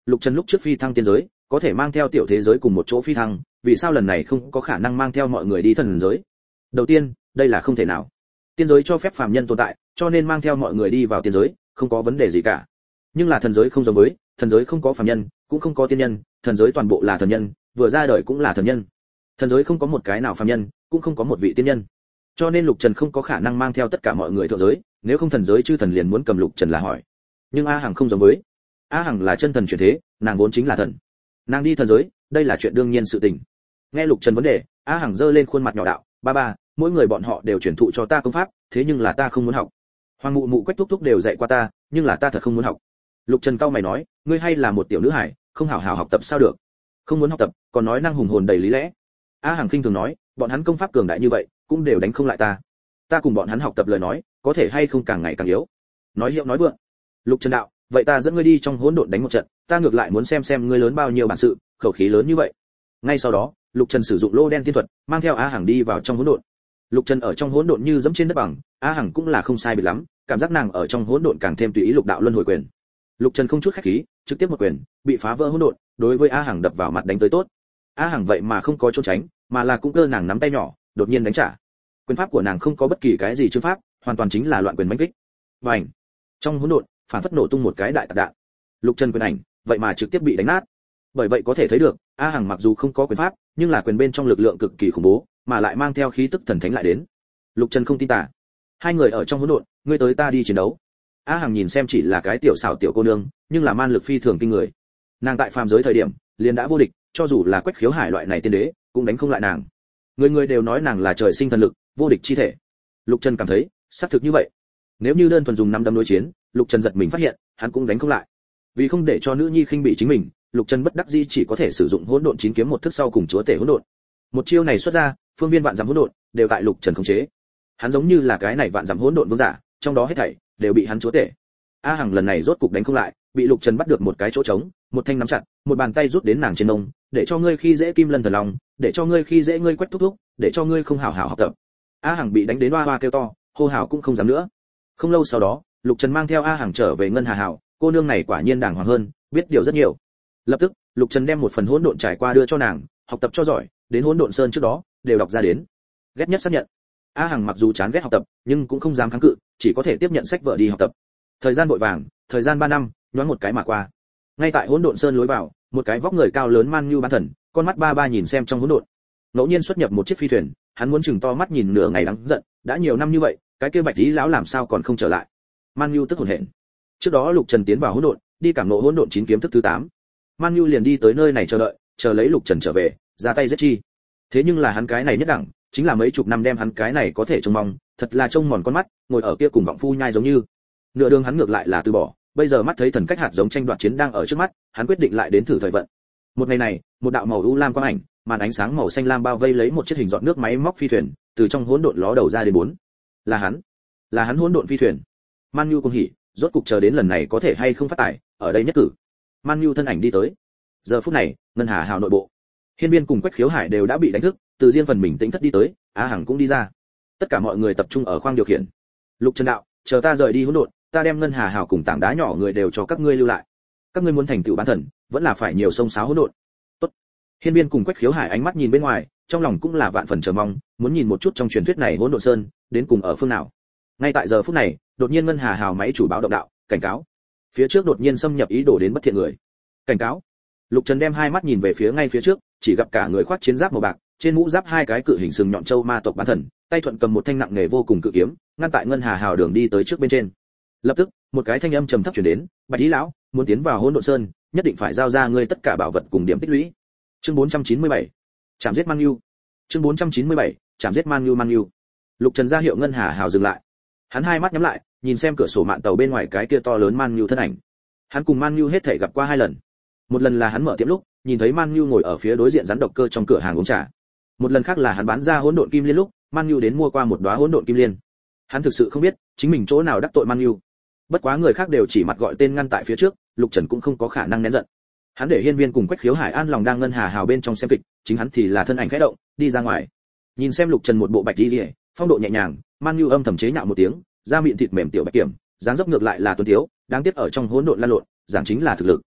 Lục Trần lúc trước phi thăng tiên giới, có thể mang theo tiểu thế giới cùng một chỗ phi thăng, vì sao lần này không có khả năng mang theo mọi người đi thần giới? Đầu tiên, đây là không thể nào. Tiên giới cho phép phàm nhân tồn tại, cho nên mang theo mọi người đi vào tiên giới, không có vấn đề gì cả. Nhưng là thần giới không giống với, thần giới không có phàm nhân, cũng không có tiên nhân, thần giới toàn bộ là thần nhân, vừa ra đời cũng là thần nhân. Thần giới không có một cái nào phàm nhân, cũng không có một vị tiên nhân. Cho nên Lục Trần không có khả năng mang theo tất cả mọi người thượng giới, nếu không thần giới chư thần liền muốn cầm Lục Trần là hỏi. Nhưng A Hằng không giống với. A Hằng là chân thần chuyển thế, nàng vốn chính là thần. Nàng đi thần giới, đây là chuyện đương nhiên sự tình. Nghe Lục Trần vấn đề, A Hằng giơ lên khuôn mặt nhỏ đạo, ba, mỗi người bọn họ đều truyền thụ cho ta công pháp, thế nhưng là ta không muốn học. Hoàng mụ mụ Quách thúc thúc đều dạy qua ta, nhưng là ta thật không muốn học. Lục Trần cao mày nói, ngươi hay là một tiểu nữ hải, không hảo hảo học tập sao được? Không muốn học tập, còn nói năng hùng hồn đầy lý lẽ. A Hằng khinh thường nói, bọn hắn công pháp cường đại như vậy, cũng đều đánh không lại ta. Ta cùng bọn hắn học tập lời nói, có thể hay không càng ngày càng yếu. Nói hiệu nói vượng. Lục Trần đạo, vậy ta dẫn ngươi đi trong hỗn độn đánh một trận, ta ngược lại muốn xem ngươi lớn bao nhiêu bản sự, khẩu khí lớn như vậy. Ngay sau đó, Lục Trần sử dụng lô đen tiên thuật, mang theo A Hằng đi vào trong hỗn độn. Lục Trần ở trong hỗn độn như dẫm trên đất bằng, A Hằng cũng là không sai biệt lắm, cảm giác nàng ở trong hỗn độn càng thêm tùy ý lục đạo luân hồi quyền. Lục Trần không chút khách khí, trực tiếp một quyền, bị phá vỡ hỗn độn, đối với A Hằng đập vào mặt đánh tới tốt. A Hằng vậy mà không có trốn tránh, mà là cũng cơ nàng nắm tay nhỏ, đột nhiên đánh trả. Quyền pháp của nàng không có bất kỳ cái gì chương pháp, hoàn toàn chính là loạn quyền mãnh kích. Bành! Trong hỗn độn, phản phất nổ tung một cái đại tạc đạn. Lục Trần quyền ảnh, vậy mà trực tiếp bị đánh nát. Bởi vậy có thể thấy được, A Hằng mặc dù không có quyền pháp, nhưng là quyền bên trong lực lượng cực kỳ khủng bố, mà lại mang theo khí tức thần thánh lại đến. Lục Trần không tin tả. Hai người ở trong hỗn độn, ngươi tới ta đi chiến đấu. A Hằng nhìn xem chỉ là cái tiểu xảo tiểu cô nương, nhưng là man lực phi thường kinh người. Nàng tại phàm giới thời điểm, liền đã vô địch, cho dù là Quách Khiếu Hải loại này tiên đế, cũng đánh không lại nàng. Người người đều nói nàng là trời sinh thần lực, vô địch chi thể. Lục Trần cảm thấy, xác thực như vậy. Nếu như đơn thuần dùng năm đấm đối chiến, Lục Trần giật mình phát hiện, hắn cũng đánh không lại. Vì không để cho nữ nhi khinh bỉ chính mình, Lục Trần bất đắc dĩ chỉ có thể sử dụng hỗn độn chín kiếm một thức sau cùng chúa tể hỗn độn. Một chiêu này xuất ra, phương viên vạn dặm hỗn độn đều tại Lục Trần khống chế. Hắn giống như là cái này vạn dặm hỗn độn vương giả, trong đó hết thảy đều bị hắn chúa tể. A Hằng lần này rốt cục đánh không lại, bị Lục Trần bắt được một cái chỗ trống, một thanh nắm chặt, một bàn tay rút đến nàng trên nông, để cho ngươi khi dễ Kim Lân Thần Long, để cho ngươi khi dễ ngươi Quách thúc thúc, để cho ngươi không hảo hảo học tập. A Hằng bị đánh đến oa oa kêu to, hô hào cũng không dám nữa. Không lâu sau đó, Lục Trần mang theo A Hằng trở về Ngân Hà Hảo, cô nương này quả nhiên đàng hoàng hơn, biết điều rất nhiều. Lập tức, Lục Trần đem một phần hỗn độn trải qua đưa cho nàng, học tập cho giỏi, đến hỗn độn sơn trước đó, đều đọc ra đến. Ghét nhất xác nhận. A Hằng mặc dù chán ghét học tập, nhưng cũng không dám kháng cự, chỉ có thể tiếp nhận sách vở đi học tập. Thời gian vội vàng, thời gian 3 năm, nhoáng một cái mà qua. Ngay tại hỗn độn sơn lối vào, một cái vóc người cao lớn man như bán thần, con mắt ba nhìn xem trong hỗn độn. Ngẫu nhiên xuất nhập một chiếc phi thuyền, hắn muốn chừng to mắt nhìn nửa ngày đáng giận, đã nhiều năm như vậy, cái kia Bạch Lý lão làm sao còn không trở lại? Man Nhu tức hổn hển. Trước đó Lục Trần tiến vào hỗn độn, đi cảm ngộ hỗn độn chín kiếm thức thứ 8. Man Nhu liền đi tới nơi này chờ đợi, chờ lấy Lục Trần trở về, ra tay giết chi. Thế nhưng là hắn cái này nhất đẳng, chính là mấy chục năm đem hắn cái này có thể trông mong, thật là trông mòn con mắt, ngồi ở kia cùng vọng phu nhai giống như. Nửa đường hắn ngược lại là từ bỏ, bây giờ mắt thấy thần cách hạt giống tranh đoạt chiến đang ở trước mắt, hắn quyết định lại đến thử thời vận. Một ngày này, một đạo màu u lam quang ảnh, màn ánh sáng màu xanh lam bao vây lấy một chiếc hình giọt nước máy móc phi thuyền, từ trong hỗn độn ló đầu ra đến 4. Là hắn hỗn độn phi thuyền. Man Nhu cũng hỉ, rốt cục chờ đến lần này có thể hay không phát tài, ở đây nhất cử. Man Nhu thân ảnh đi tới. Giờ phút này, Ngân Hà Hào nội bộ, Hiên Viên cùng Quách Khiếu Hải đều đã bị đánh thức, từ riêng phần mình tĩnh thất đi tới, Á Hằng cũng đi ra. Tất cả mọi người tập trung ở khoang điều khiển. Lục Trần đạo, chờ ta rời đi hỗn độn, ta đem Ngân Hà Hào cùng tảng đá nhỏ người đều cho các ngươi lưu lại. Các ngươi muốn thành tựu bán thần, vẫn là phải nhiều sông sáo hỗn độn. Tốt. Hiên Viên cùng Quách Khiếu Hải ánh mắt nhìn bên ngoài, trong lòng cũng là vạn phần chờ mong, muốn nhìn một chút trong truyền thuyết này hỗn độn sơn, đến cùng ở phương nào. Ngay tại giờ phút này, đột nhiên Ngân Hà Hào máy chủ báo động đạo, cảnh cáo. Phía trước đột nhiên xâm nhập ý đồ đến bất thiện người. Cảnh cáo. Lục Trần đem hai mắt nhìn về phía ngay phía trước, chỉ gặp cả người khoác chiến giáp màu bạc, trên mũ giáp hai cái cự hình sừng nhọn châu ma tộc bán thần, tay thuận cầm một thanh nặng nghề vô cùng cự kiếm, ngăn tại Ngân Hà Hào đường đi tới trước bên trên. Lập tức, một cái thanh âm trầm thấp truyền đến, Bạch Lý lão, muốn tiến vào hỗn độn sơn, nhất định phải giao ra ngươi tất cả bảo vật cùng điểm tích lũy. Chương 497. Chạm giết Man Nhu. Chương 497. Chạm giết Man Nhu. Lục Trần ra hiệu Ngân Hà Hào dừng lại. Hắn hai mắt nhắm lại, nhìn xem cửa sổ mạn tàu bên ngoài cái kia to lớn Man Nhu thân ảnh. Hắn cùng Man Nhu hết thảy gặp qua 2 lần. Một lần là hắn mở tiệm lúc, nhìn thấy Man Nhu ngồi ở phía đối diện rắn độc cơ trong cửa hàng uống trà. Một lần khác là hắn bán ra hỗn độn kim liên lúc, Man Nhu đến mua qua một đóa hỗn độn kim liên. Hắn thực sự không biết chính mình chỗ nào đắc tội Man Nhu. Bất quá người khác đều chỉ mặt gọi tên ngăn tại phía trước, Lục Trần cũng không có khả năng nén giận. Hắn để Hiên Viên cùng Quách Khiếu Hải an lòng đang Ngân Hà Hào bên trong xem kịch, chính hắn thì là thân ảnh khẽ động, đi ra ngoài. Nhìn xem Lục Trần một bộ bạch y liễu, phong độ nhẹ nhàng, Man Nhu âm thầm chế nhạo một tiếng, da miệng thịt mềm tiểu bạch kiểm, dáng dấp ngược lại là tuấn tiếu, đáng tiếc ở trong hỗn độn lan lộn, giảng chính là thực lực.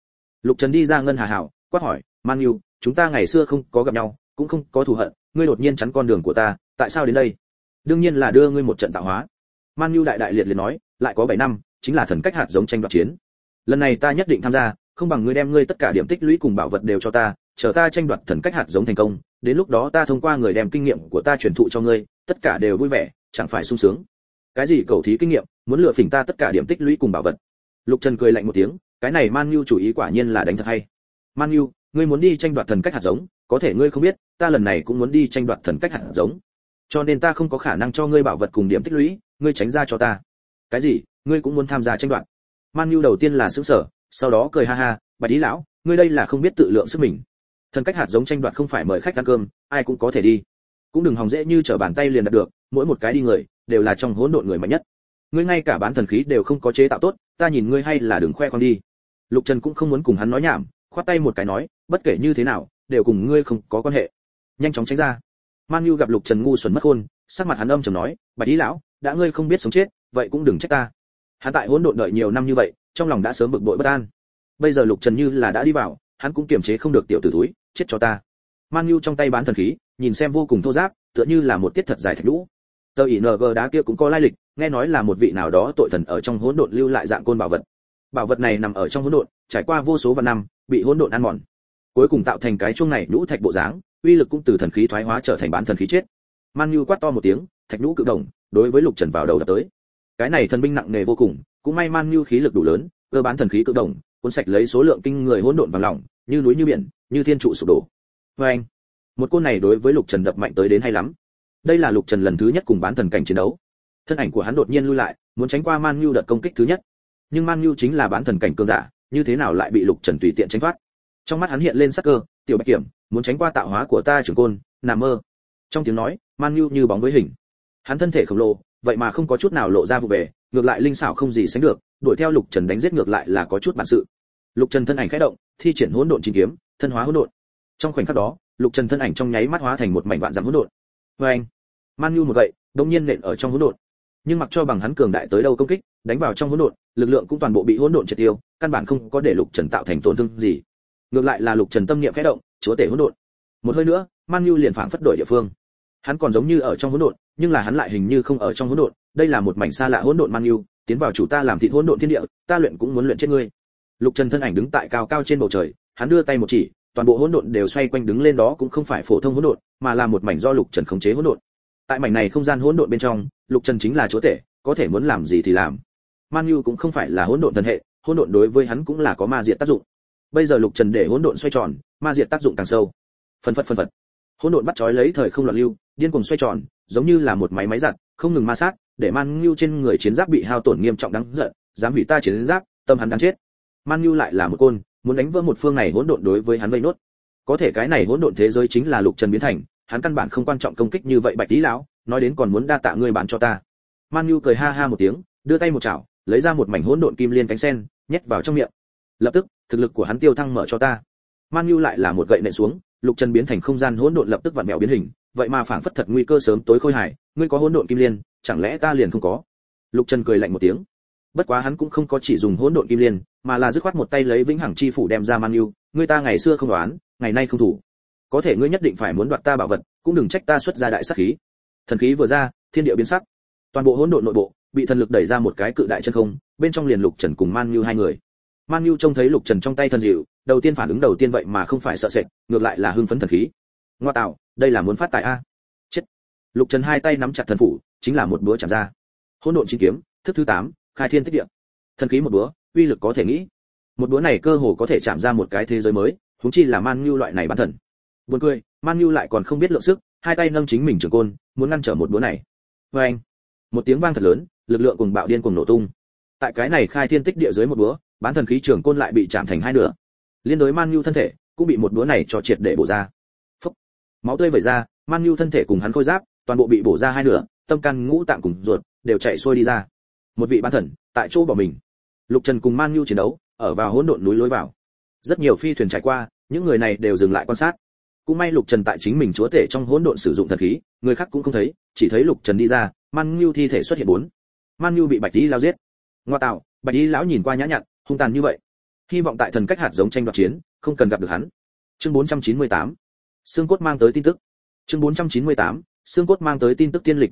Lục Trần đi ra ngân hà hảo, quát hỏi, Man Nhu, chúng ta ngày xưa không có gặp nhau, cũng không có thù hận, ngươi đột nhiên chắn con đường của ta, tại sao đến đây? Đương nhiên là đưa ngươi một trận tạo hóa. Man Nhu đại đại liệt liệt nói, lại có 7 năm, chính là thần cách hạt giống tranh đoạt chiến. Lần này ta nhất định tham gia, không bằng ngươi đem ngươi tất cả điểm tích lũy cùng bảo vật đều cho ta, chờ ta tranh đoạt thần cách hạt giống thành công, đến lúc đó ta thông qua người đem kinh nghiệm của ta truyền thụ cho ngươi, tất cả đều vui vẻ, chẳng phải sung sướng. Cái gì cầu thí kinh nghiệm, muốn lừa phỉnh ta tất cả điểm tích lũy cùng bảo vật. Lục Trần cười lạnh một tiếng, cái này Man Nhu chủ ý quả nhiên là đánh thật hay. Man Nhu, ngươi muốn đi tranh đoạt thần cách hạt giống, có thể ngươi không biết, ta lần này cũng muốn đi tranh đoạt thần cách hạt giống. Cho nên ta không có khả năng cho ngươi bảo vật cùng điểm tích lũy, ngươi tránh ra cho ta. Cái gì? Ngươi cũng muốn tham gia tranh đoạt? Man Nhu đầu tiên là sửng sở, sau đó cười ha ha, Bạch Ý lão, ngươi đây là không biết tự lượng sức mình. Thần cách hạt giống tranh đoạt không phải mời khách ăn cơm, ai cũng có thể đi. Cũng đừng hòng dễ như trở bàn tay liền đạt được, mỗi một cái đi người đều là trong hỗn độn người mạnh nhất. Ngươi ngay cả bán thần khí đều không có chế tạo tốt, ta nhìn ngươi hay là đừng khoe khoang đi. Lục Trần cũng không muốn cùng hắn nói nhảm, khoát tay một cái nói, bất kể như thế nào, đều cùng ngươi không có quan hệ. Nhanh chóng tránh ra. Man Nhu gặp Lục Trần ngu xuẩn mất khôn, sắc mặt hắn âm trầm nói, Bạch Ý lão, đã ngươi không biết sống chết, vậy cũng đừng trách ta. Hắn tại hỗn độn đợi nhiều năm như vậy, trong lòng đã sớm bực bội bất an. Bây giờ Lục Trần như là đã đi vào, hắn cũng kiềm chế không được tiểu tử túi, chết cho ta. Man Nhu trong tay bán thần khí, nhìn xem vô cùng thô ráp, tựa như là một tiết thật dài thạch lũ. Tờ ING đá kia cũng có lai lịch, nghe nói là một vị nào đó tội thần ở trong hỗn độn lưu lại dạng côn bảo vật. Bảo vật này nằm ở trong hỗn độn, trải qua vô số vạn năm, bị hỗn độn ăn mòn. Cuối cùng tạo thành cái chuông này nhũ thạch bộ dáng, uy lực cũng từ thần khí thoái hóa trở thành bán thần khí chết. Man Nhu quát to một tiếng, thạch nhũ cự đồng, đối với Lục Trần vào đầu đập tới. Cái này thần binh nặng nề vô cùng, cũng may Man Nhu khí lực đủ lớn, cơ bán thần khí cự đồng, cuốn sạch lấy số lượng kinh người hỗn độn vàng lỏng, như núi như biển, như thiên trụ sụp đổ. Oeng! Một côn này đối với Lục Trần đập mạnh tới đến hay lắm. Đây là Lục Trần lần thứ nhất cùng bán thần cảnh chiến đấu. Thân ảnh của hắn đột nhiên lui lại, muốn tránh qua Man Nhu đợt công kích thứ nhất. Nhưng Man Nhu chính là bán thần cảnh cường giả, như thế nào lại bị Lục Trần tùy tiện tránh thoát? Trong mắt hắn hiện lên sắc cơ, tiểu Bạch Kiểm, muốn tránh qua tạo hóa của ta trưởng côn, nằm mơ. Trong tiếng nói, Man Nhu như bóng với hình. Hắn thân thể khổng lồ, vậy mà không có chút nào lộ ra vụ về, ngược lại linh xảo không gì sánh được, đuổi theo Lục Trần đánh giết ngược lại là có chút bản sự. Lục Trần thân ảnh khẽ động, thi triển hỗn độn chín kiếm, thân hóa hỗn độn. Trong khoảnh khắc đó, Lục Trần thân ảnh trong nháy mắt hóa thành một mảnh vạn dặm hỗn độn. Oeng! Man Nhu một gậy, đột nhiên nện ở trong hỗn độn. Nhưng mặc cho bằng hắn cường đại tới đâu công kích, đánh vào trong hỗn độn, lực lượng cũng toàn bộ bị hỗn độn triệt tiêu, căn bản không có để Lục Trần tạo thành tổn thương gì. Ngược lại là Lục Trần tâm niệm khẽ động, chúa tể hỗn độn. Một hơi nữa, Man Nhu liền phảng phất đổi địa phương. Hắn còn giống như ở trong hỗn độn, nhưng là hắn lại hình như không ở trong hỗn độn, đây là một mảnh xa lạ hỗn độn. Man Nhu, tiến vào chủ ta làm thịt hỗn độn thiên địa, ta luyện cũng muốn luyện chết ngươi. Lục Trần thân ảnh đứng tại cao cao trên bầu trời, hắn đưa tay một chỉ, toàn bộ hỗn độn đều xoay quanh đứng lên, đó cũng không phải phổ thông hỗn độn, mà là một mảnh do Lục Trần khống chế hỗn độn. Tại mảnh này không gian hỗn độn bên trong, Lục Trần chính là chúa tể, có thể muốn làm gì thì làm. Man Nhu cũng không phải là hỗn độn thần hệ, hỗn độn đối với hắn cũng là có ma diệt tác dụng. Bây giờ Lục Trần để hỗn độn xoay tròn, ma diệt tác dụng càng sâu. Phân phật. Hỗn độn bắt chói lấy thời không loạn lưu, điên cuồng xoay tròn, giống như là một máy máy giặt, không ngừng ma sát, để Man Nhu trên người chiến giáp bị hao tổn nghiêm trọng đáng giận, dám hủy ta chiến giáp, tâm hắn đáng chết. Man Nhu lại là một côn, muốn đánh vỡ một phương này hỗn độn đối với hắn vây nốt. Có thể cái này hỗn độn thế giới chính là Lục Trần biến thành, hắn căn bản không quan trọng công kích như vậy. Bạch Tí lão, nói đến còn muốn đa tạ ngươi bán cho ta. Man Nhu cười ha ha một tiếng, đưa tay một chảo, lấy ra một mảnh hỗn độn kim liên cánh sen, nhét vào trong miệng. Lập tức, thực lực của hắn tiêu thăng mở cho ta. Man Nhu lại là một gậy nện xuống, Lục Trần biến thành không gian hỗn độn lập tức vặn vẹo biến hình, vậy mà phảng phất thật nguy cơ sớm tối khôi hài, ngươi có hỗn độn kim liên, chẳng lẽ ta liền không có? Lục Trần cười lạnh một tiếng. Bất quá hắn cũng không có chỉ dùng hỗn độn kim liên, mà là dứt khoát một tay lấy vĩnh hằng chi phủ đem ra. Man Nhu, ngươi ta ngày xưa không đoán, ngày nay không thủ. Có thể ngươi nhất định phải muốn đoạt ta bảo vật, cũng đừng trách ta xuất ra đại sát khí. Thần khí vừa ra, thiên địa biến sắc. Toàn bộ hỗn độn nội bộ bị thần lực đẩy ra một cái cự đại chân không, bên trong liền Lục Trần cùng Man Nhu hai người. Man Nhu trông thấy Lục Trần trong tay thần dịu, đầu tiên phản ứng đầu tiên vậy mà không phải sợ sệt, ngược lại là hưng phấn thần khí. Ngoa tạo, đây là muốn phát tài a. Chết. Lục Trần hai tay nắm chặt thần phủ, chính là một búa chạm ra. Hỗn độn chín kiếm, thức thứ 8, khai thiên tích địa. Thần khí một búa, uy lực có thể nghĩ. Một búa này cơ hồ có thể chạm ra một cái thế giới mới, huống chi là Man Nhu loại này bán thần. Buồn cười, Man Nhu lại còn không biết lượng sức, hai tay nâng chính mình trường côn, muốn ngăn trở một búa này. Oeng! Một tiếng vang thật lớn, lực lượng cùng bạo điên cuồng nổ tung. Tại cái này khai thiên tích địa dưới một búa, bán thần khí trường côn lại bị chạm thành hai nửa. Liên đối Man Nhu thân thể cũng bị một búa này cho triệt để bổ ra. Phốc! Máu tươi vẩy ra, Man Nhu thân thể cùng hắn khôi giáp, toàn bộ bị bổ ra hai nửa, tâm can ngũ tạng cùng ruột đều chảy xuôi đi ra. Một vị bán thần tại chỗ bỏ mình. Lục Trần cùng Man Nhu chiến đấu, ở vào hỗn độn núi lối vào. Rất nhiều phi thuyền trải qua, những người này đều dừng lại quan sát. Cũng may Lục Trần tại chính mình chúa tể trong hỗn độn sử dụng thần khí, người khác cũng không thấy, chỉ thấy Lục Trần đi ra, Man Nhu thi thể xuất hiện 4. Man Nhu bị Bạch Tí lao giết. Ngoa tạo, Bạch Tí lão nhìn qua nhã nhặn, hung tàn như vậy. hy vọng tại thần cách hạt giống tranh đoạt chiến không cần gặp được hắn. Chương 498. Xương cốt mang tới tin tức. Chương 498. Xương cốt mang tới tin tức. Tiên lịch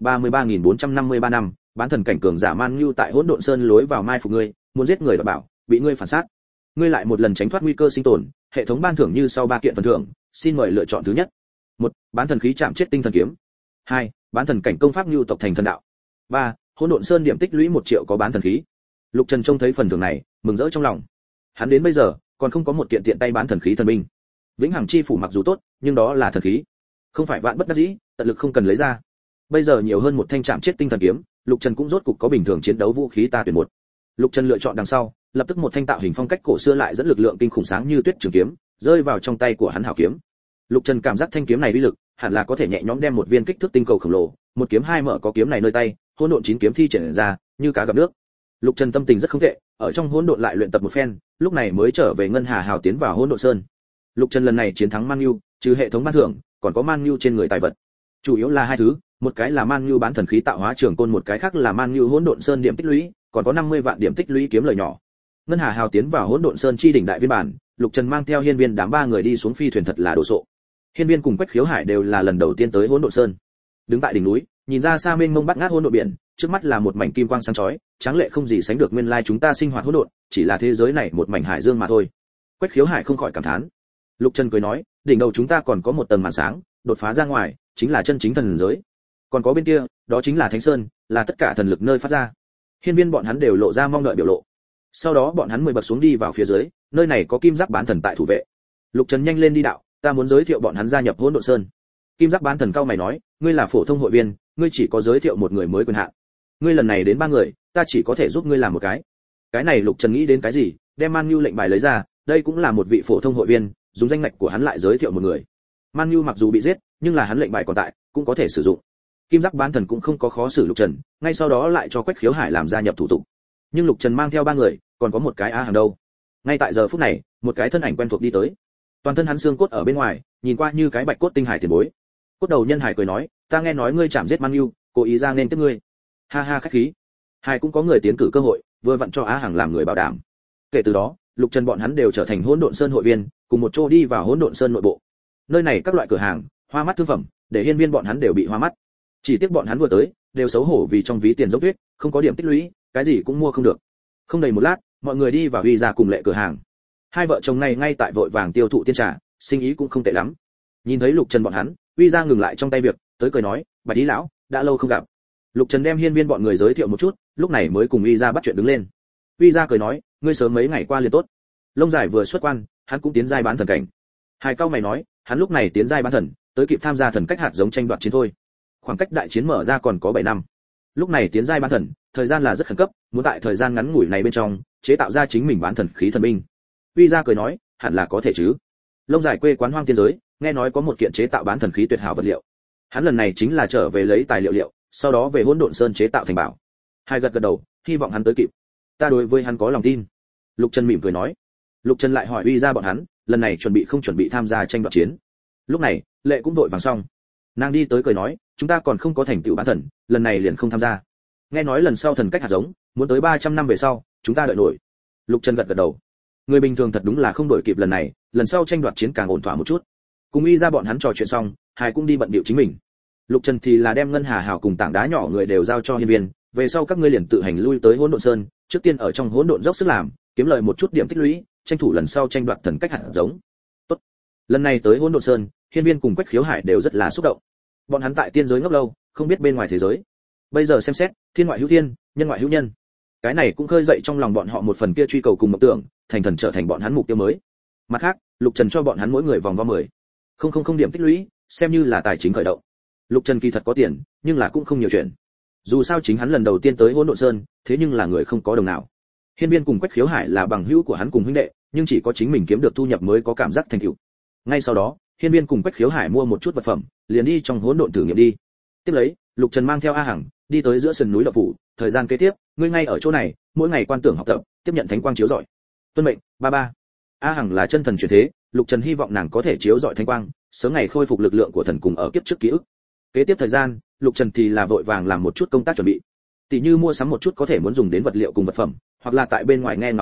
33.453 năm, bán thần cảnh cường giả Man Nhu tại Hỗn Độn Sơn lối vào mai phục ngươi, muốn giết người đoạt bảo, bị ngươi phản sát. Ngươi lại một lần tránh thoát nguy cơ sinh tồn, hệ thống ban thưởng như sau 3 kiện phần thưởng, xin mời lựa chọn thứ nhất. 1. Bán thần khí chạm chết tinh thần kiếm. 2. Bán thần cảnh công pháp Nhu tộc thành thần đạo. 3. Hỗn Độn Sơn điểm tích lũy 1 triệu có bán thần khí. Lục Trần trông thấy phần thưởng này, mừng rỡ trong lòng. Hắn đến bây giờ còn không có một kiện tiện tay bán thần khí thần binh. Vĩnh Hằng chi phủ mặc dù tốt, nhưng đó là thần khí, không phải vạn bất đắc dĩ, tận lực không cần lấy ra. Bây giờ nhiều hơn một thanh chạm chết tinh thần kiếm, Lục Trần cũng rốt cục có bình thường chiến đấu vũ khí ta tuyển một. Lục Trần lựa chọn đằng sau, lập tức một thanh tạo hình phong cách cổ xưa lại dẫn lực lượng kinh khủng sáng như tuyết trường kiếm, rơi vào trong tay của hắn hảo kiếm. Lục Trần cảm giác thanh kiếm này uy lực, hẳn là có thể nhẹ nhõm đem một viên kích thước tinh cầu khổng lồ, một kiếm hai mở có kiếm này nơi tay, hỗn độn 9 kiếm thi triển ra, như cá gặp nước. Lục Trần tâm tình rất không tệ, ở trong hỗn độn lại luyện tập một phen, lúc này mới trở về ngân hà hào tiến vào Hỗn Độn Sơn. Lục Trần lần này chiến thắng Man Nhu, trừ hệ thống ban thưởng, còn có Man Nhu trên người tài vật. Chủ yếu là hai thứ, một cái là Man Nhu bán thần khí tạo hóa trường côn, một cái khác là Man Nhu Hỗn Độn Sơn điểm tích lũy, còn có 50 vạn điểm tích lũy kiếm lời nhỏ. Ngân hà hào tiến vào Hỗn Độn Sơn chi đỉnh đại viên bản, Lục Trần mang theo Hiên Viên đám 3 người đi xuống phi thuyền thật là đồ sộ. Hiên Viên cùng Quách Khiếu Hải đều là lần đầu tiên tới Hỗn Độn Sơn. Đứng tại đỉnh núi, nhìn ra xa mênh mông bát ngát hỗn độn biển, trước mắt là một mảnh kim quang sáng chói, tráng lệ không gì sánh được. Nguyên lai chúng ta sinh hoạt hỗn độn, chỉ là thế giới này một mảnh hải dương mà thôi. Quách Khiếu Hải không khỏi cảm thán. Lục Trần cười nói, đỉnh đầu chúng ta còn có một tầng màn sáng, đột phá ra ngoài, chính là chân chính thần giới. Còn có bên kia, đó chính là Thánh Sơn, là tất cả thần lực nơi phát ra. Hiên Viên bọn hắn đều lộ ra mong đợi biểu lộ. Sau đó bọn hắn 10 bậc xuống đi vào phía dưới, nơi này có kim giác bán thần tại thủ vệ. Lục Trần nhanh lên đi đạo, ta muốn giới thiệu bọn hắn gia nhập Hỗn Độn Sơn. Kim giác bán thần cao mày nói, ngươi là phổ thông hội viên, ngươi chỉ có giới thiệu một người mới quyền hạn. Ngươi lần này đến 3 người, ta chỉ có thể giúp ngươi làm một cái. Cái này Lục Trần nghĩ đến cái gì, đem Man Nhu lệnh bài lấy ra, đây cũng là một vị phổ thông hội viên, dùng danh ngạch của hắn lại giới thiệu một người. Man Nhu mặc dù bị giết, nhưng là hắn lệnh bài còn tại, cũng có thể sử dụng. Kim giác bán thần cũng không có khó xử Lục Trần, ngay sau đó lại cho Quách Khiếu Hải làm gia nhập thủ tục. Nhưng Lục Trần mang theo 3 người, còn có một cái á hàng đâu. Ngay tại giờ phút này, một cái thân ảnh quen thuộc đi tới. Toàn thân hắn xương cốt ở bên ngoài, nhìn qua như cái bạch cốt tinh hải tiền bối. Cốt đầu nhân hải cười nói, ta nghe nói ngươi chạm giết Man Nhu, cố ý ra nên tiếp ngươi. Ha ha khách khí. Hải cũng có người tiến cử cơ hội, vừa vặn cho á hàng làm người bảo đảm. Kể từ đó, Lục Trần bọn hắn đều trở thành Hỗn Độn Sơn hội viên, cùng một chỗ đi vào Hỗn Độn Sơn nội bộ. Nơi này các loại cửa hàng, hoa mắt thương phẩm, để Hiên Viên bọn hắn đều bị hoa mắt. Chỉ tiếc bọn hắn vừa tới, đều xấu hổ vì trong ví tiền dốc tuyết, không có điểm tích lũy, cái gì cũng mua không được. Không đầy một lát, mọi người đi vào Huy ra cùng Lệ cửa hàng. Hai vợ chồng này ngay tại vội vàng tiêu thụ tiên trà, sinh ý cũng không tệ lắm. Nhìn thấy Lục Trần bọn hắn, Huy ra ngừng lại trong tay việc, tới cười nói, Bạch Lý lão, đã lâu không gặp. Lục Trần đem Hiên Viên bọn người giới thiệu một chút, lúc này mới cùng Huy ra bắt chuyện đứng lên. Huy ra cười nói, ngươi sớm mấy ngày qua liền tốt. Lông dài vừa xuất quan, hắn cũng tiến giai bán thần cảnh. Hai cao mày nói, hắn lúc này tiến giai bán thần, tới kịp tham gia thần cách hạt giống tranh đoạt chiến thôi. Khoảng cách đại chiến mở ra còn có 7 năm. Lúc này tiến giai bán thần, thời gian là rất khẩn cấp, muốn tại thời gian ngắn ngủi này bên trong chế tạo ra chính mình bán thần khí thần binh. Huy ra cười nói, hẳn là có thể chứ. Lông dài quê quán hoang tiên giới, nghe nói có một kiện chế tạo bán thần khí tuyệt hảo vật liệu. Hắn lần này chính là trở về lấy tài liệu, sau đó về Hỗn Độn Sơn chế tạo thành bảo. Hai gật gật đầu, hy vọng hắn tới kịp. Ta đối với hắn có lòng tin. Lục Trần mỉm cười nói. Lục Trần lại hỏi Huy ra bọn hắn, lần này chuẩn bị không chuẩn bị tham gia tranh đoạt chiến. Lúc này, Lệ cũng vội vàng xong. Nàng đi tới cười nói, chúng ta còn không có thành tựu bán thần, lần này liền không tham gia. Nghe nói lần sau thần cách hạt giống, muốn tới 300 năm về sau, chúng ta đợi nổi. Lục Trần gật gật đầu. Người bình thường thật đúng là không đổi kịp lần này, lần sau tranh đoạt chiến càng ổn thỏa một chút. Cùng Huy ra bọn hắn trò chuyện xong, Hải cũng đi bận bịu chính mình. Lục Trần thì là đem ngân hà hào cùng tảng đá nhỏ người đều giao cho Hiên Viên, về sau các ngươi liền tự hành lui tới Hỗn Độn Sơn, trước tiên ở trong hỗn độn dốc sức làm, kiếm lợi một chút điểm tích lũy, tranh thủ lần sau tranh đoạt thần cách hạt giống. Tốt. Lần này tới Hỗn Độn Sơn, Hiên Viên cùng Quách Khiếu Hải đều rất là xúc động. Bọn hắn tại tiên giới ngốc lâu, không biết bên ngoài thế giới. Bây giờ xem xét, thiên ngoại hữu thiên, nhân ngoại hữu nhân. Cái này cũng khơi dậy trong lòng bọn họ một phần kia truy cầu cùng mộng tưởng, thành thần trở thành bọn hắn mục tiêu mới. Mặt khác, Lục Trần cho bọn hắn mỗi người vòng vo 10. Không điểm tích lũy, xem như là tài chính khởi động. Lục Trần kỳ thật có tiền, nhưng là cũng không nhiều chuyện. Dù sao chính hắn lần đầu tiên tới Hỗn Độn Sơn, thế nhưng là người không có đồng nào. Hiên Viên cùng Quách Khiếu Hải là bằng hữu của hắn cùng huynh đệ, nhưng chỉ có chính mình kiếm được thu nhập mới có cảm giác thành tựu. Ngay sau đó, Hiên Viên cùng Quách Khiếu Hải mua một chút vật phẩm, liền đi trong hỗn độn thử nghiệm đi. Tiếp lấy, Lục Trần mang theo A Hằng, đi tới giữa sườn núi Lập Phủ, thời gian kế tiếp, ngươi ngay ở chỗ này, mỗi ngày quan tưởng học tập, tiếp nhận thánh quang chiếu rọi. Tuân mệnh, ba ba. A Hằng là chân thần chuyển thế, Lục Trần hy vọng nàng có thể chiếu rọi thánh quang, sớm ngày khôi phục lực lượng của thần cùng ở kiếp trước ký ức. Kế tiếp thời gian, Lục Trần thì là vội vàng làm một chút công tác chuẩn bị. Tỷ như mua sắm một chút có thể muốn dùng đến vật liệu cùng vật phẩm, hoặc là tại bên ngoài nghe ngóng tin tức,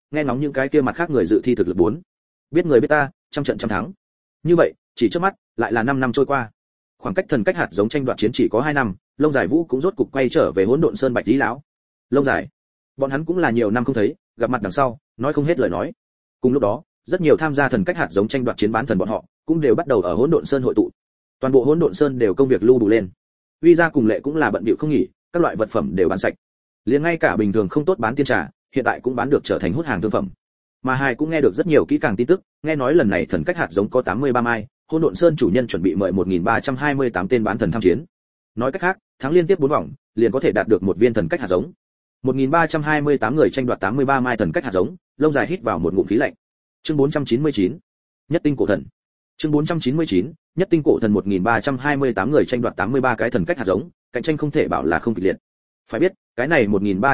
nghe ngóng những cái kia mặt khác người dự thi thực lực bốn. Biết người biết ta, trăm trận trăm thắng. Như vậy, chỉ trước mắt, lại là 5 năm trôi qua. Khoảng cách thần cách hạt giống tranh đoạt chiến chỉ có 2 năm, Lông Dài Vũ cũng rốt cục quay trở về Hỗn Độn Sơn Bạch Lý lão. Lông Dài, bọn hắn cũng là nhiều năm không thấy, gặp mặt đằng sau, nói không hết lời nói. Cùng lúc đó, rất nhiều tham gia thần cách hạt giống tranh đoạt chiến bán thần bọn họ, cũng đều bắt đầu ở Hỗn Độn Sơn hội tụ. Toàn bộ Hỗn Độn Sơn đều công việc lưu đủ lên. Uy gia cùng Lệ cũng là bận bịu không nghỉ, các loại vật phẩm đều bán sạch. Liền ngay cả bình thường không tốt bán tiên trà, hiện tại cũng bán được trở thành hút hàng thương phẩm. Mà Hai cũng nghe được rất nhiều kỹ càng tin tức, nghe nói lần này thần cách hạt giống có 83 mai, Hỗn Độn Sơn chủ nhân chuẩn bị mời 1328 tên bán thần tham chiến. Nói cách khác, thắng liên tiếp 4 vòng, liền có thể đạt được một viên thần cách hạt giống. 1328 người tranh đoạt 83 mai thần cách hạt giống, Lông Dài hít vào một ngụm khí lạnh. Chương 499, Nhất tinh cổ thần. Chương 499, Nhất tinh cổ thần 1328 người tranh đoạt 83 cái thần cách hạt giống, cạnh tranh không thể bảo là không kịch liệt. Phải biết, cái này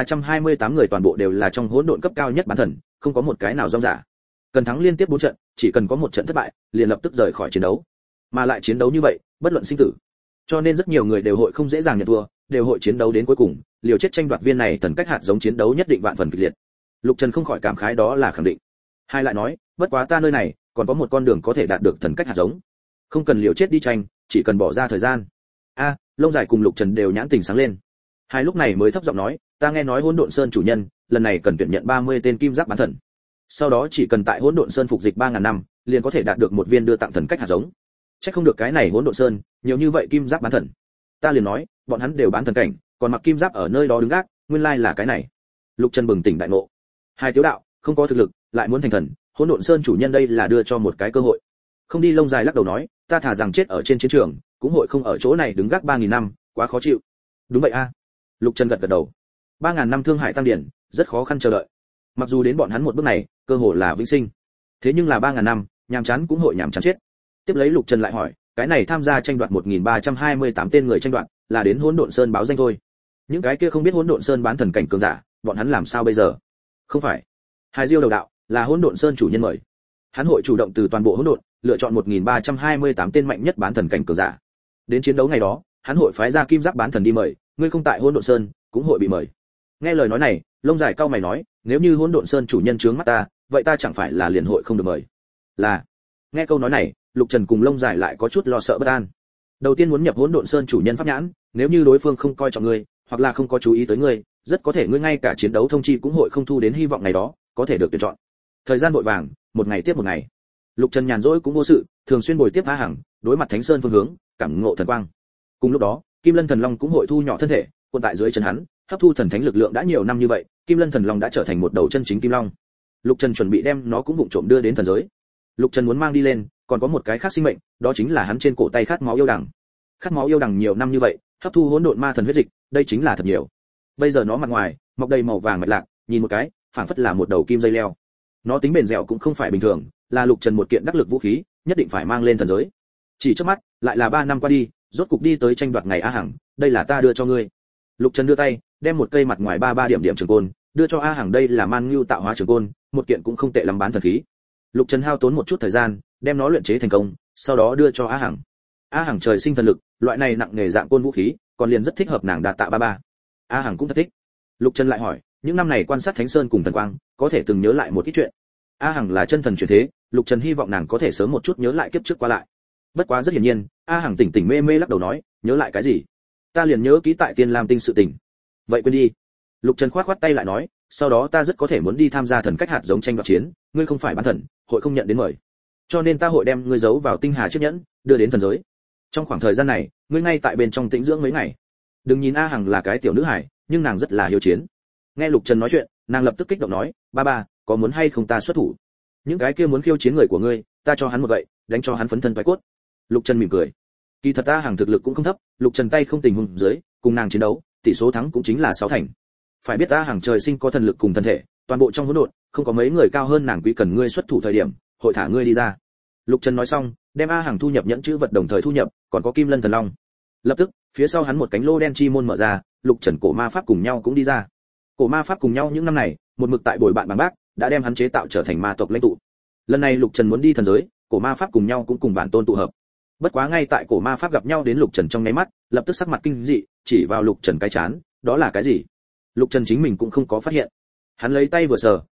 1328 người toàn bộ đều là trong hỗn độn cấp cao nhất bán thần, không có một cái nào rong giả. Cần thắng liên tiếp 4 trận, chỉ cần có một trận thất bại, liền lập tức rời khỏi chiến đấu. Mà lại chiến đấu như vậy, bất luận sinh tử. Cho nên rất nhiều người đều hội không dễ dàng nhận thua, đều hội chiến đấu đến cuối cùng, liều chết tranh đoạt viên này thần cách hạt giống, chiến đấu nhất định vạn phần kịch liệt. Lục Trần không khỏi cảm khái đó là khẳng định. Hai lại nói, bất quá ta nơi này còn có một con đường có thể đạt được thần cách hạt giống. Không cần liều chết đi tranh, chỉ cần bỏ ra thời gian. A, Lông Dài cùng Lục Trần đều nhãn tình sáng lên. Hai lúc này mới thấp giọng nói, ta nghe nói Hỗn Độn Sơn chủ nhân, lần này cần tuyển nhận 30 tên kim giáp bán thần. Sau đó chỉ cần tại Hỗn Độn Sơn phục dịch 3000 năm, liền có thể đạt được một viên đưa tặng thần cách hạt giống. Chắc không được cái này Hỗn Độn Sơn, nhiều như vậy kim giáp bán thần. Ta liền nói, bọn hắn đều bán thần cảnh, còn mặc kim giáp ở nơi đó đứng gác, nguyên lai là cái này. Lục Trần bừng tỉnh đại ngộ. Hai tiểu đạo, không có thực lực, lại muốn thành thần, Hỗn Độn Sơn chủ nhân đây là đưa cho một cái cơ hội. Không đi. Lông Dài lắc đầu nói, ta thà rằng chết ở trên chiến trường, cũng hội không ở chỗ này đứng gác 3000 năm, quá khó chịu. Đúng vậy a. Lục Trần gật gật đầu. 3000 năm thương hại tăng điển, rất khó khăn chờ đợi. Mặc dù đến bọn hắn một bước này, cơ hội là vĩnh sinh. Thế nhưng là 3000 năm, nhàm chán cũng hội nhàm chán chết. Tiếp lấy Lục Trần lại hỏi, cái này tham gia tranh đoạt 1328 tên người tranh đoạt, là đến Hỗn Độn Sơn báo danh thôi. Những cái kia không biết Hỗn Độn Sơn bán thần cảnh cường giả, bọn hắn làm sao bây giờ? Không phải. Hai Diêu đầu đạo, là Hỗn Độn Sơn chủ nhân mời. Hắn hội chủ động từ toàn bộ hỗn độn, lựa chọn 1328 tên mạnh nhất bán thần cảnh cường giả. Đến chiến đấu ngày đó, hắn hội phái ra kim giáp bán thần đi mời, ngươi không tại Hỗn Độn Sơn, cũng hội bị mời. Nghe lời nói này, Lông Dài cao mày nói, nếu như Hỗn Độn Sơn chủ nhân trướng mắt ta, vậy ta chẳng phải là liền hội không được mời? Là. Nghe câu nói này, Lục Trần cùng Lông Dài lại có chút lo sợ bất an. Đầu tiên muốn nhập Hỗn Độn Sơn chủ nhân pháp nhãn, nếu như đối phương không coi trọng ngươi, hoặc là không có chú ý tới ngươi, rất có thể ngươi ngay cả chiến đấu thông chi cũng hội không thu đến hy vọng ngày đó, có thể được tuyển chọn. Thời gian vội vàng, một ngày tiếp một ngày. Lục Trần nhàn rỗi cũng vô sự, thường xuyên bồi tiếp A Hằng, đối mặt Thánh Sơn phương hướng, cảm ngộ thần quang. Cùng lúc đó, Kim Lân Thần Long cũng hội thu nhỏ thân thể, quân tại dưới chân hắn, hấp thu thần thánh lực lượng đã nhiều năm như vậy, Kim Lân Thần Long đã trở thành một đầu chân chính kim long. Lục Trần chuẩn bị đem nó cũng vụng trộm đưa đến thần giới. Lục Trần muốn mang đi lên, còn có một cái khác sinh mệnh, đó chính là hắn trên cổ tay khát máu yêu đằng. Khát máu yêu đằng nhiều năm như vậy, hấp thu hỗn độn ma thần huyết dịch, đây chính là thật nhiều. Bây giờ nó mặt ngoài mọc đầy màu vàng mạch lạc, nhìn một cái, phảng phất là một đầu kim dây leo. Nó tính bền dẻo cũng không phải bình thường, là Lục Trần một kiện đắc lực vũ khí, nhất định phải mang lên thần giới. Chỉ trước mắt, lại là 3 năm qua đi, rốt cục đi tới tranh đoạt ngày A Hằng, đây là ta đưa cho ngươi. Lục Trần đưa tay, đem một cây mặt ngoài 33 điểm điểm trường côn, đưa cho A Hằng, đây là Man Ngưu tạo hóa trường côn, một kiện cũng không tệ lắm bán thần khí. Lục Trần hao tốn một chút thời gian, đem nó luyện chế thành công, sau đó đưa cho A Hằng. A Hằng trời sinh thần lực, loại này nặng nghề dạng côn vũ khí, còn liền rất thích hợp nàng đạt tạ 33. A Hằng cũng thật thích. Lục Trần lại hỏi, những năm này quan sát Thánh Sơn cùng thần quang, có thể từng nhớ lại một ít chuyện. A Hằng là chân thần chuyển thế, Lục Trần hy vọng nàng có thể sớm một chút nhớ lại kiếp trước qua lại. Bất quá rất hiển nhiên, A Hằng tỉnh tỉnh mê mê lắc đầu nói, nhớ lại cái gì? Ta liền nhớ kỹ tại Tiên Lam Tinh sự tình. Vậy quên đi. Lục Trần khoát khoát tay lại nói, sau đó ta rất có thể muốn đi tham gia thần cách hạt giống tranh đoạt chiến, ngươi không phải bán thần, hội không nhận đến mời. Cho nên ta hội đem ngươi giấu vào tinh hà chiếc nhẫn, đưa đến thần giới. Trong khoảng thời gian này, ngươi ngay tại bên trong tĩnh dưỡng mấy ngày. Đừng nhìn A Hằng là cái tiểu nữ hài, nhưng nàng rất là hiếu chiến. Nghe Lục Trần nói chuyện, nàng lập tức kích động nói, ba, có muốn hay không ta xuất thủ? Những cái kia muốn khiêu chiến người của ngươi, ta cho hắn một gậy, đánh cho hắn phấn thân bái cốt. Lục Trần mỉm cười. Kỳ thật A Hằng thực lực cũng không thấp, Lục Trần tay không tình huống dưới, cùng nàng chiến đấu, tỷ số thắng cũng chính là 6 thành. Phải biết A Hằng trời sinh có thần lực cùng thân thể, toàn bộ trong hỗn độn, không có mấy người cao hơn nàng, quý cần ngươi xuất thủ thời điểm, hội thả ngươi đi ra. Lục Trần nói xong, đem A Hằng thu nhập nhẫn chữ vật đồng thời thu nhập, còn có Kim Lân Thần Long. Lập tức, phía sau hắn một cánh lô đen chi môn mở ra, Lục Trần cổ ma pháp cùng nhau cũng đi ra. Cổ ma pháp cùng nhau những năm này, một mực tại bồi bạn bằng bác, đã đem hắn chế tạo trở thành ma tộc lãnh tụ. Lần này Lục Trần muốn đi thần giới, cổ ma pháp cùng nhau cũng cùng bản tôn tụ hợp. Bất quá ngay tại cổ ma pháp gặp nhau đến Lục Trần trong nháy mắt, lập tức sắc mặt kinh dị, chỉ vào Lục Trần cái chán, đó là cái gì? Lục Trần chính mình cũng không có phát hiện. Hắn lấy tay vừa sờ,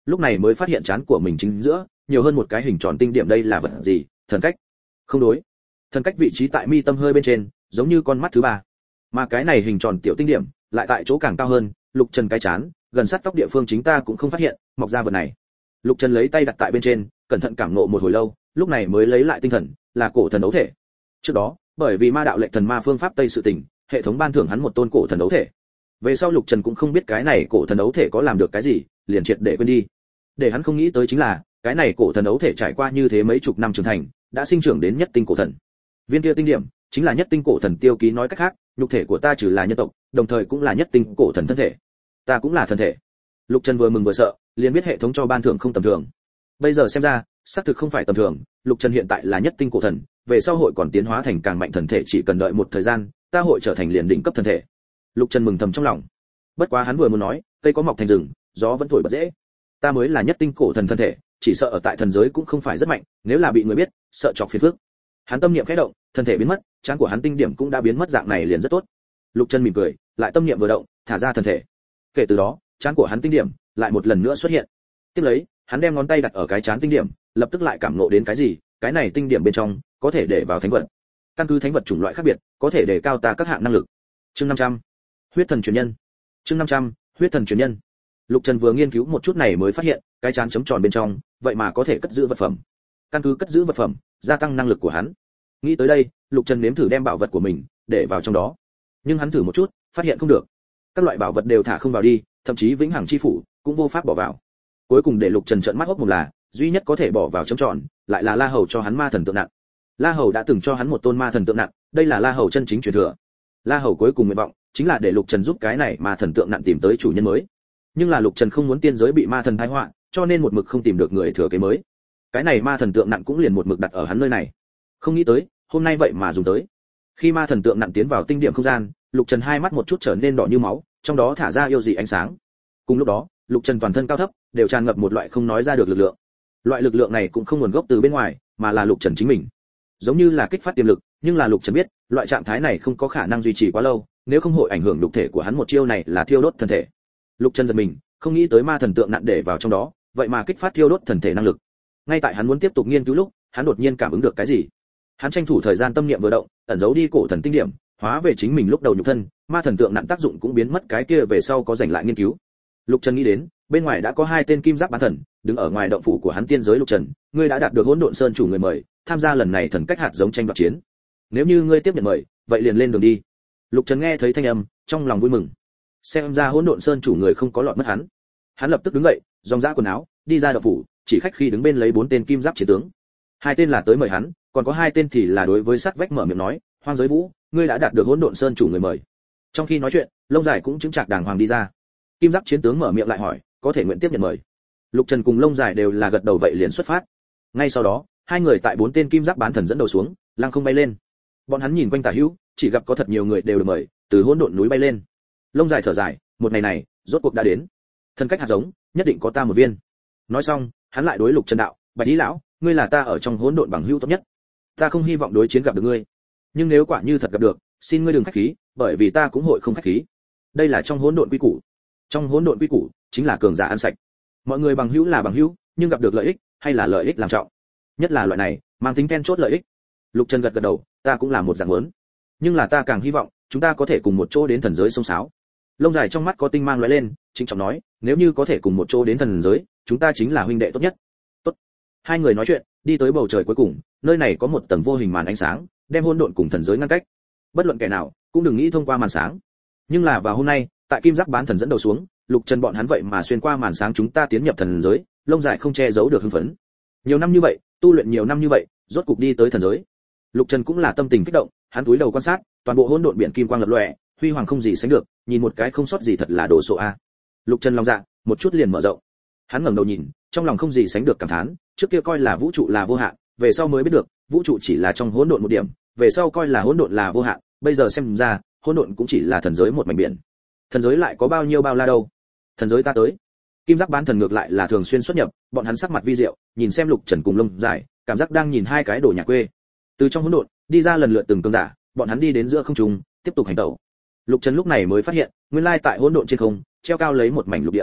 lúc này mới phát hiện trán của mình chính giữa nhiều hơn một cái hình tròn tinh điểm, đây là vật gì? Thần cách? Không đối, thần cách vị trí tại mi tâm hơi bên trên, giống như con mắt thứ ba, mà cái này hình tròn tiểu tinh điểm lại tại chỗ càng cao hơn. Lục Trần cái trán gần sát tóc địa phương chính ta cũng không phát hiện mọc ra vật này. Lục Trần lấy tay đặt tại bên trên, cẩn thận cảm ngộ một hồi lâu, lúc này mới lấy lại tinh thần, là cổ thần đấu thể. Trước đó, bởi vì ma đạo lệnh thần ma phương pháp tây sự tình, hệ thống ban thưởng hắn một tôn cổ thần đấu thể. Về sau Lục Trần cũng không biết cái này cổ thần đấu thể có làm được cái gì, liền triệt để quên đi. Để hắn không nghĩ tới chính là, cái này cổ thần đấu thể trải qua như thế mấy chục năm trưởng thành, đã sinh trưởng đến nhất tinh cổ thần. Viên kia tinh điểm chính là nhất tinh cổ thần tiêu ký, nói cách khác, nhục thể của ta trừ là nhân tộc, đồng thời cũng là nhất tinh cổ thần thân thể. Ta cũng là thân thể. Lục Trần vừa mừng vừa sợ, liền biết hệ thống cho ban thưởng không tầm thường. Bây giờ xem ra, xác thực không phải tầm thường, Lục Trần hiện tại là nhất tinh cổ thần, về sau hội còn tiến hóa thành càng mạnh thần thể, chỉ cần đợi một thời gian, ta hội trở thành liền đỉnh cấp thần thể. Lục Trần mừng thầm trong lòng. Bất quá hắn vừa muốn nói, cây có mọc thành rừng, gió vẫn thổi bật dễ. Ta mới là nhất tinh cổ thần thân thể, chỉ sợ ở tại thần giới cũng không phải rất mạnh, nếu là bị người biết, sợ chọc phiền phức. Hắn tâm niệm khẽ động, thân thể biến mất, trán của hắn tinh điểm cũng đã biến mất, dạng này liền rất tốt. Lục Trần mỉm cười, lại tâm niệm vừa động, thả ra thân thể. Kể từ đó, trán của hắn tinh điểm lại một lần nữa xuất hiện. Tiếp lấy, hắn đem ngón tay đặt ở cái trán tinh điểm, lập tức lại cảm ngộ đến cái gì, cái này tinh điểm bên trong có thể để vào thánh vật. Căn cứ thánh vật chủng loại khác biệt, có thể đề cao ta các hạng năng lực. Chương 500, huyết thần truyền nhân. Chương 500, huyết thần truyền nhân. Lục Trần vừa nghiên cứu một chút này mới phát hiện, cái trán chấm tròn bên trong, vậy mà có thể cất giữ vật phẩm. Căn cứ cất giữ vật phẩm, gia tăng năng lực của hắn. Nghĩ tới đây, Lục Trần nếm thử đem bảo vật của mình để vào trong đó. Nhưng hắn thử một chút, phát hiện không được. Các loại bảo vật đều thả không vào đi, thậm chí vĩnh hằng chi phủ cũng vô pháp bỏ vào. Cuối cùng để Lục Trần trợn mắt hốc mồm là, duy nhất có thể bỏ vào chấm tròn, lại là La Hầu cho hắn ma thần tượng nặng. La Hầu đã từng cho hắn một tôn ma thần tượng nặng, đây là La Hầu chân chính truyền thừa. La Hầu cuối cùng nguyện vọng chính là để Lục Trần giúp cái này ma thần tượng nặng tìm tới chủ nhân mới. Nhưng là Lục Trần không muốn tiên giới bị ma thần tai họa, cho nên một mực không tìm được người thừa kế mới. Cái này ma thần tượng nặng cũng liền một mực đặt ở hắn nơi này. Không nghĩ tới, hôm nay vậy mà dùng tới. Khi ma thần tượng nặng tiến vào tinh điểm không gian, Lục Trần hai mắt một chút trở nên đỏ như máu, trong đó thả ra yêu dị ánh sáng. Cùng lúc đó, Lục Trần toàn thân cao thấp đều tràn ngập một loại không nói ra được lực lượng. Loại lực lượng này cũng không nguồn gốc từ bên ngoài, mà là Lục Trần chính mình. Giống như là kích phát tiềm lực, nhưng là Lục Trần biết, loại trạng thái này không có khả năng duy trì quá lâu, nếu không hội ảnh hưởng nhục thể của hắn, một chiêu này là thiêu đốt thân thể. Lục Trần giật mình, không nghĩ tới ma thần tượng nặng để vào trong đó, vậy mà kích phát thiêu đốt thần thể năng lực. Ngay tại hắn muốn tiếp tục nghiên cứu lúc, hắn đột nhiên cảm ứng được cái gì. Hắn tranh thủ thời gian tâm niệm vừa động, ẩn giấu đi cổ thần tinh điểm, hóa về chính mình lúc đầu nhục thân, ma thần tượng nặng tác dụng cũng biến mất, cái kia về sau có rảnh lại nghiên cứu. Lục Trần nghĩ đến, bên ngoài đã có hai tên kim giáp bán thần, đứng ở ngoài động phủ của hắn tiên giới. Lục Trần, ngươi đã đạt được Hỗn Độn Sơn chủ người mời, tham gia lần này thần cách hạt giống tranh đoạt chiến. Nếu như ngươi tiếp nhận mời, vậy liền lên đường đi. Lục Trần nghe thấy thanh âm, trong lòng vui mừng. Xem ra Hỗn Độn Sơn chủ người không có lọt mất hắn. Hắn lập tức đứng dậy, ròng rã quần áo, đi ra động phủ, chỉ khách khi đứng bên lấy bốn tên kim giáp chiến tướng. Hai tên là tới mời hắn, còn có hai tên thì là đối với sát vách mở miệng nói, Hoang Giới Vũ, ngươi đã đạt được Hỗn Độn Sơn chủ người mời. Trong khi nói chuyện, Lông Dài cũng chứng trạc đàng hoàng đi ra. Kim giáp chiến tướng mở miệng lại hỏi, có thể nguyện tiếp nhận mời. Lục Trần cùng Lông Dài đều là gật đầu, vậy liền xuất phát. Ngay sau đó, hai người tại bốn tên kim giáp bán thần dẫn đầu xuống, lăng không bay lên. Bọn hắn nhìn quanh tả hữu, chỉ gặp có thật nhiều người đều được mời, từ hỗn độn núi bay lên. Lông Dài thở dài, một ngày này, rốt cuộc đã đến. Thần cách hạt giống, nhất định có ta một viên. Nói xong, hắn lại đối Lục Trần đạo, Bạch Lý lão, ngươi là ta ở trong hỗn độn bằng hữu tốt nhất. Ta không hy vọng đối chiến gặp được ngươi, nhưng nếu quả như thật gặp được, xin ngươi đừng khách khí, bởi vì ta cũng hội không khách khí. Đây là trong hỗn độn quy củ. Trong hỗn độn quy củ chính là cường giả ăn sạch. Mọi người bằng hữu là bằng hữu, nhưng gặp được lợi ích hay là lợi ích làm trọng. Nhất là loại này, mang tính then chốt lợi ích. Lục Trần gật gật đầu, ta cũng là một dạng muốn, nhưng là ta càng hy vọng chúng ta có thể cùng một chỗ đến thần giới sông sáo. Lông Dài trong mắt có tinh mang lóe lên, trịnh trọng nói, nếu như có thể cùng một chỗ đến thần giới, chúng ta chính là huynh đệ tốt nhất. Tốt. Hai người nói chuyện, đi tới bầu trời cuối cùng, nơi này có một tầng vô hình màn ánh sáng, đem hỗn độn cùng thần giới ngăn cách. Bất luận kẻ nào cũng đừng nghĩ thông qua màn sáng. Nhưng là vào hôm nay, tại kim giác bán thần dẫn đầu xuống, Lục Trần bọn hắn vậy mà xuyên qua màn sáng, chúng ta tiến nhập thần giới. Lông Dài không che giấu được hưng phấn. Nhiều năm như vậy, tu luyện nhiều năm như vậy, rốt cục đi tới thần giới. Lục Trần cũng là tâm tình kích động, hắn cúi đầu quan sát, toàn bộ hỗn độn biển kim quang lập lòe, huy hoàng không gì sánh được, nhìn một cái không sót gì, thật là đồ sộ a. Lục Trần lòng dạ một chút liền mở rộng. Hắn ngẩng đầu nhìn, trong lòng không gì sánh được cảm thán, trước kia coi là vũ trụ là vô hạn, về sau mới biết được, vũ trụ chỉ là trong hỗn độn một điểm, về sau coi là hỗn độn là vô hạn, bây giờ xem ra, hỗn độn cũng chỉ là thần giới một mảnh biển. Thần giới lại có bao nhiêu bao la đâu? Thần giới ta tới. Kim giác bán thần ngược lại là thường xuyên xuất nhập, bọn hắn sắc mặt vi diệu, nhìn xem Lục Trần cùng Lông Dài, cảm giác đang nhìn hai cái đồ nhà quê. Từ trong hỗn độn đi ra lần lượt từng cường giả, bọn hắn đi đến giữa không trung, tiếp tục hành động. Lục Trần lúc này mới phát hiện, nguyên lai tại hỗn độn trên không, treo cao lấy một mảnh lục địa.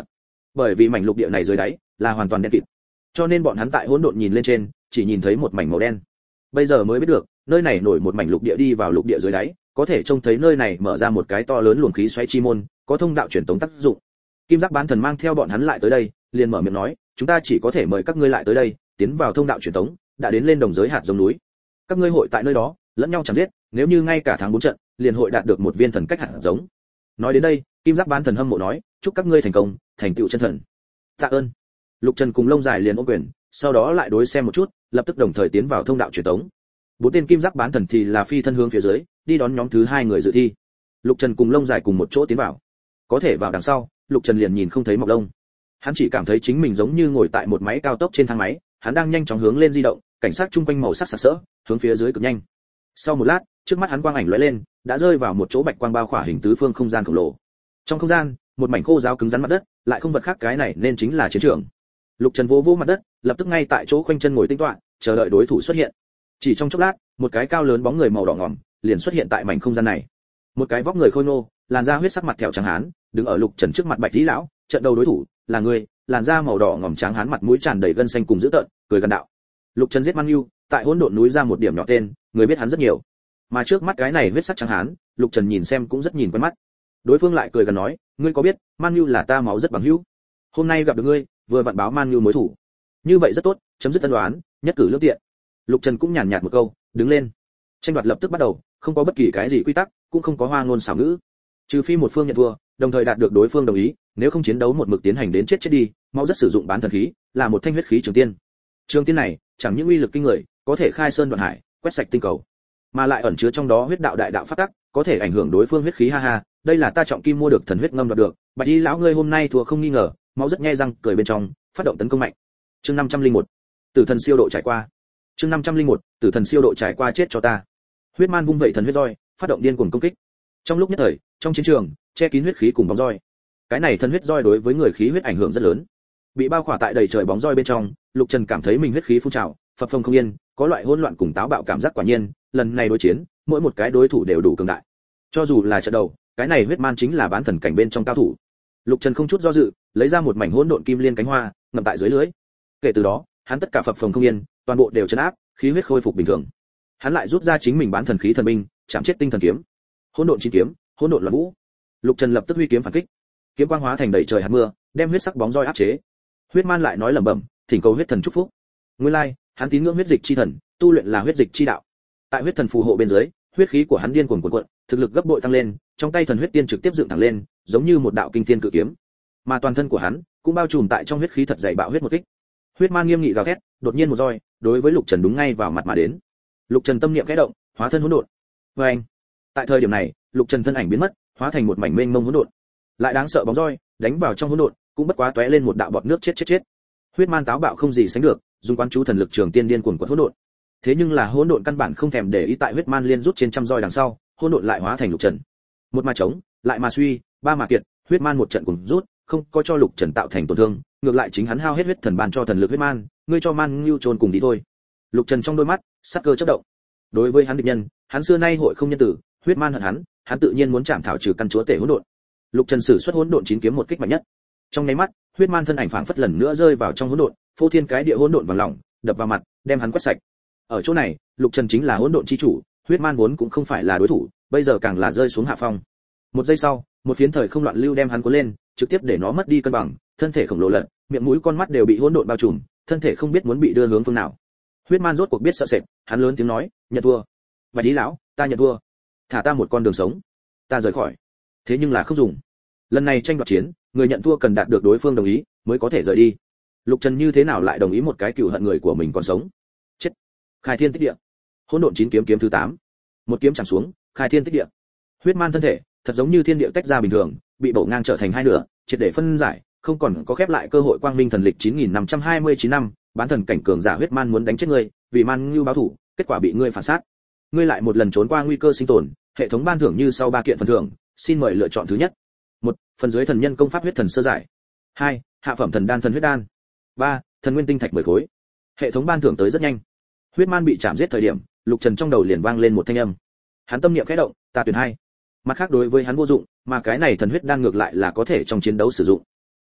Bởi vì mảnh lục địa này dưới đáy là hoàn toàn đen kịt, cho nên bọn hắn tại hỗn độn nhìn lên trên, chỉ nhìn thấy một mảnh màu đen. Bây giờ mới biết được, nơi này nổi một mảnh lục địa đi vào lục địa dưới đáy, có thể trông thấy nơi này mở ra một cái to lớn luồng khí xoáy chi môn, có thông đạo truyền tống tác dụng. Kim Giác Bán Thần mang theo bọn hắn lại tới đây, liền mở miệng nói, chúng ta chỉ có thể mời các ngươi lại tới đây, tiến vào thông đạo truyền tống, đã đến lên đồng giới hạt giống núi. Các ngươi hội tại nơi đó, lẫn nhau chẳng giết, nếu như ngay cả tháng 4 trận, liền hội đạt được một viên thần cách hạt giống. Nói đến đây, Kim Giác Bán Thần hâm mộ nói, chúc các ngươi thành công, thành tựu chân thần. Tạ ơn. Lục Trần cùng Lông Dài liền ôm quyền, sau đó lại đối xem một chút, lập tức đồng thời tiến vào thông đạo truyền tống. Bốn tên Kim Giác Bán Thần thì là phi thân hướng phía dưới, đi đón nhóm thứ 2 người dự thi. Lục Trần cùng Lông Dài cùng một chỗ tiến vào. Có thể vào đằng sau, Lục Trần liền nhìn không thấy mọc lông. Hắn chỉ cảm thấy chính mình giống như ngồi tại một máy cao tốc trên thang máy, hắn đang nhanh chóng hướng lên di động, cảnh sát chung quanh màu sắc sặc sỡ, hướng phía dưới cực nhanh. Sau một lát, trước mắt hắn quang ảnh lóe lên, đã rơi vào một chỗ bạch quang bao khỏa hình tứ phương không gian khổng lồ. Trong không gian, một mảnh khô giáo cứng rắn mặt đất, lại không vật khác cái này nên chính là chiến trường. Lục Trần vô mặt đất, lập tức ngay tại chỗ khoanh chân ngồi tinh toán, chờ đợi đối thủ xuất hiện. Chỉ trong chốc lát, một cái cao lớn bóng người màu đỏ ngòm liền xuất hiện tại mảnh không gian này. Một cái vóc người khôi ngô, làn da huyết sắc mặt thẹo trắng hán, đứng ở Lục Trần trước mặt Bạch Lý lão, trận đầu đối thủ là người, làn da màu đỏ ngòm trắng hán mặt mũi tràn đầy gân xanh cùng dữ tợn, cười gần đạo. Lục Trần giết Man Nhu, tại hỗn độn núi ra một điểm nhỏ tên, người biết hắn rất nhiều. Mà trước mắt cái này huyết sắc trắng hán, Lục Trần nhìn xem cũng rất nhìn quen mắt. Đối phương lại cười gần nói, ngươi có biết, Man Nhu là ta máu rất bằng hữu. Hôm nay gặp được ngươi, vừa vặn báo Man Nhu mối thủ. Như vậy rất tốt, chấm dứt ân oán, nhất cử lưỡng tiện. Lục Trần cũng nhàn nhạt một câu, đứng lên. Tranh đoạt lập tức bắt đầu, không có bất kỳ cái gì quy tắc, cũng không có hoa ngôn xảo ngữ. Trừ phi một phương nhận thua, đồng thời đạt được đối phương đồng ý, nếu không chiến đấu một mực tiến hành đến chết chết đi, máu rất sử dụng bán thần khí, là một thanh huyết khí trường tiên. Trường tiên này, chẳng những uy lực kinh người, có thể khai sơn đoạn hải, quét sạch tinh cầu, mà lại ẩn chứa trong đó huyết đạo đại đạo pháp tắc, có thể ảnh hưởng đối phương huyết khí ha ha, đây là ta trọng kim mua được thần huyết ngâm đoạt được, Bạch Y lão ngươi hôm nay thua không nghi ngờ, máu rất nhe răng cười bên trong, phát động tấn công mạnh. Chương 501. Tử thần siêu độ trải qua. Chương 501. Tử thần siêu độ trải qua chết cho ta. Huyết man vung vậy thần huyết roi, phát động điên cuồng công kích. Trong lúc nhất thời, trong chiến trường, che kín huyết khí cùng bóng roi. Cái này thần huyết roi đối với người khí huyết ảnh hưởng rất lớn. Bị bao khỏa tại đầy trời bóng roi bên trong, Lục Trần cảm thấy mình huyết khí phun trào, phập phồng không yên, có loại hỗn loạn cùng táo bạo cảm giác quả nhiên, lần này đối chiến, mỗi một cái đối thủ đều đủ cường đại. Cho dù là trận đầu, cái này huyết man chính là bán thần cảnh bên trong cao thủ. Lục Trần không chút do dự, lấy ra một mảnh hỗn độn kim liên cánh hoa, ngậm tại dưới lưới. Kể từ đó, hắn tất cả phập phồng không yên, toàn bộ đều trấn áp, khí huyết khôi phục bình thường. Hắn lại rút ra chính mình bán thần khí thần binh, chạm chết tinh thần kiếm. Hỗn độn chín kiếm, hỗn độn loạn vũ. Lục Trần lập tức huy kiếm phản kích. Kiếm quang hóa thành đầy trời hạt mưa, đem huyết sắc bóng roi áp chế. Huyết man lại nói lẩm bẩm, thỉnh cầu huyết thần chúc phúc. Nguyên lai, hắn tín ngưỡng huyết dịch chi thần, tu luyện là huyết dịch chi đạo. Tại huyết thần phù hộ bên dưới, huyết khí của hắn điên cuồng cuộn, thực lực gấp bội tăng lên, trong tay thần huyết tiên trực tiếp dựng thẳng lên, giống như một đạo kinh thiên cự kiếm. Mà toàn thân của hắn cũng bao trùm tại trong huyết khí thật dày bạo huyết một kích. Huyết man nghiêm nghị gào thét, đột nhiên một roi, đối với Lục Trần đúng ngay vào mặt mà đến. Lục Trần tâm niệm khẽ động, hóa thân hỗn độn. Oeng! Tại thời điểm này, Lục Trần thân ảnh biến mất, hóa thành một mảnh mênh mông hỗn độn. Lại đáng sợ bóng roi, đánh vào trong hỗn độn, cũng bất quá tóe lên một đạo bọt nước chết. Huyết man táo bạo không gì sánh được, dùng quán chú thần lực trường tiên điên cuồng quật hỗn độn. Thế nhưng là hỗn độn căn bản không thèm để ý tại huyết man liên rút trên trăm roi đằng sau, hỗn độn lại hóa thành Lục Trần. Một mà chống, lại mà suy, ba mà kiệt, huyết man một trận cùng rút, không có cho Lục Trần tạo thành tổn thương, ngược lại chính hắn hao hết huyết thần ban cho thần lực huyết man, ngươi cho man lưu trồn cùng đi thôi. Lục Trần trong đôi mắt, sắc cơ chớp động. Đối với hắn địch nhân, hắn xưa nay hội không nhân tử, huyết man hận hắn tự nhiên muốn chạm thảo trừ căn chúa tể hỗn độn. Lục Trần sử xuất hỗn độn chín kiếm một kích mạnh nhất. Trong nháy mắt, huyết man thân ảnh phảng phất lần nữa rơi vào trong hỗn độn, phô thiên cái địa hỗn độn vàng lỏng, đập vào mặt, đem hắn quét sạch. Ở chỗ này, Lục Trần chính là hỗn độn chi chủ, huyết man vốn cũng không phải là đối thủ, bây giờ càng là rơi xuống hạ phong. Một giây sau, một phiến thời không loạn lưu đem hắn cuốn lên, trực tiếp để nó mất đi cân bằng, thân thể khổng lồ lật, miệng mũi con mắt đều bị hỗn độn bao trùm, thân thể không biết muốn bị đưa hướng phương nào. Huyết man rốt cuộc biết sợ sệt, hắn lớn tiếng nói, nhận thua. Bạch Lý lão, ta nhận thua, thả ta một con đường sống, ta rời khỏi. Thế nhưng là không dùng. Lần này tranh đoạt chiến, người nhận thua cần đạt được đối phương đồng ý mới có thể rời đi. Lục Trần như thế nào lại đồng ý một cái cừu hận người của mình còn sống? Chết. Khai thiên tích địa. Hỗn độn chín kiếm kiếm thứ 8. Một kiếm chạm xuống, khai thiên tích địa. Huyết man thân thể, thật giống như thiên địa tách ra bình thường, bị bổ ngang trở thành hai nửa, triệt để phân giải, không còn có khép lại cơ hội. Quang minh thần lịch 9529 năm, bán thần cảnh cường giả huyết man muốn đánh chết ngươi, vì man ngưu báo thủ, kết quả bị ngươi phản sát. Ngươi lại một lần trốn qua nguy cơ sinh tồn, hệ thống ban thưởng như sau 3 kiện phần thưởng, xin mời lựa chọn thứ nhất. 1. Phần dưới thần nhân công pháp huyết thần sơ giải. 2. Hạ phẩm thần đan thần huyết đan. 3. Thần nguyên tinh thạch 10 khối. Hệ thống ban thưởng tới rất nhanh. Huyết man bị chạm giết thời điểm, Lục Trần trong đầu liền vang lên một thanh âm. Hắn tâm niệm khẽ động, ta tuyển 2. Mặt khác đối với hắn vô dụng, mà cái này thần huyết đan ngược lại là có thể trong chiến đấu sử dụng.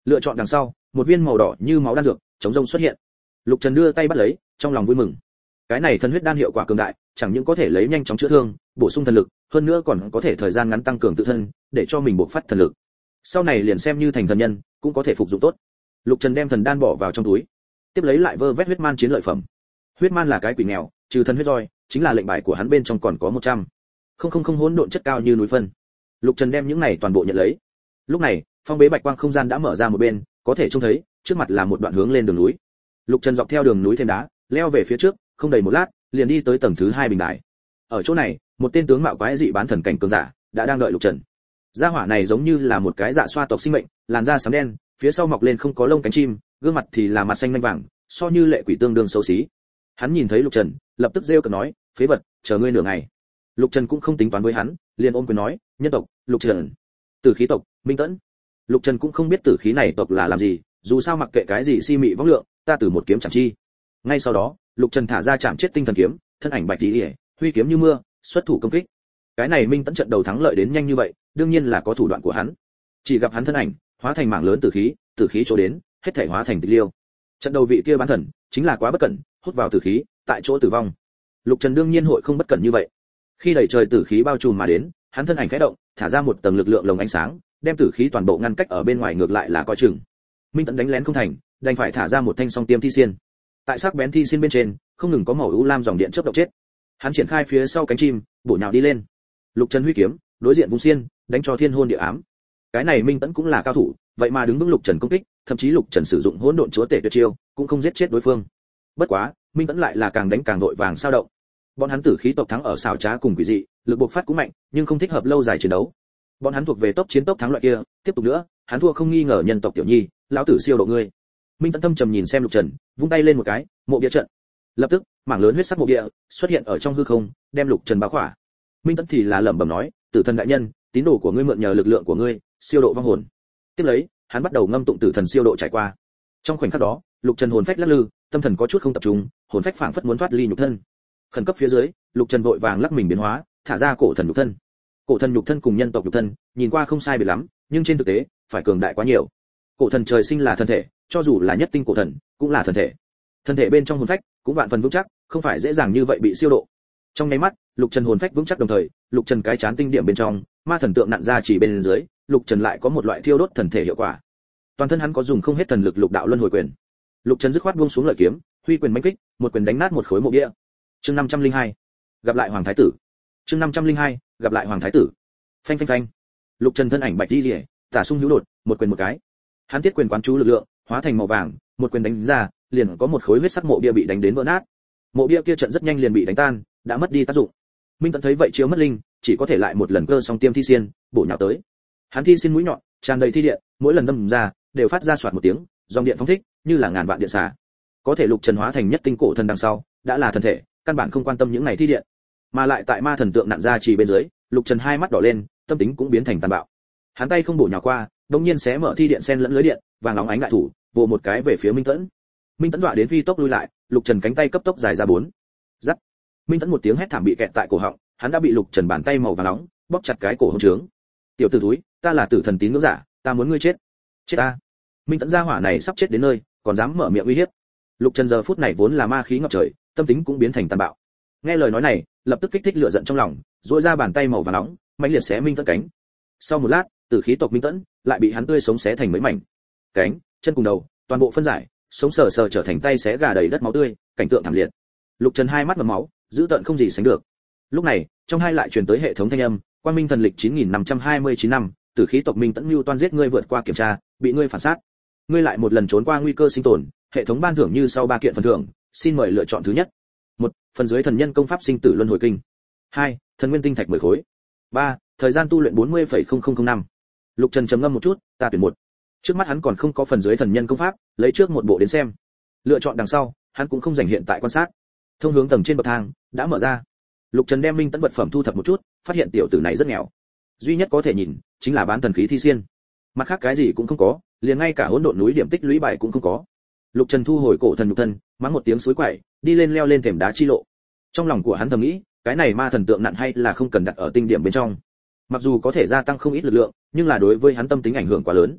Lựa chọn đằng sau, một viên màu đỏ như máu đan dược chống rông xuất hiện. Lục Trần đưa tay bắt lấy, trong lòng vui mừng. Cái này thần huyết đan hiệu quả cường đại, chẳng những có thể lấy nhanh chóng chữa thương, bổ sung thần lực, hơn nữa còn có thể thời gian ngắn tăng cường tự thân, để cho mình bộc phát thần lực. Sau này liền xem như thành thần nhân, cũng có thể phục dụng tốt. Lục Trần đem thần đan bỏ vào trong túi, tiếp lấy lại vơ vét huyết man chiến lợi phẩm. Huyết man là cái quỷ nghèo, trừ thần huyết roi, chính là lệnh bài của hắn bên trong còn có 100. Không hỗn độn chất cao như núi phân. Lục Trần đem những này toàn bộ nhận lấy. Lúc này, phong bế bạch quang không gian đã mở ra một bên, có thể trông thấy, trước mặt là một đoạn hướng lên đường núi. Lục Trần dọc theo đường núi thêm đá, leo về phía trước, không đầy một lát, liền đi tới tầng thứ 2 bình đài. Ở chỗ này, một tên tướng mạo quái dị bán thần cảnh cường giả đã đang đợi Lục Trần. Gia hỏa này giống như là một cái dạ xoa tộc sinh mệnh, làn da xám đen, phía sau mọc lên không có lông cánh chim, gương mặt thì là mặt xanh lanh vàng, so như lệ quỷ tương đương xấu xí. Hắn nhìn thấy Lục Trần, lập tức rêu cợt nói, phế vật, chờ ngươi nửa ngày. Lục Trần cũng không tính toán với hắn, liền ôm quyền nói, nhân tộc, Lục Trần. Tử khí tộc, Minh Tẫn. Lục Trần cũng không biết tử khí này tộc là làm gì, dù sao mặc kệ cái gì si mị võng lượng, ta từ một kiếm chẳng chi. Ngay sau đó, Lục Trần thả ra chạm chết tinh thần kiếm, thân ảnh bạch tí, huy kiếm như mưa, xuất thủ công kích. Cái này Minh Tẫn trận đầu thắng lợi đến nhanh như vậy, đương nhiên là có thủ đoạn của hắn. Chỉ gặp hắn thân ảnh hóa thành mảng lớn tử khí chỗ đến, hết thảy hóa thành tịch liêu. Trận đầu vị kia bán thần chính là quá bất cẩn, hút vào tử khí, tại chỗ tử vong. Lục Trần đương nhiên hội không bất cẩn như vậy. Khi đẩy trời tử khí bao trùm mà đến, hắn thân ảnh khẽ động, thả ra một tầng lực lượng lồng ánh sáng, đem tử khí toàn bộ ngăn cách ở bên ngoài, ngược lại là coi chừng. Minh Tẫn đánh lén không thành, đành phải thả ra một thanh song tiêm thi xiên. Tại sắc bén thi xiên bên trên, không ngừng có màu u lam dòng điện chớp động chết. Hắn triển khai phía sau cánh chim, bổ nhào đi lên. Lục Trần huy kiếm, đối diện vùng xiên, đánh cho thiên hôn địa ám. Cái này Minh Tẫn cũng là cao thủ, vậy mà đứng vững Lục Trần công kích, thậm chí Lục Trần sử dụng hỗn độn chúa tể tuyệt chiêu, cũng không giết chết đối phương. Bất quá, Minh Tẫn lại là càng đánh càng vội vàng sao động. Bọn hắn tử khí tộc thắng ở xảo trá cùng quỷ dị, lực bộc phát cũng mạnh, nhưng không thích hợp lâu dài chiến đấu. Bọn hắn thuộc về tốc chiến tốc thắng loại kia, tiếp tục nữa, hắn thua không nghi ngờ nhân tộc tiểu nhi, lão tử siêu độ ngươi. Minh Tẫn thâm trầm nhìn xem Lục Trần, vung tay lên một cái, mộ bia trận. Lập tức, mảng lớn huyết sắc mộ bia xuất hiện ở trong hư không, đem Lục Trần bao khỏa. Minh Tẫn thì là lẩm bẩm nói, tử thần đại nhân, tín đồ của ngươi mượn nhờ lực lượng của ngươi, siêu độ vong hồn. Tiếp lấy, hắn bắt đầu ngâm tụng tử thần siêu độ trải qua. Trong khoảnh khắc đó, Lục Trần hồn phách lắc lư, tâm thần có chút không tập trung, hồn phách phảng phất muốn thoát ly nhục thân. Khẩn cấp phía dưới, Lục Trần vội vàng lắc mình biến hóa, thả ra cổ thần nhục thân. Cổ thần nhục thân cùng nhân tộc nhục thân, nhìn qua không sai biệt lắm, nhưng trên thực tế, phải cường đại quá nhiều. Cổ thần trời sinh là thân thể, cho dù là nhất tinh cổ thần, cũng là thân thể. Thân thể bên trong hồn phách cũng vạn phần vững chắc, không phải dễ dàng như vậy bị siêu độ. Trong nháy mắt, Lục Trần hồn phách vững chắc đồng thời, Lục Trần cái chán tinh điểm bên trong, ma thần tượng nặn ra chỉ bên dưới, Lục Trần lại có một loại thiêu đốt thần thể hiệu quả. Toàn thân hắn có dùng không hết thần lực lục đạo luân hồi quyền. Lục Trần dứt khoát buông xuống lợi kiếm, huy quyền mãnh kích, một quyền đánh nát một khối mộ bia. Chương 502, gặp lại hoàng thái tử. Chương 502, gặp lại hoàng thái tử. Phanh phanh phanh. Lục Trần thân ảnh bạch đi liễu, tả sung hữu đột, một quyền một cái. Hắn thiết quyền quán chú lực lượng, hóa thành màu vàng, một quyền đánh ra, liền có một khối huyết sắc mộ bia bị đánh đến vỡ nát. Mộ bia kia trận rất nhanh liền bị đánh tan, đã mất đi tác dụng. Minh Tẫn thấy vậy chiếu mất linh, chỉ có thể lại một lần cơ song tiêm thi xiên, bổ nhào tới. Hắn thi xiên mũi nhọn, tràn đầy thi điện, mỗi lần đâm ra, đều phát ra xoạt một tiếng, dòng điện phóng thích, như là ngàn vạn điện xả. Có thể Lục Trần hóa thành nhất tinh cổ thần đằng sau, đã là thần thể, căn bản không quan tâm những này thi điện, mà lại tại ma thần tượng nặn ra chỉ bên dưới, Lục Trần hai mắt đỏ lên, tâm tính cũng biến thành tàn bạo. Hắn tay không bổ nhào qua, đột nhiên xé mở thi điện sen lẫn lưới điện, vàng óng ánh đại thủ, vồ một cái về phía Minh Tẫn. Minh Tẫn dọa đến phi tốc lui lại, Lục Trần cánh tay cấp tốc dài ra 4. Rắc. Minh Tẫn một tiếng hét thảm bị kẹt tại cổ họng, hắn đã bị Lục Trần bàn tay màu vàng nóng bóp chặt cái cổ hông trướng. Tiểu tử thúi, ta là tử thần tín ngưỡng giả, ta muốn ngươi chết. Chết ta. Minh Tẫn gia hỏa này sắp chết đến nơi, còn dám mở miệng uy hiếp. Lục Trần giờ phút này vốn là ma khí ngập trời, tâm tính cũng biến thành tàn bạo. Nghe lời nói này, lập tức kích thích lửa giận trong lòng, duỗi ra bàn tay màu vàng nóng, mãnh liệt xé Minh Tẫn cánh. Sau một lát, tử khí tộc Minh Tẫn lại bị hắn tươi sống xé thành mấy mảnh. Cánh, chân cùng đầu, toàn bộ phân giải, sống sờ sờ trở thành tay xé gà đầy đất máu tươi, cảnh tượng thảm liệt. Lục Trần hai mắt ngập máu, dữ tợn không gì sánh được. Lúc này, trong hai lại truyền tới hệ thống thanh âm, Quang Minh thần lịch 9529 năm, tử khí tộc Minh Tẫn Nưu toan giết ngươi vượt qua kiểm tra, bị ngươi phản sát. Ngươi lại một lần trốn qua nguy cơ sinh tồn, hệ thống ban thưởng như sau 3 kiện phần thưởng, xin mời lựa chọn thứ nhất. 1. Phần dưới thần nhân công pháp sinh tử luân hồi kinh. 2. Thần nguyên tinh thạch 10 khối. 3. Thời gian tu luyện 40,0005. Lục Trần trầm ngâm một chút, ta tuyển 1. Trước mắt hắn còn không có phần dưới thần nhân công pháp, lấy trước một bộ đến xem. Lựa chọn đằng sau, hắn cũng không dành hiện tại quan sát. Thông hướng tầng trên bậc thang đã mở ra. Lục Trần đem Minh Tẫn vật phẩm thu thập một chút, phát hiện tiểu tử này rất nghèo. Duy nhất có thể nhìn chính là bán thần khí thi xiên. Mặt khác cái gì cũng không có, liền ngay cả hỗn độn núi điểm tích lũy bài cũng không có. Lục Trần thu hồi cổ thần nhục thân, mắng một tiếng suối quậy, đi lên leo lên thềm đá chi lộ. Trong lòng của hắn thầm nghĩ, cái này ma thần tượng nặn hay là không cần đặt ở tinh điểm bên trong. Mặc dù có thể gia tăng không ít lực lượng, nhưng là đối với hắn tâm tính ảnh hưởng quá lớn.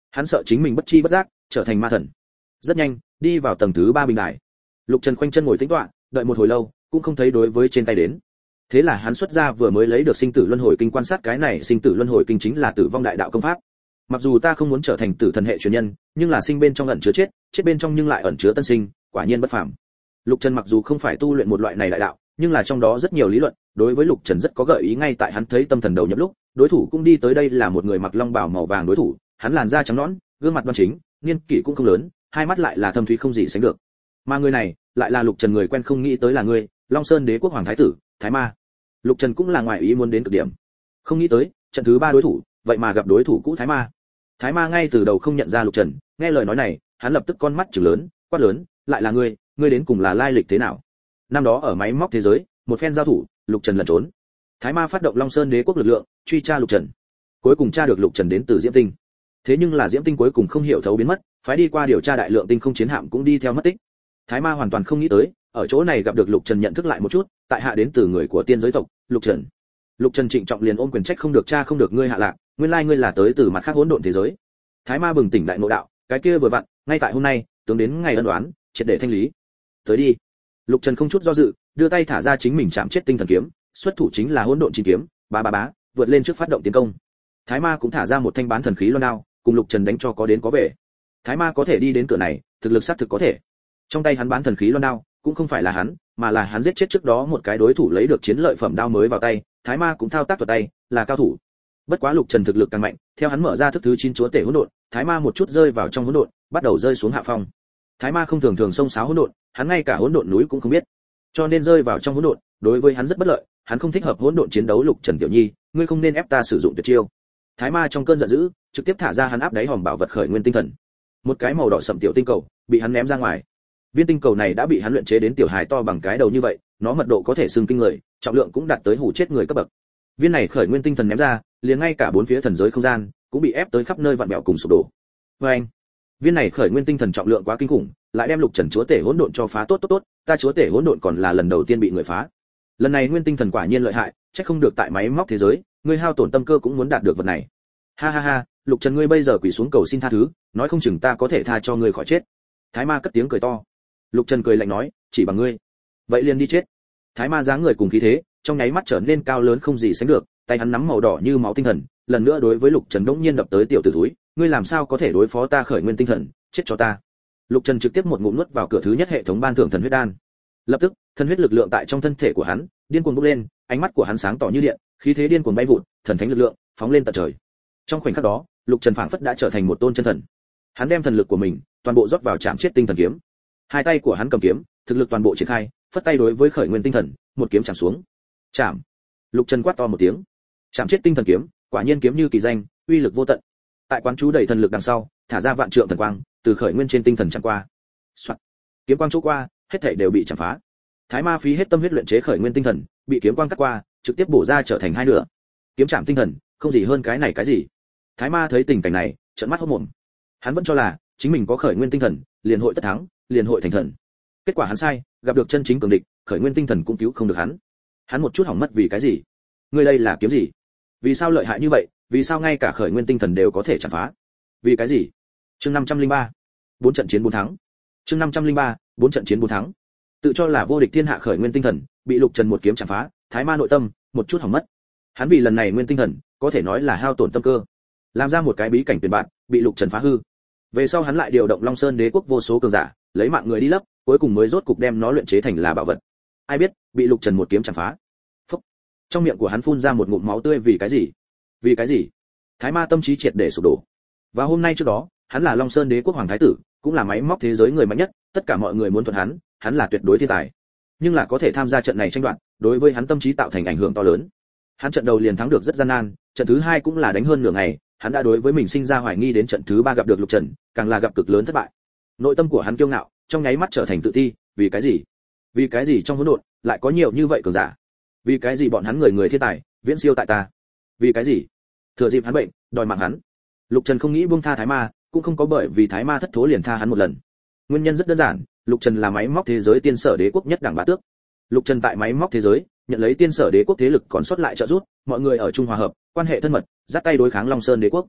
Hắn sợ chính mình bất chi bất giác trở thành ma thần. Rất nhanh, đi vào tầng thứ 3 bình đài. Lục Trần khoanh chân ngồi tĩnh tọa, đợi một hồi lâu, cũng không thấy đối với trên tay đến. Thế là hắn xuất ra vừa mới lấy được sinh tử luân hồi kinh quan sát cái này sinh tử luân hồi kinh chính là tử vong đại đạo công pháp. Mặc dù ta không muốn trở thành tử thần hệ truyền nhân, nhưng là sinh bên trong ẩn chứa chết, chết bên trong nhưng lại ẩn chứa tân sinh, quả nhiên bất phàm. Lục Trần mặc dù không phải tu luyện một loại này đại đạo, nhưng là trong đó rất nhiều lý luận, đối với Lục Trần rất có gợi ý ngay tại hắn thấy tâm thần đầu nhập lúc, đối thủ cũng đi tới đây là một người mặc long bào màu vàng đối thủ, hắn làn da trắng nõn, gương mặt đoan chính, niên kỷ cũng không lớn, hai mắt lại là thâm thúy không gì sánh được. Mà người này, lại là Lục Trần người quen không nghĩ tới là người, Long Sơn Đế quốc hoàng thái tử, Thái Ma. Lục Trần cũng là ngoại ý muốn đến cực điểm. Không nghĩ tới, trận thứ 3 đối thủ, vậy mà gặp đối thủ cũ Thái Ma. Thái Ma ngay từ đầu không nhận ra Lục Trần, nghe lời nói này, hắn lập tức con mắt trừng lớn, quát lớn, lại là ngươi đến cùng là lai lịch thế nào? Năm đó ở máy móc thế giới, một phen giao thủ, Lục Trần lẩn trốn. Thái Ma phát động Long Sơn Đế quốc lực lượng, truy tra Lục Trần. Cuối cùng tra được Lục Trần đến từ Diễm Tinh. Thế nhưng là Diễm Tinh cuối cùng không hiểu thấu biến mất, phái đi qua điều tra đại lượng tinh không chiến hạm cũng đi theo mất tích. Thái Ma hoàn toàn không nghĩ tới, ở chỗ này gặp được Lục Trần nhận thức lại một chút, tại hạ đến từ người của tiên giới tộc, Lục Trần. Lục Trần trịnh trọng liền ôm quyền trách không được cha không được ngươi hạ lạc, nguyên lai ngươi là tới từ mặt khác hỗn độn thế giới. Thái Ma bừng tỉnh đại ngộ đạo, cái kia vừa vặn, ngay tại hôm nay, tướng đến ngày ân oán, triệt để thanh lý. Tới đi. Lục Trần không chút do dự, đưa tay thả ra chính mình chạm chết tinh thần kiếm, xuất thủ chính là hỗn độn chín kiếm, bá, vượt lên trước phát động tiến công. Thái Ma cũng thả ra một thanh bán thần khí loan đao, cùng Lục Trần đánh cho có đến có về. Thái Ma có thể đi đến cửa này, thực lực xác thực có thể. Trong tay hắn bán thần khí loan đao, cũng không phải là hắn, mà là hắn giết chết trước đó một cái đối thủ lấy được chiến lợi phẩm đao mới vào tay, Thái Ma cũng thao tác thuật tay, là cao thủ. Bất quá Lục Trần thực lực càng mạnh, theo hắn mở ra thức thứ 9 chúa tể hỗn độn, Thái Ma một chút rơi vào trong hỗn độn, bắt đầu rơi xuống hạ phong. Thái Ma không thường xông xáo hỗn độn, hắn ngay cả hỗn độn núi cũng không biết, cho nên rơi vào trong hỗn độn, đối với hắn rất bất lợi, hắn không thích hợp hỗn độn chiến đấu. Lục Trần tiểu nhi, ngươi không nên ép ta sử dụng tuyệt chiêu. Thái Ma trong cơn giận dữ, trực tiếp thả ra hắn áp đáy hòm bảo vật khởi nguyên tinh thần. Một cái màu đỏ sẫm tiểu tinh cầu bị hắn ném ra ngoài. Viên tinh cầu này đã bị hắn luyện chế đến tiểu hài to bằng cái đầu như vậy, nó mật độ có thể xưng kinh người, trọng lượng cũng đạt tới hủ chết người cấp bậc. Viên này khởi nguyên tinh thần ném ra, liền ngay cả bốn phía thần giới không gian cũng bị ép tới khắp nơi vặn vẹo cùng sụp đổ. Anh, viên này khởi nguyên tinh thần trọng lượng quá kinh khủng, lại đem Lục Trần chúa tể hỗn độn cho phá tốt, ta chúa tể hỗn độn còn là lần đầu tiên bị người phá. Lần này nguyên tinh thần quả nhiên lợi hại, chắc không được tại máy móc thế giới, ngươi hao tổn tâm cơ cũng muốn đạt được vật này. Ha, Lục Trần ngươi bây giờ quỳ xuống cầu xin tha thứ, nói không chừng ta có thể tha cho ngươi khỏi chết. Thái Ma cất tiếng cười to. Lục Trần cười lạnh nói, chỉ bằng ngươi, vậy liền đi chết. Thái Ma dáng người cùng khí thế, trong nháy mắt trở nên cao lớn không gì sánh được, tay hắn nắm màu đỏ như máu tinh thần, lần nữa đối với Lục Trần đống nhiên đập tới. Tiểu tử thúi, ngươi làm sao có thể đối phó ta khởi nguyên tinh thần, chết cho ta. Lục Trần trực tiếp một ngụm nuốt vào cửa thứ nhất hệ thống ban thưởng thần huyết đan. Lập tức, thần huyết lực lượng tại trong thân thể của hắn điên cuồng bốc lên, ánh mắt của hắn sáng tỏ như điện, khí thế điên cuồng bay vụt, thần thánh lực lượng phóng lên tận trời. Trong khoảnh khắc đó, Lục Trần phảng phất đã trở thành một tôn chân thần. Hắn đem thần lực của mình toàn bộ rót vào chạm chết tinh thần kiếm. Hai tay của hắn cầm kiếm, thực lực toàn bộ triển khai, phất tay đối với khởi nguyên tinh thần, một kiếm chạm xuống. Chạm. Lục Trần quát to một tiếng. Chạm chết tinh thần kiếm, quả nhiên kiếm như kỳ danh, uy lực vô tận. Tại quán chú đầy thần lực đằng sau, thả ra vạn trượng thần quang, từ khởi nguyên trên tinh thần chạm qua. Soạt. Kiếm quang chỗ qua, hết thảy đều bị chạm phá. Thái Ma phí hết tâm huyết luyện chế khởi nguyên tinh thần, bị kiếm quang cắt qua, trực tiếp bổ ra trở thành hai nửa. Kiếm chạm tinh thần, không gì hơn cái này cái gì. Thái Ma thấy tình cảnh này, trợn mắt hốt mồm. Hắn vẫn cho là chính mình có khởi nguyên tinh thần, liền hội tất thắng, liền hội thành thần. Kết quả hắn sai, gặp được chân chính cường địch, khởi nguyên tinh thần cũng cứu không được hắn. Hắn một chút hỏng mất vì cái gì? Ngươi đây là kiếm gì? Vì sao lợi hại như vậy? Vì sao ngay cả khởi nguyên tinh thần đều có thể chạm phá? Vì cái gì? Chương 503. 4 trận chiến 4 thắng. Chương 503. 4 trận chiến 4 thắng. Tự cho là vô địch thiên hạ khởi nguyên tinh thần, bị Lục Trần một kiếm chạm phá, Thái Ma nội tâm một chút hỏng mất. Hắn vì lần này nguyên tinh thần, có thể nói là hao tổn tâm cơ, làm ra một cái bí cảnh tuyệt bạn, bị Lục Trần phá hư. Về sau hắn lại điều động Long Sơn Đế quốc vô số cường giả, lấy mạng người đi lấp, cuối cùng mới rốt cục đem nó luyện chế thành là bảo vật. Ai biết, bị Lục Trần một kiếm chạm phá. Phốc. Trong miệng của hắn phun ra một ngụm máu tươi. Vì cái gì? Vì cái gì? Thái Ma tâm trí triệt để sụp đổ. Và hôm nay trước đó, hắn là Long Sơn Đế quốc hoàng thái tử, cũng là máy móc thế giới người mạnh nhất, tất cả mọi người muốn thuận hắn là tuyệt đối thiên tài. Nhưng là có thể tham gia trận này tranh đoạt, đối với hắn tâm trí tạo thành ảnh hưởng to lớn. Hắn trận đầu liền thắng được rất gian nan, trận thứ hai cũng là đánh hơn nửa ngày, hắn đã đối với mình sinh ra hoài nghi, đến trận thứ ba gặp được Lục Trần, càng là gặp cực lớn thất bại. Nội tâm của hắn kiêu ngạo, trong nháy mắt trở thành tự ti. Vì cái gì? Vì cái gì trong hỗn độn lại có nhiều như vậy cường giả? Vì cái gì bọn hắn người thiên tài viễn siêu tại ta? Vì cái gì? Thừa dịp hắn bệnh, đòi mạng hắn. Lục Trần không nghĩ buông tha Thái Ma, cũng không có bởi vì Thái Ma thất thố liền tha hắn một lần. Nguyên nhân rất đơn giản, Lục Trần là máy móc thế giới tiên sở đế quốc nhất đẳng bá tước. Lục Trần tại máy móc thế giới nhận lấy tiên sở đế quốc thế lực còn sót lại trợ giúp, mọi người ở chung hòa hợp, quan hệ thân mật, dắt tay đối kháng Long Sơn đế quốc.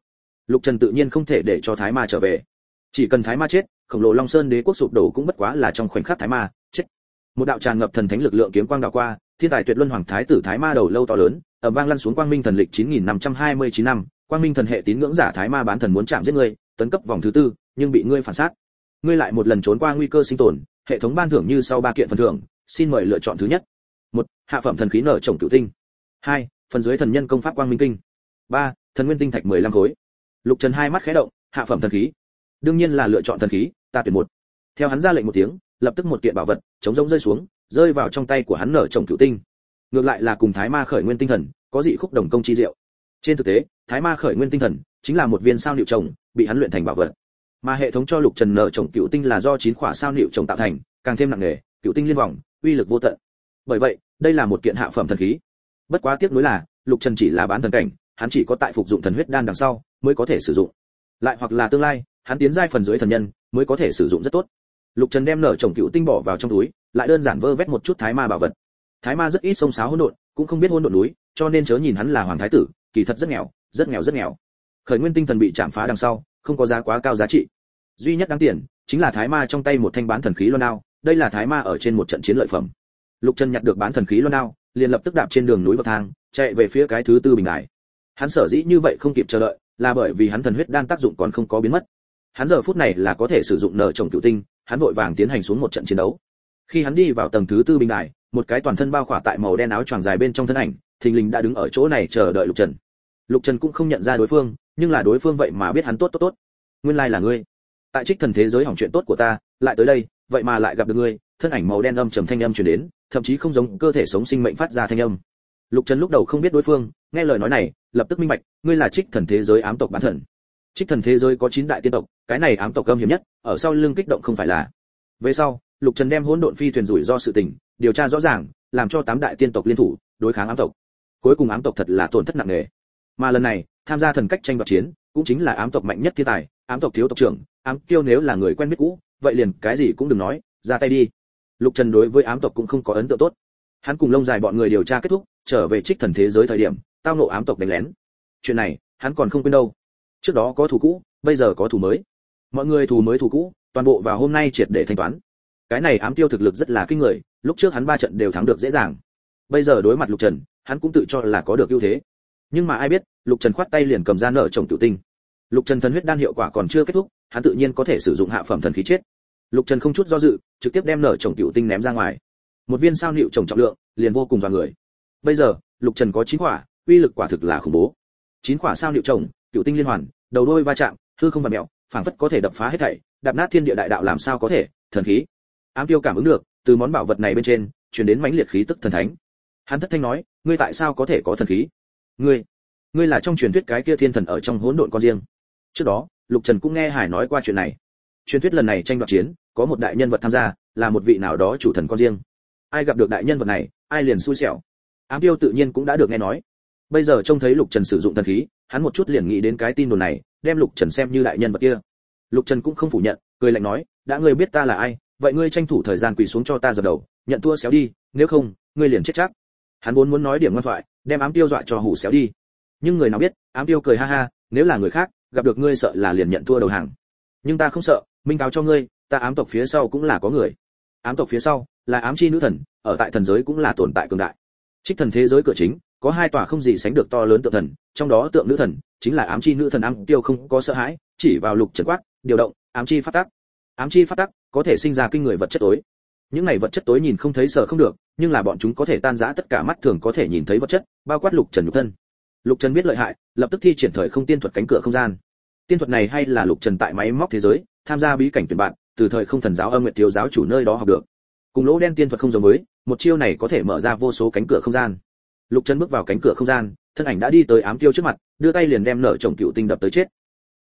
Lục Trần tự nhiên không thể để cho Thái Ma trở về. Chỉ cần Thái Ma chết, khổng lồ Long Sơn Đế quốc sụp đổ cũng bất quá là trong khoảnh khắc Thái Ma chết. Một đạo tràn ngập thần thánh lực lượng kiếm quang đảo qua, thiên tài tuyệt luân hoàng thái tử Thái Ma đầu lâu to lớn, ầm vang lăn xuống Quang Minh thần lịch 9529 năm, Quang Minh thần hệ tín ngưỡng giả Thái Ma bán thần muốn chạm giết ngươi, tấn cấp vòng thứ tư, nhưng bị ngươi phản sát. Ngươi lại một lần trốn qua nguy cơ sinh tồn, hệ thống ban thưởng như sau 3 kiện phần thưởng, xin mời lựa chọn thứ nhất. 1. Hạ phẩm thần khí nở trồng cửu tinh. 2. Phần dưới thần nhân công pháp Quang Minh kinh. 3. Thần nguyên tinh thạch 15 khối. Lục Trần hai mắt khẽ động, hạ phẩm thần khí. Đương nhiên là lựa chọn thần khí, ta tuyển một. Theo hắn ra lệnh một tiếng, lập tức một kiện bảo vật chống rỗng rơi xuống, rơi vào trong tay của hắn nở trồng cửu tinh. Ngược lại là cùng Thái Ma khởi nguyên tinh thần, có dị khúc đồng công chi diệu. Trên thực tế, Thái Ma khởi nguyên tinh thần chính là một viên sao niệu trồng, bị hắn luyện thành bảo vật. Mà hệ thống cho Lục Trần nở trồng cửu tinh là do 9 khỏa sao niệu trồng tạo thành, càng thêm nặng nề, cửu tinh liên vòng, uy lực vô tận. Bởi vậy, đây là một kiện hạ phẩm thần khí. Bất quá tiếc nuối là, Lục Trần chỉ là bán thần cảnh, hắn chỉ có tại phục dụng thần huyết đan đằng sau mới có thể sử dụng. Lại hoặc là tương lai, hắn tiến giai phần dưới thần nhân mới có thể sử dụng rất tốt. Lục Trần đem nở trồng cửu tinh bỏ vào trong túi, lại đơn giản vơ vét một chút Thái Ma bảo vật. Thái Ma rất ít xông xáo hỗn độn, cũng không biết hỗn độn núi, cho nên chớ nhìn hắn là hoàng thái tử, kỳ thật rất nghèo, rất nghèo rất nghèo. Khởi nguyên tinh thần bị chạm phá đằng sau, không có giá quá cao giá trị. Duy nhất đáng tiền chính là Thái Ma trong tay một thanh bán thần khí loan đao, đây là Thái Ma ở trên một trận chiến lợi phẩm. Lục Trần nhặt được bán thần khí loan đao, liền lập tức đạp trên đường núi bậc thang, chạy về phía cái thứ tư bình đài. Hắn sở dĩ như vậy không kịp chờ đợi, là bởi vì hắn thần huyết đan tác dụng còn không có biến mất. Hắn giờ phút này là có thể sử dụng nở trồng cửu tinh, hắn vội vàng tiến hành xuống một trận chiến đấu. Khi hắn đi vào tầng thứ tư bình đài, một cái toàn thân bao khỏa tại màu đen áo choàng dài bên trong thân ảnh, thình lình đã đứng ở chỗ này chờ đợi Lục Trần. Lục Trần cũng không nhận ra đối phương, nhưng là đối phương vậy mà biết hắn tốt. Nguyên lai là ngươi. Tại Trích Thần thế giới hỏng chuyện tốt của ta, lại tới đây, vậy mà lại gặp được ngươi. Thân ảnh màu đen âm trầm thanh âm truyền đến, thậm chí không giống cơ thể sống sinh mệnh phát ra thanh âm. Lục Trần lúc đầu không biết đối phương, nghe lời nói này, lập tức minh bạch, ngươi là Trích Thần thế giới ám tộc bán thần. Trích Thần thế giới có 9 đại tiên tộc, cái này ám tộc âm hiểm nhất, ở sau lưng kích động không phải là. Về sau, Lục Trần đem hỗn độn phi thuyền rủi ro sự tình điều tra rõ ràng, làm cho 8 đại tiên tộc liên thủ đối kháng ám tộc. Cuối cùng ám tộc thật là tổn thất nặng nề. Mà lần này, tham gia thần cách tranh đoạt chiến, cũng chính là ám tộc mạnh nhất thiên tài, ám tộc thiếu tộc trưởng, ám kiêu nếu là người quen biết cũ, vậy liền cái gì cũng đừng nói, ra tay đi. Lục Trần đối với ám tộc cũng không có ấn tượng tốt. Hắn cùng lông dài bọn người điều tra kết thúc, trở về Trích Thần thế giới thời điểm, tao ngộ ám tộc đánh lén. Chuyện này, hắn còn không quên đâu. Trước đó có thù cũ, bây giờ có thù mới. Mọi người thù mới thù cũ, toàn bộ vào hôm nay triệt để thanh toán. Cái này ám tiêu thực lực rất là kinh người, lúc trước hắn 3 trận đều thắng được dễ dàng. Bây giờ đối mặt Lục Trần, hắn cũng tự cho là có được ưu thế. Nhưng mà ai biết, Lục Trần khoát tay liền cầm ra nở trồng cửu tinh. Lục Trần thần huyết đan hiệu quả còn chưa kết thúc, hắn tự nhiên có thể sử dụng hạ phẩm thần khí chết. Lục Trần không chút do dự, trực tiếp đem nở trồng cửu tinh ném ra ngoài. Một viên sao niệu trồng trọng lượng, liền vô cùng dọa người. Bây giờ, Lục Trần có 9 quả, uy lực quả thực là khủng bố. 9 quả sao niệu trồng, cửu tinh liên hoàn, đầu đôi va chạm, hư không vặn mèo, phảng phất có thể đập phá hết thảy, đạp nát thiên địa đại đạo làm sao có thể, thần khí. Ám tiêu cảm ứng được, từ món bảo vật này bên trên, truyền đến mãnh liệt khí tức thần thánh. Hắn thất thanh nói, ngươi tại sao có thể có thần khí? Ngươi là trong truyền thuyết cái kia thiên thần ở trong hỗn độn con riêng. Trước đó, Lục Trần cũng nghe Hải nói qua chuyện này. Truyền thuyết lần này tranh đoạt chiến, có một đại nhân vật tham gia, là một vị nào đó chủ thần con riêng. Ai gặp được đại nhân vật này, ai liền xui xẻo. Ám tiêu tự nhiên cũng đã được nghe nói. Bây giờ trông thấy Lục Trần sử dụng thần khí, hắn một chút liền nghĩ đến cái tin đồn này, đem Lục Trần xem như đại nhân vật kia. Lục Trần cũng không phủ nhận, cười lạnh nói, đã ngươi biết ta là ai, vậy ngươi tranh thủ thời gian quỳ xuống cho ta dập đầu, nhận thua xéo đi, nếu không, ngươi liền chết chắc. Hắn vốn muốn nói điểm ngoan thoại, đem ám tiêu dọa cho hù xéo đi. Nhưng người nào biết, ám tiêu cười ha ha, nếu là người khác, gặp được ngươi sợ là liền nhận thua đầu hàng. Nhưng ta không sợ, minh cáo cho ngươi, ta ám tộc phía sau cũng là có người. Ám tộc phía sau là ám chi nữ thần, ở tại thần giới cũng là tồn tại cường đại. Trích Thần thế giới cửa chính, có 2 tòa không gì sánh được to lớn tượng thần, trong đó tượng nữ thần chính là ám chi nữ thần. Ám tiêu không có sợ hãi, chỉ vào Lục Trần quát, điều động ám chi pháp tắc. Ám chi pháp tắc có thể sinh ra kinh người vật chất tối. Những này vật chất tối nhìn không thấy sợ không được, nhưng là bọn chúng có thể tan rã tất cả mắt thường có thể nhìn thấy vật chất, bao quát Lục Trần nhục thân. Lục Trần biết lợi hại, lập tức thi triển thời không tiên thuật cánh cửa không gian. Tiên thuật này hay là Lục Trần tại máy móc thế giới, tham gia bí cảnh tuyển bạn, từ thời không thần giáo Âm Nguyệt thiếu giáo chủ nơi đó học được. Cùng lỗ đen tiên thuật không giống với, một chiêu này có thể mở ra vô số cánh cửa không gian. Lục Trần bước vào cánh cửa không gian, thân ảnh đã đi tới ám tiêu trước mặt, đưa tay liền đem nở trồng cựu tinh đập tới chết.